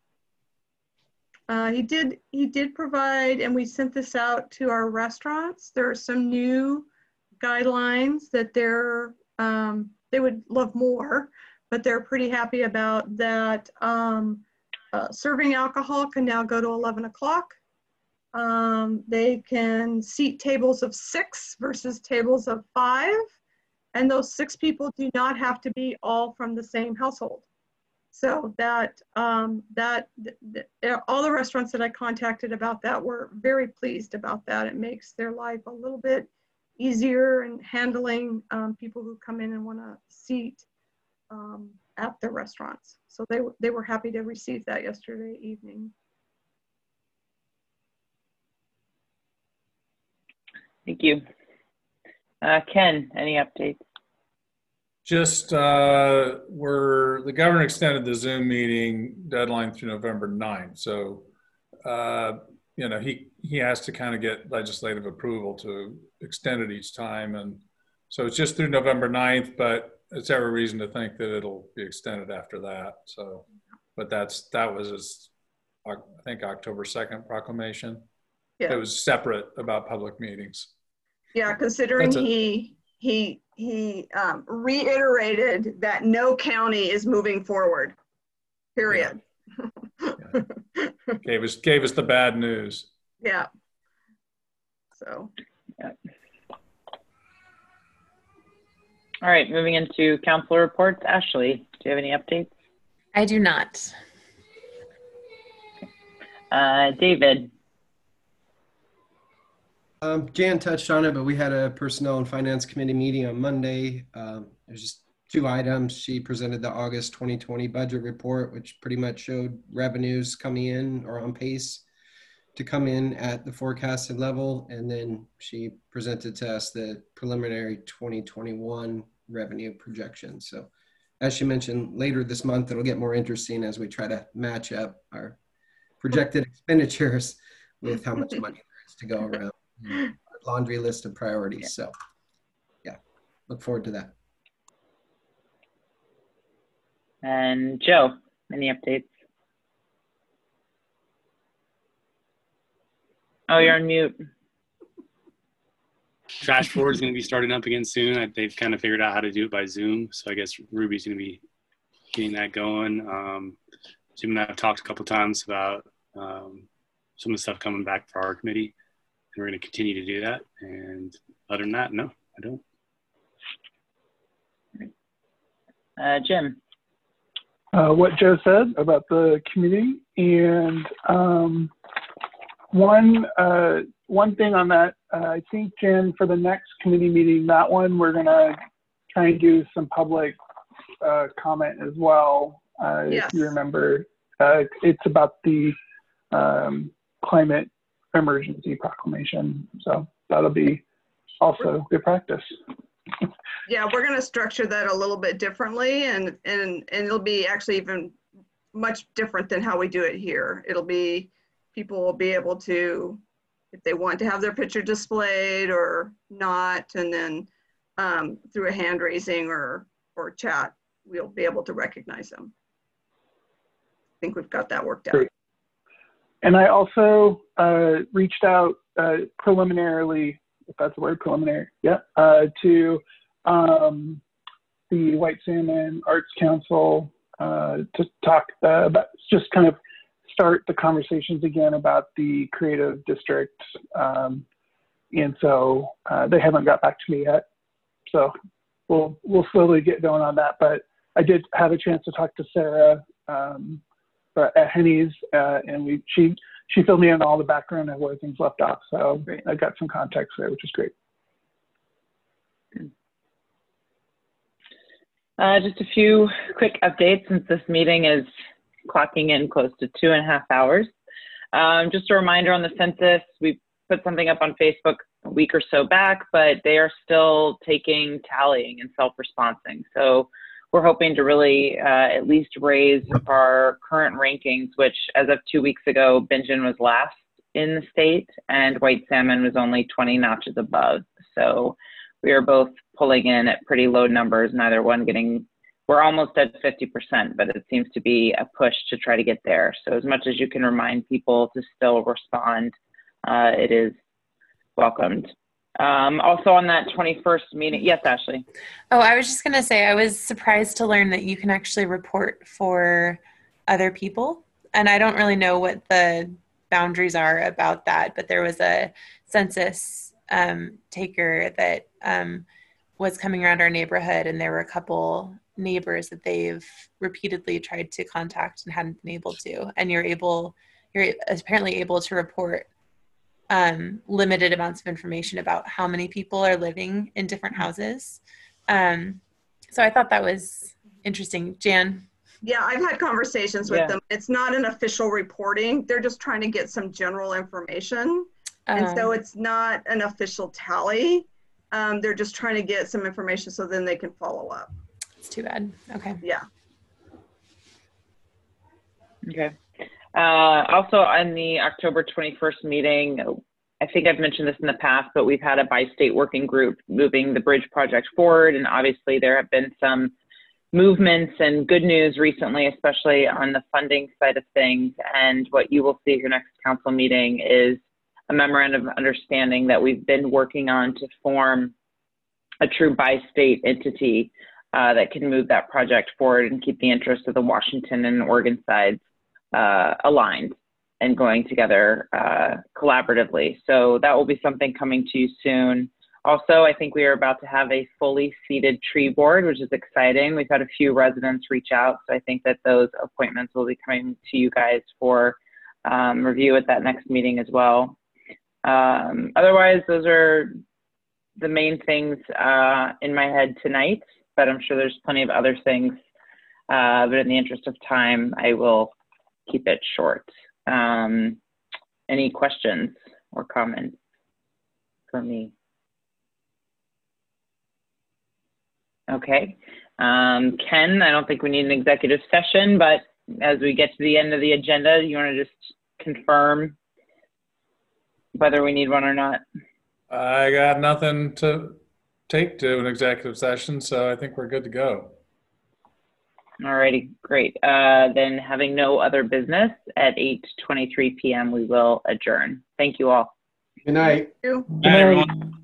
Uh, he did, he did provide, and we sent this out to our restaurants. There are some new guidelines that they're, um, they would love more, but they're pretty happy about that. Um, uh, serving alcohol can now go to eleven o'clock. Um, they can seat tables of six versus tables of five. And those six people do not have to be all from the same household. So that, um, that th th all the restaurants that I contacted about that were very pleased about that. It makes their life a little bit easier in handling um, people who come in and want to seat um, at the restaurants. So they, they were happy to receive that yesterday evening. Thank you. Uh, Ken, any updates? Just, uh, we're, the governor extended the Zoom meeting deadline through November ninth. So, uh, you know, he, he has to kind of get legislative approval to extend it each time. And so it's just through November ninth, but it's every reason to think that it'll be extended after that. So, but that's, that was his, I think, October second proclamation. Yeah. It was separate about public meetings. Yeah, considering he, he, he um, reiterated that no county is moving forward, period. Yeah. Yeah. gave us, gave us the bad news. Yeah. So. Yeah. All right, moving into council reports. Ashley, do you have any updates? I do not. Uh, David. Um, Jan touched on it, but we had a Personnel and Finance Committee meeting on Monday. Um, there's just two items. She presented the August twenty twenty budget report, which pretty much showed revenues coming in or on pace to come in at the forecasted level. And then she presented to us the preliminary twenty twenty-one revenue projection. So as she mentioned, later this month, it'll get more interesting as we try to match up our projected expenditures with how much money there is to go around. Laundry list of priorities. So yeah, look forward to that. And Joe, any updates? Oh, you're on mute. Trash Forward is going to be starting up again soon. I, they've kind of figured out how to do it by Zoom. So I guess Ruby's going to be getting that going. Um, Jim and I have talked a couple times about um, some of the stuff coming back for our committee. We're going to continue to do that. And other than that, no, I don't. Uh, Jim. Uh, what Joe said about the committee, and um, one uh, one thing on that, uh, I think, Jen, for the next committee meeting, that one we're going to try and do some public uh, comment as well. Uh, yes. If you remember, uh, it's about the um, climate emergency proclamation, so that'll be also good practice. Yeah, we're going to structure that a little bit differently, and and and it'll be actually even much different than how we do it here. It'll be, people will be able to, if they want to have their picture displayed or not, and then um, through a hand raising or or chat, we'll be able to recognize them. I think we've got that worked out. Great. And I also uh, reached out uh, preliminarily, if that's the word, preliminary, yeah, uh, to um, the White Salmon Arts Council uh, to talk uh, about, just kind of start the conversations again about the creative district. Um, and so uh, they haven't got back to me yet. So we'll, we'll slowly get going on that. But I did have a chance to talk to Sarah um, at Henny's, uh, and we she she filled me in all the background and where things left off. So great. I got some context there, which is great. Uh, just a few quick updates since this meeting is clocking in close to two and a half hours. Um, just a reminder on the census, we put something up on Facebook a week or so back, but they are still taking tallying and self-responsing. So we're hoping to really uh, at least raise our current rankings, which as of two weeks ago, Bingen was last in the state and White Salmon was only twenty notches above. So we are both pulling in at pretty low numbers, neither one getting, we're almost at fifty percent, but it seems to be a push to try to get there. So as much as you can remind people to still respond, uh, it is welcomed. Um, also on that twenty-first meeting, yes, Ashley. Oh, I was just going to say, I was surprised to learn that you can actually report for other people. And I don't really know what the boundaries are about that, but there was a census um, taker that um, was coming around our neighborhood, and there were a couple neighbors that they've repeatedly tried to contact and hadn't been able to. And you're able, you're apparently able to report um, limited amounts of information about how many people are living in different houses. Um, so I thought that was interesting. Jan? Yeah, I've had conversations with Yeah. them. It's not an official reporting. They're just trying to get some general information. And Um, so it's not an official tally. Um, they're just trying to get some information so then they can follow up. It's too bad. Okay. Yeah. Okay. Uh, also on the October twenty-first meeting, I think I've mentioned this in the past, but we've had a bi-state working group moving the bridge project forward. And obviously there have been some movements and good news recently, especially on the funding side of things. And what you will see at your next council meeting is a memorandum of understanding that we've been working on to form a true bi-state entity uh, that can move that project forward and keep the interests of the Washington and Oregon sides uh, aligned and going together uh, collaboratively. So that will be something coming to you soon. Also, I think we are about to have a fully seated tree board, which is exciting. We've had a few residents reach out, so I think that those appointments will be coming to you guys for um, review at that next meeting as well. Um, otherwise, those are the main things uh, in my head tonight, but I'm sure there's plenty of other things. Uh, but in the interest of time, I will keep it short. Um, any questions or comments for me? Okay. Um, Ken, I don't think we need an executive session, but as we get to the end of the agenda, you want to just confirm whether we need one or not? I got nothing to take to an executive session, so I think we're good to go. Alrighty, great. Uh, then having no other business at eight twenty-three p m we will adjourn. Thank you all. Good night. You. Good night, everyone.